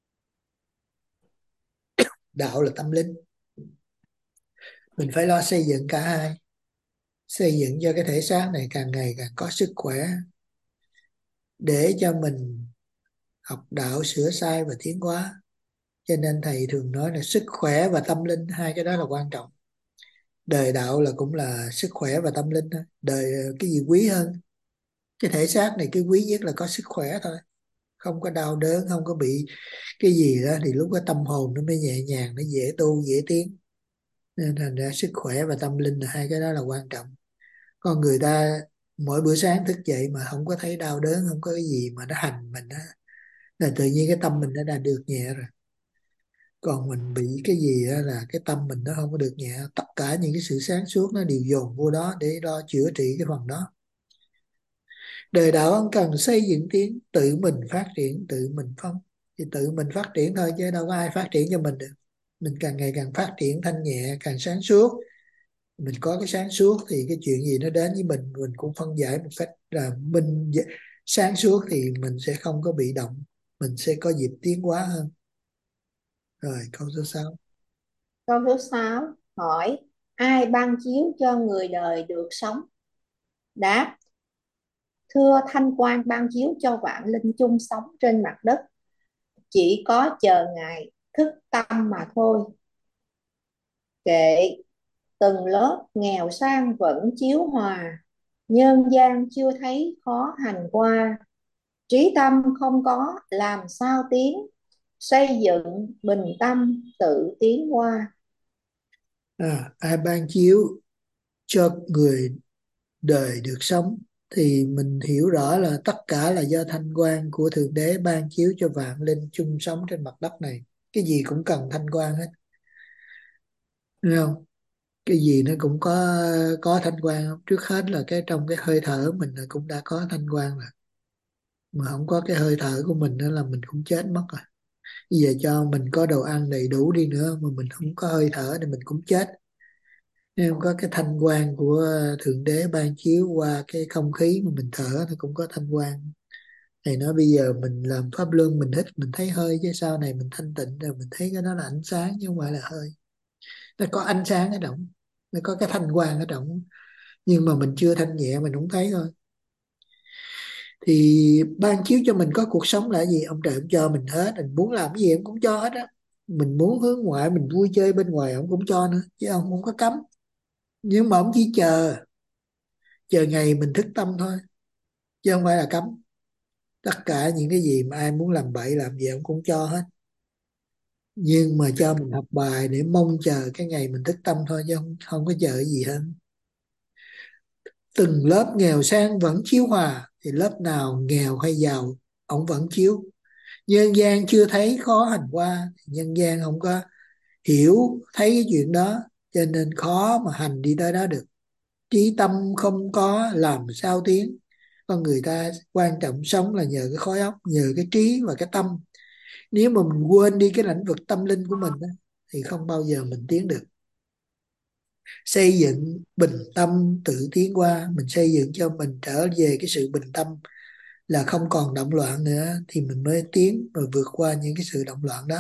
đạo là tâm linh. Mình phải lo xây dựng cả hai. Xây dựng cho cái thể xác này càng ngày càng có sức khỏe, để cho mình học đạo sửa sai và tiến hóa. Cho nên thầy thường nói là sức khỏe và tâm linh, hai cái đó là quan trọng. Đời đạo là cũng là sức khỏe và tâm linh thôi. Đời cái gì quý hơn? Cái thể xác này cái quý nhất là có sức khỏe thôi, không có đau đớn, không có bị cái gì đó, thì lúc đó tâm hồn nó mới nhẹ nhàng, nó dễ tu dễ tiến. Nên thành ra sức khỏe và tâm linh là hai cái đó là quan trọng. Còn người ta mỗi bữa sáng thức dậy mà không có thấy đau đớn, không có cái gì mà nó hành mình á, là tự nhiên cái tâm mình nó đã được nhẹ rồi. Còn mình bị cái gì đó là cái tâm mình nó không có được nhẹ. Tất cả những cái sự sáng suốt nó đều dồn vô đó để lo chữa trị cái phần đó. Đời đạo không cần xây dựng tiến, tự mình phát triển, tự mình phong. Thì tự mình phát triển thôi, chứ đâu có ai phát triển cho mình được. Mình càng ngày càng phát triển thanh nhẹ, càng sáng suốt. Mình có cái sáng suốt thì cái chuyện gì nó đến với mình, mình cũng phân giải một cách là mình sáng suốt thì mình sẽ không có bị động, mình sẽ có dịp tiến hóa hơn. Rồi câu số sáu. Câu thứ sáu hỏi ai ban chiếu cho người đời được sống? Đáp: thưa thanh quan ban chiếu cho vạn linh chung sống trên mặt đất, chỉ có chờ ngài thức tâm mà thôi. Kệ từng lớp nghèo sang vẫn chiếu hòa, nhân gian chưa thấy khó hành qua. Trí tâm không có làm sao tiến, xây dựng bình tâm tự tiến qua. À, ai ban chiếu cho người đời được sống thì mình hiểu rõ là tất cả là do thanh quan của Thượng Đế ban chiếu cho vạn linh chung sống trên mặt đất này. Cái gì cũng cần thanh quan hết, đúng không? Cái gì nó cũng có có thanh quan không? Trước hết là cái trong cái hơi thở mình là cũng đã có thanh quan rồi, mà không có cái hơi thở của mình nữa là mình cũng chết mất rồi. Bây giờ cho mình có đồ ăn đầy đủ đi nữa mà mình không có hơi thở thì mình cũng chết. Nên có cái thanh quan của Thượng Đế ban chiếu qua cái không khí mà mình thở, nó cũng có thanh quan. Thầy nói bây giờ mình làm pháp luân, mình hít mình thấy hơi, chứ sau này mình thanh tịnh rồi mình thấy cái đó là ánh sáng chứ không phải là hơi. Nó có ánh sáng ở trong, nó có cái thanh quan ở trong, nhưng mà mình chưa thanh nhẹ mình không thấy thôi. Thì ban chiếu cho mình có cuộc sống là gì? Ông trời ông cho mình hết, mình muốn làm cái gì ông cũng cho hết á. Mình muốn hướng ngoại, mình vui chơi bên ngoài ông cũng cho nữa, chứ ông không có cấm. Nhưng mà ông chỉ chờ chờ ngày mình thức tâm thôi, chứ không phải là cấm. Tất cả những cái gì mà ai muốn làm bậy làm gì ông cũng cho hết, nhưng mà cho mình học bài để mong chờ cái ngày mình thức tâm thôi, chứ không, không có chờ cái gì hết. Từng lớp nghèo sang vẫn chiếu hòa, thì lớp nào nghèo hay giàu ông vẫn chiếu. Nhân gian chưa thấy khó hành qua, nhân gian không có hiểu thấy cái chuyện đó, cho nên khó mà hành đi tới đó được. Trí tâm không có làm sao tiến. Con người ta quan trọng sống là nhờ cái khối óc, nhờ cái trí và cái tâm. Nếu mà mình quên đi cái lĩnh vực tâm linh của mình đó, thì không bao giờ mình tiến được. Xây dựng bình tâm tự tiến qua, mình xây dựng cho mình trở về cái sự bình tâm, là không còn động loạn nữa, thì mình mới tiến và vượt qua những cái sự động loạn đó.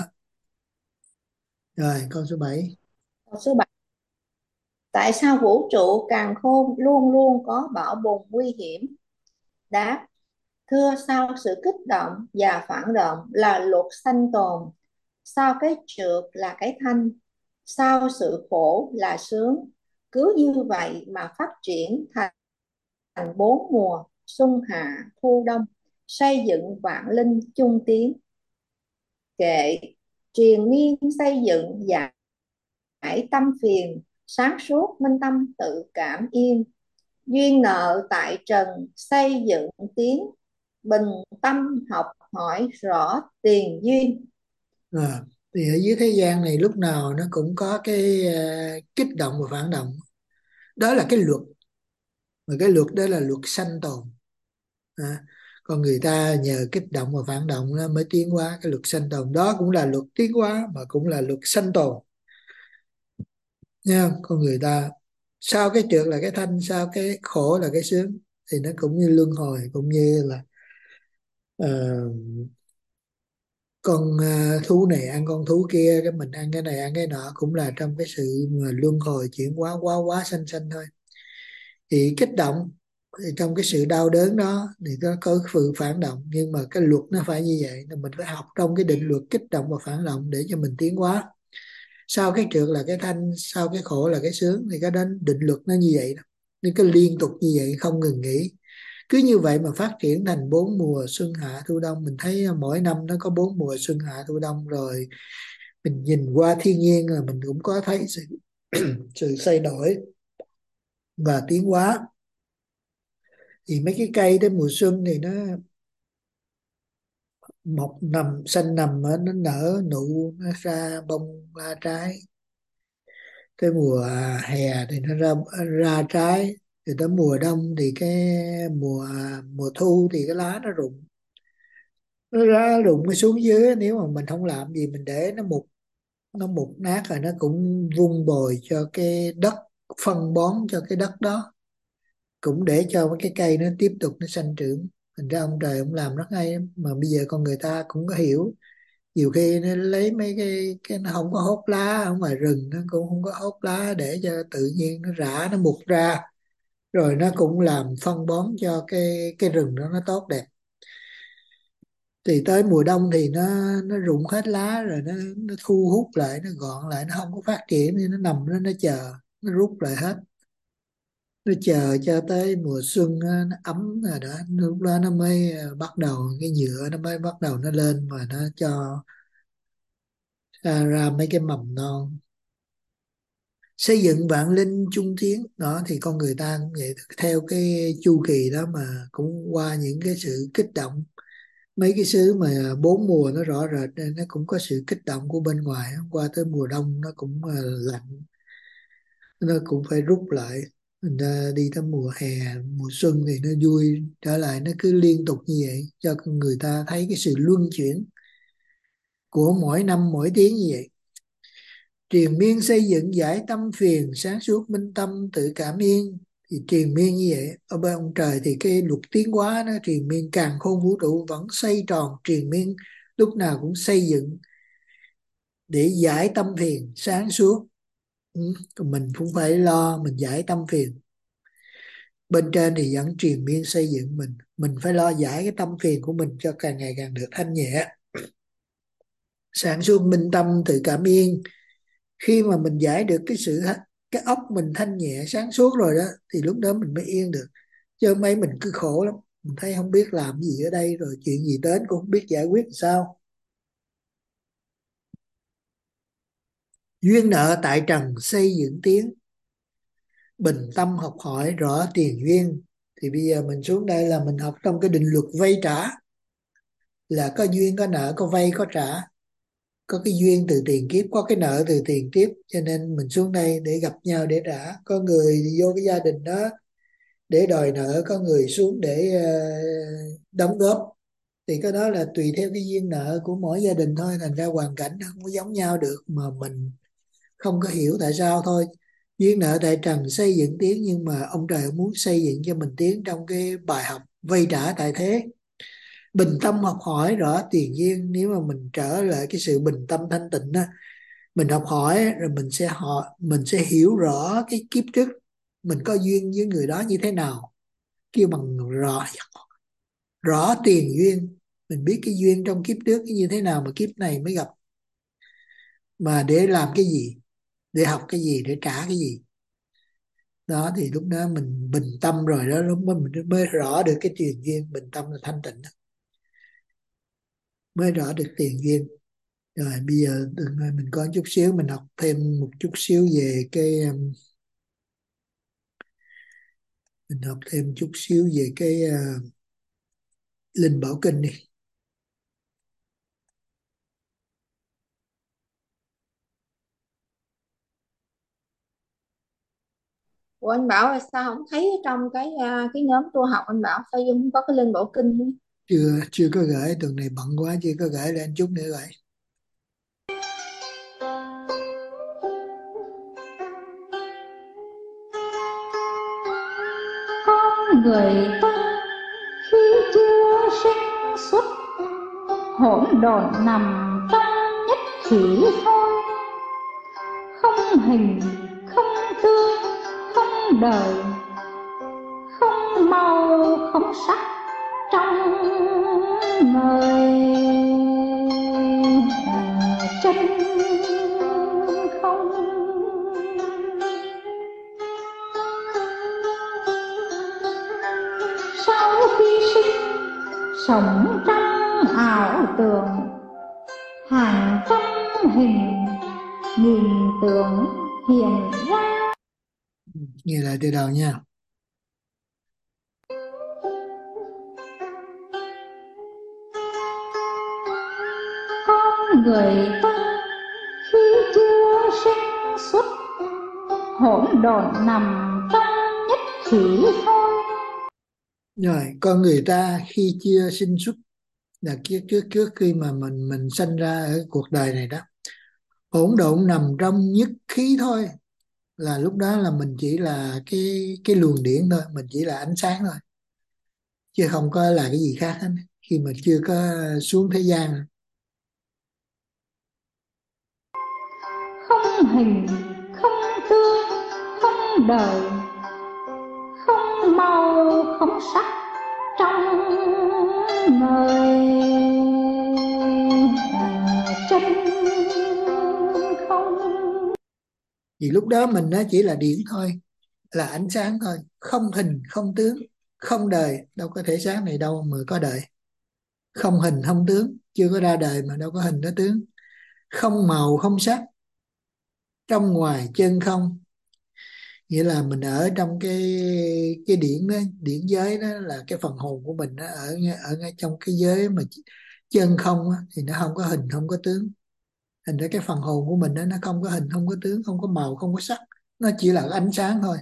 Rồi câu số bảy. Câu số bảy. Tại sao vũ trụ càn khôn luôn luôn có bão bùng nguy hiểm? Đáp: thưa sau sự kích động và phản động là luật sanh tồn, sau cái trượt là cái thanh, sau sự khổ là sướng. Cứ như vậy mà phát triển thành thành bốn mùa xuân hạ thu đông, xây dựng vạn linh chung tiến. Kệ triền miên xây dựng giải giải tâm phiền, sáng suốt minh tâm tự cảm yên. Duyên nợ tại trần xây dựng tiến, bình tâm học hỏi rõ tiền duyên. À, thì ở dưới thế gian này lúc nào nó cũng có cái uh, kích động và phản động. Đó là cái luật, mà cái luật đó là luật sanh tồn. À, còn người ta nhờ kích động và phản động nó mới tiến hóa. Cái luật sanh tồn đó cũng là luật tiến hóa, mà cũng là luật sanh tồn nha. Con người ta sau cái trượt là cái thanh, sau cái khổ là cái sướng, thì nó cũng như luân hồi, cũng như là uh, con uh, thú này ăn con thú kia, cái mình ăn cái này ăn cái nọ, cũng là trong cái sự mà luân hồi chuyển hóa quá quá sanh sanh thôi. Thì kích động thì trong cái sự đau đớn đó thì có có sự phản động, nhưng mà cái luật nó phải như vậy, là mình phải học trong cái định luật kích động và phản động để cho mình tiến hóa. Sau cái trượt là cái thanh, sau cái khổ là cái sướng, thì cái đến định luật nó như vậy đó. Nên cái liên tục như vậy không ngừng nghỉ, cứ như vậy mà phát triển thành bốn mùa xuân hạ thu đông. Mình thấy mỗi năm nó có bốn mùa xuân hạ thu đông, rồi mình nhìn qua thiên nhiên là mình cũng có thấy sự sự thay đổi và tiến hóa. Thì mấy cái cây tới mùa xuân thì nó mọc nằm xanh nằm ở, nó nở nụ, nó ra bông ra trái. Tới mùa hè thì nó ra ra trái, thì tới mùa đông thì cái mùa mùa thu thì cái lá nó rụng, nó ra rụng cái xuống dưới. Nếu mà mình không làm gì, mình để nó mục nó mục nát rồi, nó cũng vun bồi cho cái đất, phân bón cho cái đất đó, cũng để cho cái cây nó tiếp tục nó sinh trưởng. Thành ra ông trời ông làm rất hay. Mà bây giờ con người ta cũng có hiểu, nhiều khi nó lấy mấy cái cái nó không có hốt lá ở ngoài rừng, nó cũng không có hốt lá để cho tự nhiên nó rã nó mục ra, rồi nó cũng làm phân bón cho cái cái rừng đó nó tốt đẹp. Thì tới mùa đông thì nó nó rụng hết lá rồi, nó nó thu hút lại, nó gọn lại, nó không có phát triển, thì nó nằm đó nó chờ, nó rút lại hết, nó chờ cho tới mùa xuân á, nó ấm rồi đó, lúc đó nó mới ờ, bắt đầu cái nhựa nó mới bắt đầu nó lên mà nó cho ra, ra mấy cái mầm non. Xây dựng vạn linh chung tiến đó, thì con người ta cũng vậy, theo cái chu kỳ đó mà cũng qua những cái sự kích động. Mấy cái xứ mà bốn mùa nó rõ rệt nên nó cũng có sự kích động của bên ngoài, qua tới mùa đông nó cũng ờ, lạnh, nó cũng phải rút lại. Mình ra đi tới mùa hè, mùa xuân thì nó vui trở lại, nó cứ liên tục như vậy cho con người ta thấy cái sự luân chuyển của mỗi năm mỗi tiếng như vậy. Triền miên xây dựng giải tâm phiền, sáng suốt minh tâm tự cảm yên. Thì triền miên như vậy, ở bên ông trời thì cái luật tiến hóa nó triền miên, càn khôn vũ trụ vẫn xoay tròn triền miên, lúc nào cũng xây dựng để giải tâm phiền sáng suốt. Ừ, còn mình cũng phải lo mình giải tâm phiền. Bên trên thì vẫn triền miên xây dựng mình mình phải lo giải cái tâm phiền của mình cho càng ngày càng được thanh nhẹ, sáng suốt minh tâm tự cảm yên. Khi mà mình giải được cái sự cái óc mình thanh nhẹ sáng suốt rồi đó, thì lúc đó mình mới yên được. Chứ mấy mình cứ khổ lắm, mình thấy không biết làm gì ở đây, rồi chuyện gì đến cũng không biết giải quyết làm sao. Duyên nợ tại trần xây dựng tiến, bình tâm học hỏi rõ tiền duyên. Thì bây giờ mình xuống đây là mình học trong cái định luật vay trả, là có duyên có nợ, có vay có trả, có cái duyên từ tiền kiếp, có cái nợ từ tiền kiếp, cho nên mình xuống đây để gặp nhau để trả. Có người vô cái gia đình đó để đòi nợ, có người xuống để uh, đóng góp, thì cái đó là tùy theo cái duyên nợ của mỗi gia đình thôi. Thành ra hoàn cảnh không có giống nhau được, mà mình không có hiểu tại sao thôi. Duyên nợ tại trần xây dựng tiến, nhưng mà ông trời muốn xây dựng cho mình tiến trong cái bài học vay trả tại thế. Bình tâm học hỏi rõ tiền duyên. Nếu mà mình trở lại cái sự bình tâm thanh tịnh đó, mình học hỏi rồi mình sẽ họ mình sẽ hiểu rõ cái kiếp trước mình có duyên với người đó như thế nào, kêu bằng rõ rõ tiền duyên. Mình biết cái duyên trong kiếp trước như thế nào mà kiếp này mới gặp, mà để làm cái gì, để học cái gì, để trả cái gì. Đó thì lúc đó mình bình tâm rồi đó, lúc đó mình mới rõ được cái tiền duyên. Bình tâm là thanh tịnh đó, mới rõ được tiền duyên. Rồi bây giờ mình có chút xíu, mình học thêm một chút xíu về cái um, mình học thêm chút xíu về cái uh, Linh Bảo Kinh đi. Ủa anh Bảo là sao không thấy trong cái à, cái nhóm tu học anh Bảo sao không có cái Linh Bảo Kinh nữa? chưa chưa có gửi, tuần này bận quá chưa có gửi, lên chút nữa gửi. Con người ta khi chưa sinh xuất, hỗn độn nằm trong nhất chỉ thôi, không hình không tương không đời, không màu không sắc trong người chân không. Sau khi sinh sống trong ảo tưởng, hàng trăm hình nghìn tượng hiện ra. Nghe lại từ đầu nha. Con người ta khi chưa sinh xuất, hỗn độn nằm trong nhất chỉ thôi. Rồi con người ta khi chưa sinh xuất là trước trước trước khi mà mình mình sinh ra ở cuộc đời này đó, hỗn độn nằm trong nhất khí thôi, là lúc đó là mình chỉ là cái cái luồng điển thôi, mình chỉ là ánh sáng thôi. chứ không có là cái gì khác hết khi mà chưa có xuống thế gian. Không hình, không tương, không đời, không màu, không sắc trong người chân không. Vì lúc đó mình nó chỉ là điển thôi, là ánh sáng thôi, không hình không tướng, không đời. Đâu có thể sáng này đâu mà có đời. Không hình không tướng, chưa có ra đời mà đâu có hình có tướng. Không màu không sắc, trong ngoài chân không. Nghĩa là mình ở trong cái cái điển đó, điển giới đó là cái phần hồn của mình đó, ở ở ngay trong cái giới mà chân không á, thì nó không có hình không có tướng. Thành ra cái phần hồn của mình đó, nó không có hình không có tướng, không có màu không có sắc, nó chỉ là ánh sáng thôi.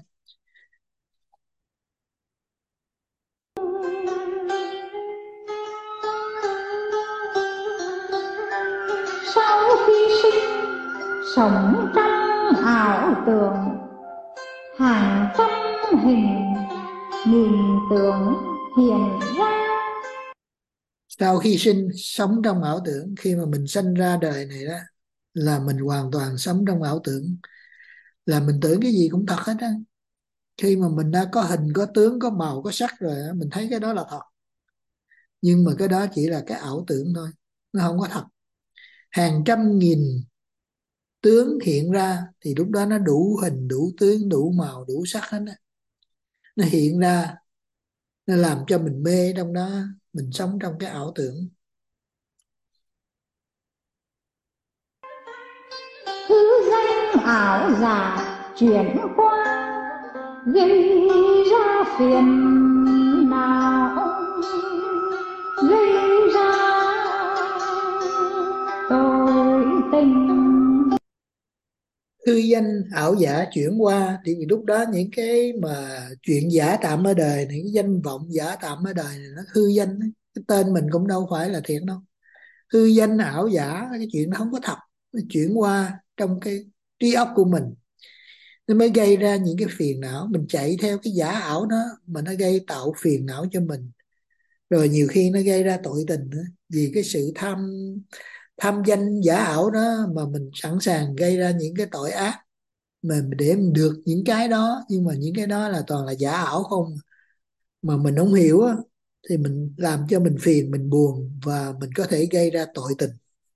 Sau khi sinh sống trong ảo tưởng, hàng trăm hình nghìn tượng hiện ra. Sau khi sinh sống trong ảo tưởng, khi mà mình sinh ra đời này đó là mình hoàn toàn sống trong ảo tưởng, là mình tưởng cái gì cũng thật hết á. Khi mà mình đã có hình có tướng có màu có sắc rồi á, mình thấy cái đó là thật, nhưng mà cái đó chỉ là cái ảo tưởng thôi, nó không có thật. Hàng trăm nghìn tướng hiện ra thì lúc đó nó đủ hình đủ tướng đủ màu đủ sắc hết á. Nó hiện ra, nó làm cho mình mê trong đó, mình sống trong cái ảo tưởng. Hư danh ảo giả chuyển qua, gây ra phiền não, gây ra tội tình. Hư danh ảo giả chuyển qua thì lúc đó những cái mà chuyện giả tạm ở đời này, cái danh vọng giả tạm ở đời này, nó hư danh ấy. Cái tên mình cũng đâu phải là thiệt đâu. Hư danh ảo giả, cái chuyện nó không có thật, nó chuyển qua trong cái trí óc của mình, nó mới gây ra những cái phiền não. Mình chạy theo cái giả ảo đó mà nó gây tạo phiền não cho mình, rồi nhiều khi nó gây ra tội tình nữa. Vì cái sự tham tham danh giả ảo đó mà mình sẵn sàng gây ra những cái tội ác mà để mình được những cái đó, nhưng mà những cái đó là toàn là giả ảo không, mà mình không hiểu á, thì mình làm cho mình phiền, mình buồn và mình có thể gây ra tội tình.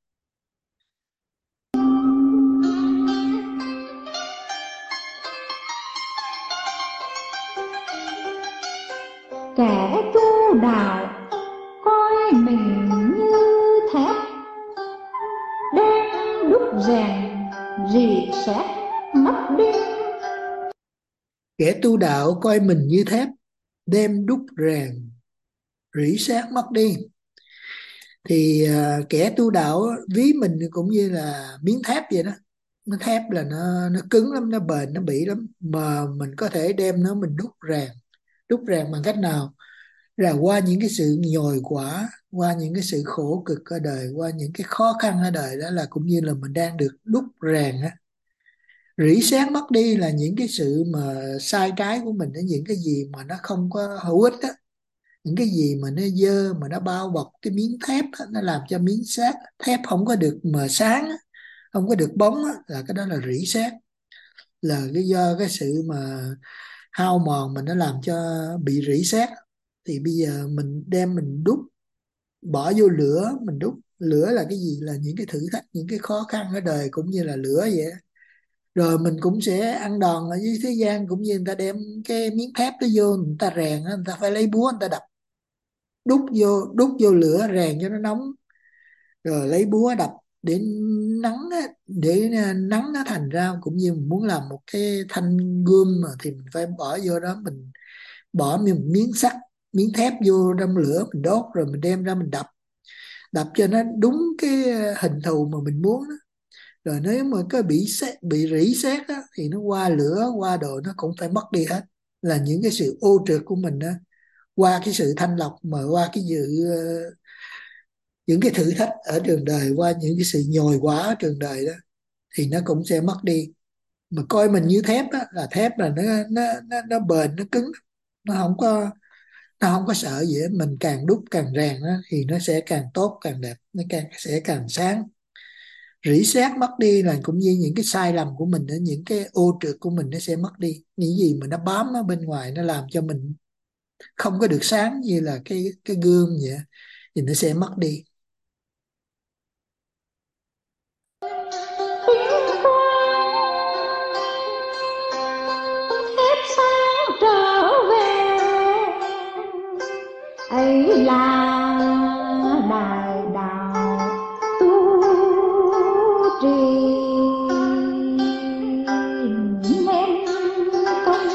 Kẻ tu đạo coi mình như thép, đem đúc rèn rỉ sét mất đi. Kẻ tu đạo coi mình như thép, đem đúc rèn rỉ sét mất đi. Thì uh, kẻ tu đạo ví mình cũng như là miếng thép vậy đó. Nó thép là nó nó cứng lắm, nó bền, nó bỉ lắm, mà mình có thể đem nó mình đúc rèn. Đúc rèn bằng cách nào? Là qua những cái sự nhồi quả, qua những cái sự khổ cực ở đời, qua những cái khó khăn ở đời, đó là cũng như là mình đang được đúc rèn á. Rỉ sét mất đi là những cái sự mà sai trái của mình, những cái gì mà nó không có hữu ích á, những cái gì mà nó dơ, mà nó bao bọc cái miếng thép á, nó làm cho miếng sét thép không có được mà sáng á, không có được bóng á, là cái đó là rỉ sét. Là cái do cái sự mà hao mòn mình nó làm cho bị rỉ sét. Thì bây giờ mình đem mình đúc, bỏ vô lửa, mình đúc. Lửa là cái gì? Là những cái thử thách, những cái khó khăn ở đời cũng như là lửa vậy. Rồi mình cũng sẽ ăn đòn ở dưới thế gian, cũng như người ta đem cái miếng thép đó vô, người ta rèn, người ta phải lấy búa người ta đập, đúc vô đúc vô lửa rèn cho nó nóng, rồi lấy búa đập để nắng á, để nắng nó thành ra. Cũng như mình muốn làm một cái thanh gươm mà thì mình phải bỏ vô đó, mình bỏ một miếng sắt, miếng thép vô trong lửa, mình đốt, rồi mình đem ra mình đập đập cho nó đúng cái hình thù mà mình muốn đó. Rồi nếu mà có bị sét, bị rỉ sét á, thì nó qua lửa qua đồ nó cũng phải mất đi hết. Là những cái sự ô trượt của mình đó, qua cái sự thanh lọc, mà qua cái sự uh, những cái thử thách ở trường đời, qua những cái sự nhồi quả ở trường đời đó, thì nó cũng sẽ mất đi. Mà coi mình như thép á, là thép là nó nó nó, nó bền, nó cứng, nó không có nó không có sợ gì hết. Mình càng đúc càng rèn đó, thì nó sẽ càng tốt càng đẹp, nó càng sẽ càng sáng. Rỉ sét mất đi là cũng như những cái sai lầm của mình, những cái ô trượt của mình nó sẽ mất đi. Những gì mà nó bám ở bên ngoài nó làm cho mình không có được sáng như là cái cái gương vậy thì nó sẽ mất đi. Thép sáng trở về ấy là đại đạo tu trì nên công.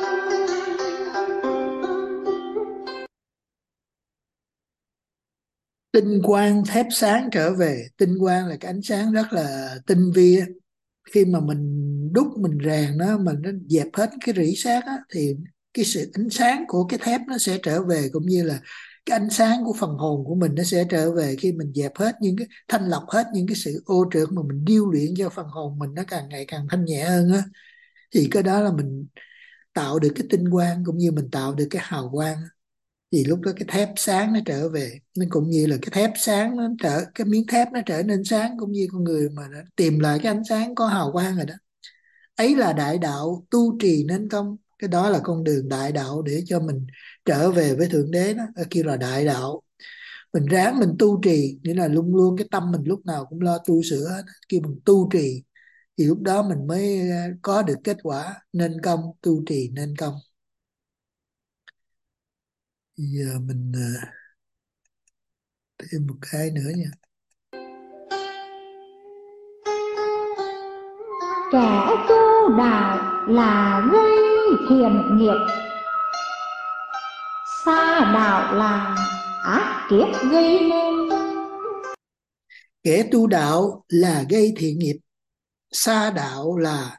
Tinh quang thép sáng trở về. Tinh quang là cái ánh sáng rất là tinh vi á. Khi mà mình đúc mình rèn nó, mà nó dẹp hết cái rỉ sét á, thì cái sự ánh sáng của cái thép nó sẽ trở về, cũng như là cái ánh sáng của phần hồn của mình nó sẽ trở về khi mình dẹp hết những cái, thanh lọc hết những cái sự ô trượt mà mình điêu luyện cho phần hồn mình nó càng ngày càng thanh nhẹ hơn á. Thì cái đó là mình tạo được cái tinh quang, cũng như mình tạo được cái hào quang. Thì lúc đó cái thép sáng nó trở về, nó cũng như là cái thép sáng nó trở, cái miếng thép nó trở nên sáng, cũng như con người mà nó tìm lại cái ánh sáng có hào quang rồi đó. Ấy là đại đạo tu trì nên công. Cái đó là con đường đại đạo để cho mình trở về với Thượng Đế đó, ở kia là đại đạo. Mình ráng mình tu trì, nghĩa là luôn luôn cái tâm mình lúc nào cũng lo tu sửa hết. Khi mình tu trì thì lúc đó mình mới có được kết quả nên công, tu trì nên công. Giờ mình thêm một cái nữa nha. Kẻ tu đạo là gây thiện nghiệp, xa đạo là ác kiếp gây nên. Kẻ tu đạo là gây thiện nghiệp, xa đạo là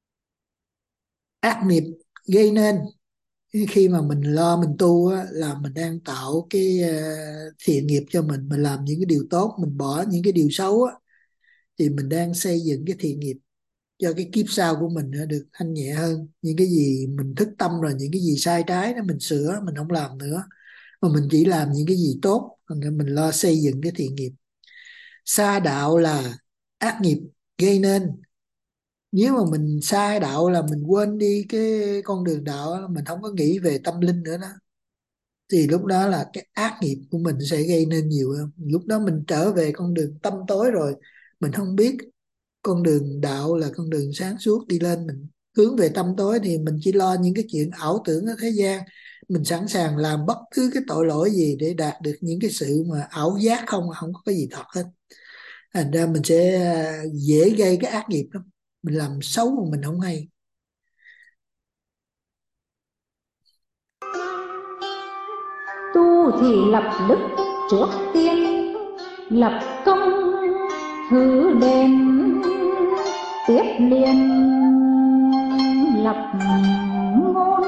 ác nghiệp gây nên. Khi mà mình lo mình tu á, là mình đang tạo cái uh, thiện nghiệp cho mình, mình làm những cái điều tốt, mình bỏ những cái điều xấu á, thì mình đang xây dựng cái thiện nghiệp cho cái kiếp sau của mình nó được thanh nhẹ hơn. Những cái gì mình thức tâm rồi, những cái gì sai trái đó mình sửa, mình không làm nữa, mà mình chỉ làm những cái gì tốt, nên mình lo xây dựng cái thiện nghiệp. Xa đạo là ác nghiệp gây nên. Nếu mà mình sai đạo là mình quên đi cái con đường đạo, mình không có nghĩ về tâm linh nữa đó, thì lúc đó là cái ác nghiệp của mình sẽ gây nên nhiều hơn. Lúc đó mình trở về con đường tâm tối rồi, mình không biết con đường đạo là con đường sáng suốt đi lên, mình hướng về tâm tối thì mình chỉ lo những cái chuyện ảo tưởng ở thế gian. Mình sẵn sàng làm bất cứ cái tội lỗi gì để đạt được những cái sự mà ảo giác, không không có cái gì thật hết. Thành ra mình sẽ dễ gây cái ác nghiệp lắm, mình làm xấu mà mình không hay. Tu thì lập đức trước tiên, lập công thứ đền, tiếp liền lập ngôn.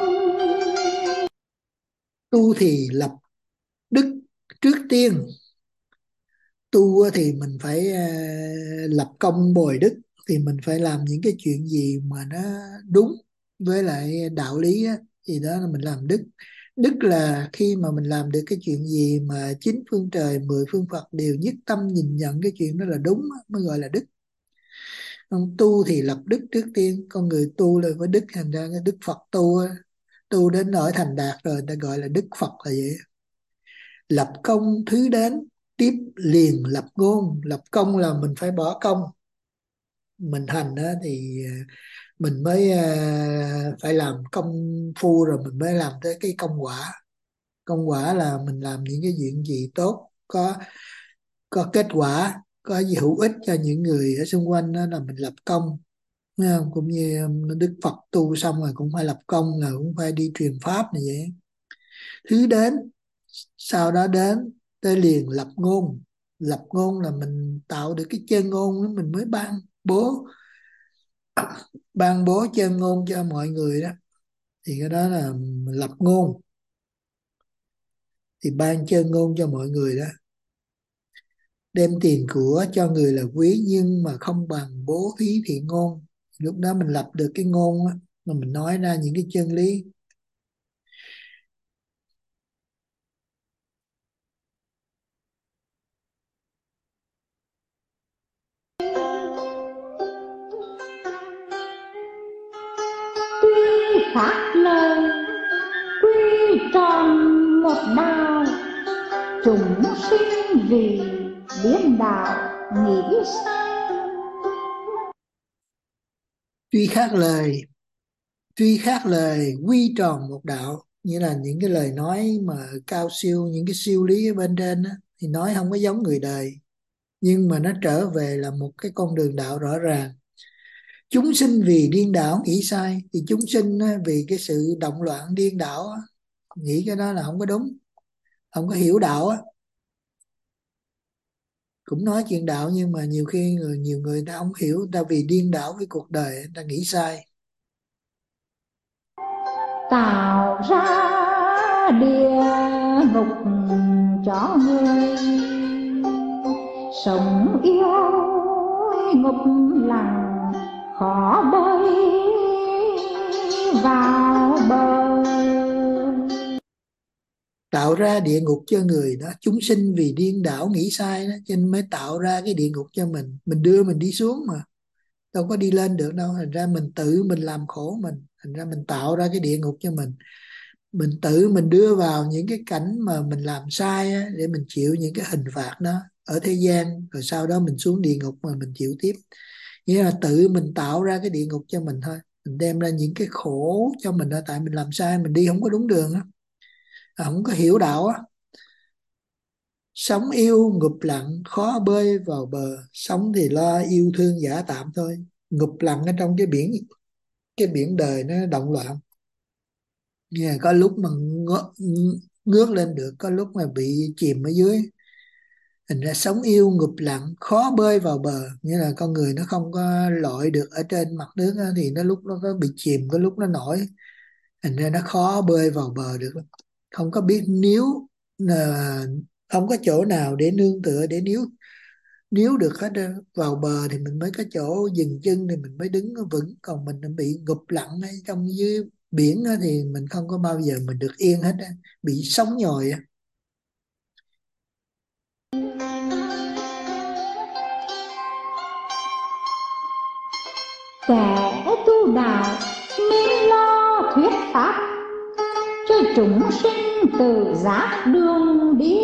Tu thì lập đức trước tiên. Tu thì mình phải uh, lập công bồi đức, thì mình phải làm những cái chuyện gì mà nó đúng với lại đạo lý á, thì đó là mình làm đức. Đức là khi mà mình làm được cái chuyện gì mà chín phương trời mười phương Phật đều nhất tâm nhìn nhận cái chuyện đó là đúng mới gọi là đức. Còn tu thì lập đức trước tiên. Con người tu là có đức, thành ra cái đức Phật tu tu đến nỗi thành đạt rồi người ta gọi là đức Phật là vậy. Lập công thứ đến, tiếp liền lập ngôn. Lập công là mình phải bỏ công, mình hành đó thì mình mới phải làm công phu rồi mình mới làm tới cái công quả. Công quả là mình làm những cái chuyện gì tốt, có có kết quả, có gì hữu ích cho những người ở xung quanh, đó là mình lập công. Thấy không? Cũng như Đức Phật tu xong rồi cũng phải lập công, là cũng phải đi truyền pháp này vậy. Thứ đến, sau đó đến tới liền lập ngôn. Lập ngôn là mình tạo được cái chân ngôn đó, mình mới ban bố ban bố chân ngôn cho mọi người đó, thì cái đó là lập ngôn, thì ban chân ngôn cho mọi người đó. Đem tiền của cho người là quý, nhưng mà không bằng bố thí thiện ngôn. Lúc đó mình lập được cái ngôn á, mà mình nói ra những cái chân lý. khác lời quy tròn một đạo, chúng sinh vì điên đạo nghĩ sai. Tuy khác lời, tuy khác lời quy tròn một đạo, nghĩa là những cái lời nói mà cao siêu, những cái siêu lý ở bên trên đó, thì nói không có giống người đời, nhưng mà nó trở về là một cái con đường đạo rõ ràng. Chúng sinh vì điên đảo nghĩ sai, thì chúng sinh á, vì cái sự động loạn điên đảo á, nghĩ cái đó là không có đúng, không có hiểu đạo á. Cũng nói chuyện đạo nhưng mà nhiều khi người, nhiều người ta không hiểu, người ta vì điên đảo với cuộc đời, người ta nghĩ sai. Tạo ra địa ngục cho người, sống yêu ngục lặng khó bơi vào bờ. Tạo ra địa ngục cho người đó, chúng sinh vì điên đảo nghĩ sai đó, cho nên mới tạo ra cái địa ngục cho mình. Mình đưa mình đi xuống mà, đâu có đi lên được đâu. Thành ra mình tự mình làm khổ mình, thành ra mình tạo ra cái địa ngục cho mình. Mình tự mình đưa vào những cái cảnh mà mình làm sai á, để mình chịu những cái hình phạt đó ở thế gian, rồi sau đó mình xuống địa ngục mà mình chịu tiếp. Nghĩa là tự mình tạo ra cái địa ngục cho mình thôi. Mình đem ra những cái khổ cho mình đó, tại mình làm sai, mình đi không có đúng đường á, không có hiểu đạo á. Sống yêu ngụp lặng khó bơi vào bờ. Sống thì lo yêu thương giả tạm thôi, ngụp lặng ở trong cái biển, cái biển đời nó động loạn. Yeah, có lúc mà ngó, ngước lên được, có lúc mà bị chìm ở dưới. Thành ra sống yêu ngụp lặng khó bơi vào bờ, nghĩa là con người nó không có lội được ở trên mặt nước á, thì nó lúc nó có bị chìm, có lúc nó nổi. Thành ra nó khó bơi vào bờ được lắm. Không có biết níu, là không có chỗ nào để nương tựa, để níu níu được hết. Vào bờ thì mình mới có chỗ dừng chân, thì mình mới đứng vững. Còn mình bị ngụp lặng ở trong dưới biển á, thì mình không có bao giờ mình được yên hết á, bị sóng nhồi á. Kẻ tu đạo nên lo thuyết pháp cho chúng sinh tự giác đường đi.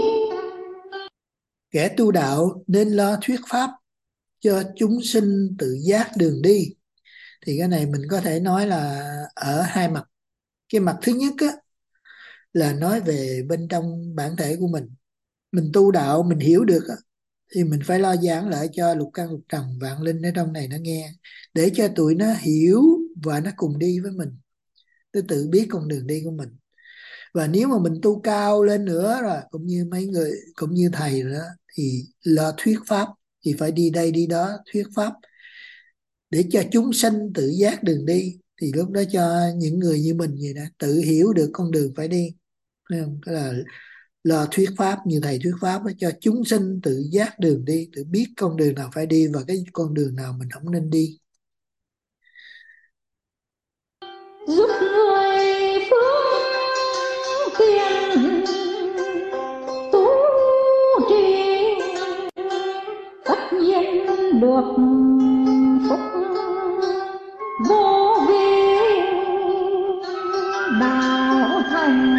Kẻ tu đạo nên lo thuyết pháp cho chúng sinh tự giác đường đi. Thì cái này mình có thể nói là ở hai mặt. Cái mặt thứ nhất á, là nói về bên trong bản thể của mình. Mình tu đạo, mình hiểu được á, thì mình phải lo giảng lại cho lục căn lục trần vạn linh ở trong này nó nghe, để cho tụi nó hiểu và nó cùng đi với mình, nó tự biết con đường đi của mình. Và nếu mà mình tu cao lên nữa rồi, cũng như mấy người, cũng như thầy rồi đó, thì lo thuyết pháp, thì phải đi đây đi đó thuyết pháp để cho chúng sinh tự giác đường đi. Thì lúc đó cho những người như mình vậy đó, tự hiểu được con đường phải đi. Thấy không? Cái là lo thuyết pháp, như thầy thuyết pháp đó, cho chúng sinh tự giác đường đi, tự biết con đường nào phải đi và cái con đường nào mình không nên đi. Giúp người phương tiện tu trì, tất nhiên được phúc vô vi đạo thành.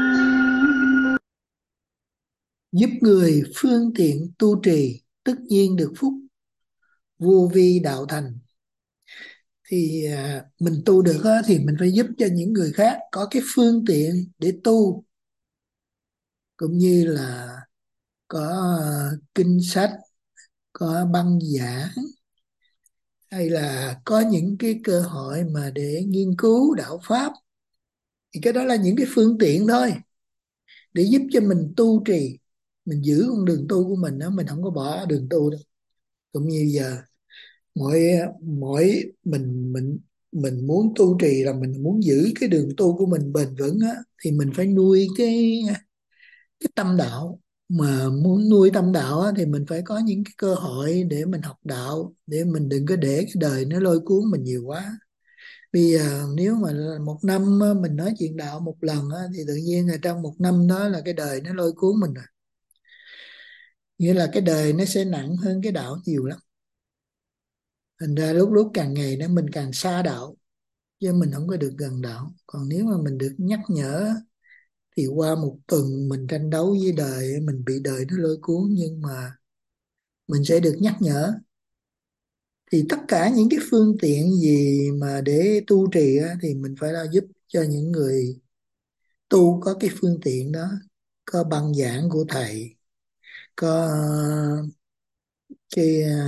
Giúp người phương tiện tu trì, tất nhiên được phúc vô vi đạo thành. Thì à, mình tu được á, thì mình phải giúp cho những người khác có cái phương tiện để tu, cũng như là có uh, kinh sách, có băng giảng, hay là có những cái cơ hội mà để nghiên cứu đạo pháp. Thì cái đó là những cái phương tiện thôi, để giúp cho mình tu trì, mình giữ con đường tu của mình đó, mình không có bỏ đường tu đâu. Cũng như giờ mỗi mỗi mình mình mình muốn tu trì là mình muốn giữ cái đường tu của mình bền vững á, thì mình phải nuôi cái cái tâm đạo. Mà muốn nuôi tâm đạo á, thì mình phải có những cái cơ hội để mình học đạo, để mình đừng có để cái đời nó lôi cuốn mình nhiều quá. Bây giờ nếu mà một năm á, mình nói chuyện đạo một lần á, thì tự nhiên là trong một năm đó là cái đời nó lôi cuốn mình rồi. Nghĩa là cái đời nó sẽ nặng hơn cái đạo nhiều lắm. Thành ra lúc lúc càng ngày nó mình càng xa đạo. chứ mình không có được gần đạo. Còn nếu mà mình được nhắc nhở thì qua một tuần mình tranh đấu với đời, mình bị đời nó lôi cuốn, nhưng mà mình sẽ được nhắc nhở. Thì tất cả những cái phương tiện gì mà để tu trì á, thì mình phải là giúp cho những người tu có cái phương tiện đó, có băng giảng của thầy, có ờ, cái ờ,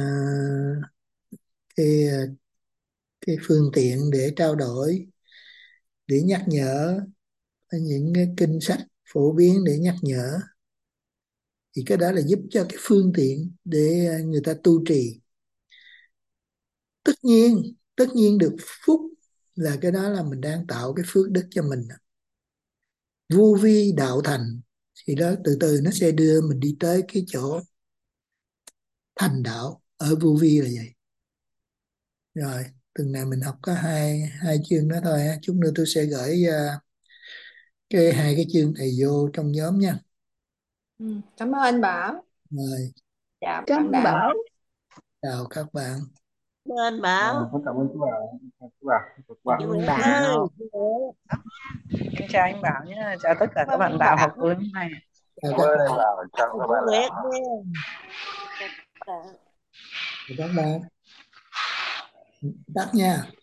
cái ờ, cái phương tiện để trao đổi, để nhắc nhở, những cái kinh sách phổ biến để nhắc nhở. Thì cái đó là giúp cho cái phương tiện để ờ, người ta tu trì. Tất nhiên tất nhiên được phúc là cái đó là mình đang tạo cái phước đức cho mình. Vô vi đạo thành thì đó từ từ nó sẽ đưa mình đi tới cái chỗ thành đạo. Ở vô vi là vậy. Rồi tuần này mình học có hai hai chương đó thôi á. Chút nữa tôi sẽ gửi uh, cái hai cái chương này vô trong nhóm nha. Ừ, cảm ơn anh Bảo. Rồi, Chào Cảm bạn ơn Đạo. Bảo. chào các bạn. Cảm ơn À, Bảo. con cảm ơn chú Bảo. Chú Bảo. Chú Bảo. Chú Nguyễn Bảo. ơi. Em chào anh Bảo nhé, chào tất cả các Cảm bạn ơn Đạo Bảo. học tối hôm nay. Chào Cảm các ơn bạn. anh Bảo. Chào các Chú bạn Nguyễn ạ. nha. Chào các bạn. Tắt nha.